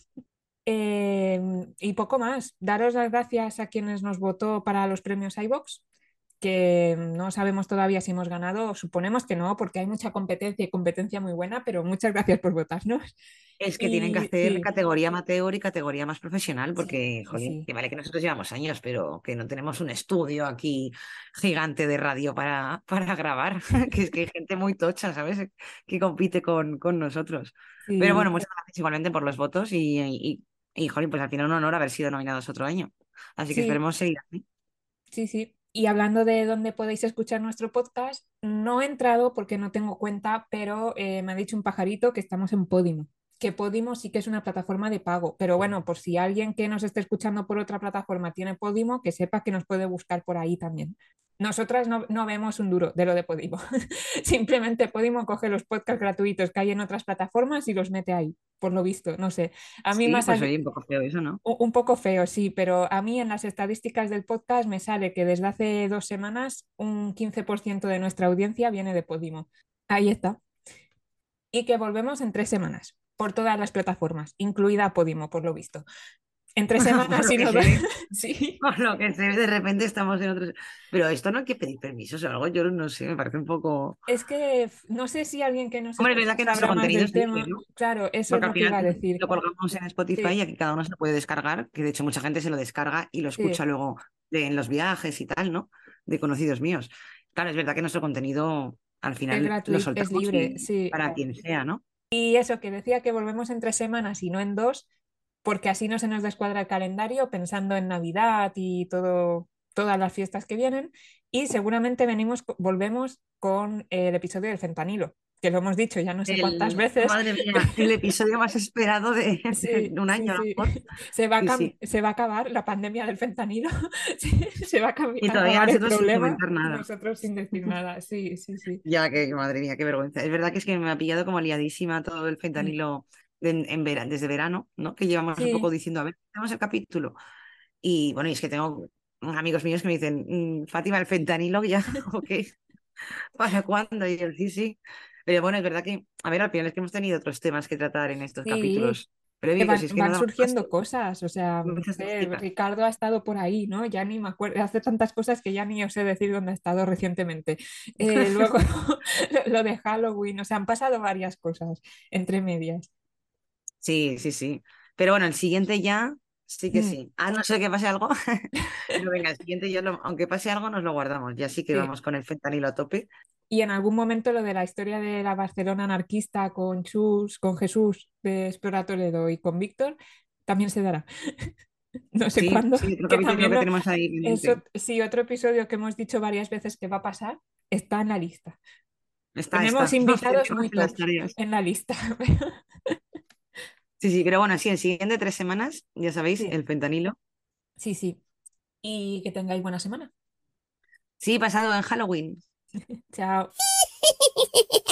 Y poco más. Daros las gracias a quienes nos votó para los premios iVox, que no sabemos todavía si hemos ganado, suponemos que no, porque hay mucha competencia y competencia muy buena, pero muchas gracias por votarnos. Es que tienen que Y hacer sí, categoría amateur y categoría más profesional, sí, porque, sí, jolín, sí. que vale que nosotros llevamos años, pero que no tenemos un estudio aquí gigante de radio para grabar, que es que hay gente muy tocha, ¿sabes? Que compite con nosotros. Pero Sí, bueno, muchas gracias igualmente por los votos jolín, pues al final un honor haber sido nominados otro año. Así que sí, esperemos seguir así. sí, sí. Y hablando de dónde podéis escuchar nuestro podcast, no he entrado porque no tengo cuenta, pero me ha dicho un pajarito que estamos en Podimo. Que Podimo sí que es una plataforma de pago, pero bueno, por si alguien que nos esté escuchando por otra plataforma tiene Podimo, que sepa que nos puede buscar por ahí también. Nosotras no vemos un duro de lo de Podimo. Simplemente Podimo coge los podcasts gratuitos que hay en otras plataformas y los mete ahí, por lo visto, no sé. A mí Sí, más pues oye, un poco feo eso, ¿no? un poco feo, sí, pero a mí en las estadísticas del podcast me sale que desde hace 2 semanas un 15% de nuestra audiencia viene de Podimo. Ahí está. Y que volvemos en 3 semanas por todas las plataformas, incluida Podimo, por lo visto. En tres Por semanas, lo si que no. se ve. Sí. Por lo que se ve, de repente estamos en otros. Pero esto no hay que pedir permisos o algo, yo no sé, me parece un poco. Es que no sé si alguien que nos Hombre, es escucha verdad que nuestro sabrá más contenido del es libre, tema. ¿no? Claro, eso es Porque al lo que iba final a decir. lo colgamos en Spotify y Sí, aquí cada uno se lo puede descargar, que de hecho mucha gente se lo descarga y lo sí, escucha luego en los viajes y tal, ¿no? De conocidos míos. Claro, es verdad que nuestro contenido al es final lo gratuito, es soltamos libre, y sí. para quien sea, ¿no? Y eso, que decía que volvemos en 3 semanas y no en dos, porque así no se nos descuadra el calendario pensando en Navidad y todo, todas las fiestas que vienen. Y seguramente volvemos con el episodio del fentanilo, que lo hemos dicho ya no sé cuántas veces. Madre mía, el episodio más esperado Sí, de un sí, año, a lo sí. mejor. Sí, sí. Se va a acabar la pandemia del fentanilo, sí, se va a Y todavía acabar el nosotros sin problema comentar y nada. nosotros sin decir nada. Sí, sí, sí. Ya, que madre mía, qué vergüenza. Es verdad que es que me ha pillado como liadísima todo el Mm. fentanilo desde verano, ¿no? Que llevamos un poco Sí, diciendo, a ver, tenemos el capítulo. Y bueno, y es que tengo amigos míos que me dicen, Fátima, el fentanilo ya, ok, ¿para cuándo? Y yo, sí, sí. Pero bueno, es verdad que, a ver, al final es que hemos tenido otros temas que tratar en estos sí. capítulos Que previos, y es que no van daba paso, surgiendo cosas, o sea, no muchas sé, cositas. Ricardo ha estado por ahí, ¿no? Ya ni me acuerdo, hace tantas cosas que ya ni os sé decir dónde ha estado recientemente. Luego lo de Halloween, o sea, han pasado varias cosas entre medias. Sí, sí, sí. Pero bueno, el siguiente ya, sí que Mm, sí. A no ser que pase algo. Pero venga, el siguiente ya, aunque pase algo, nos lo guardamos. Ya sí que sí. vamos con el fentanilo a tope. Y en algún momento lo de la historia de la Barcelona anarquista con Jesús de Explora Toledo y con Víctor, también se dará. No sé Sí, cuándo, sí, otro que capítulo también que no, tenemos ahí eso pendiente. sí, otro episodio que hemos dicho varias veces que va a pasar está en la lista. Está, Tenemos está. Nos invitados tenemos muy en las tops tareas. en la lista. Sí, sí, pero bueno, sí, el siguiente 3 semanas, ya sabéis, Sí, el fentanilo. sí, sí. Y que tengáis buena semana. Sí, pasado en Halloween. Chao.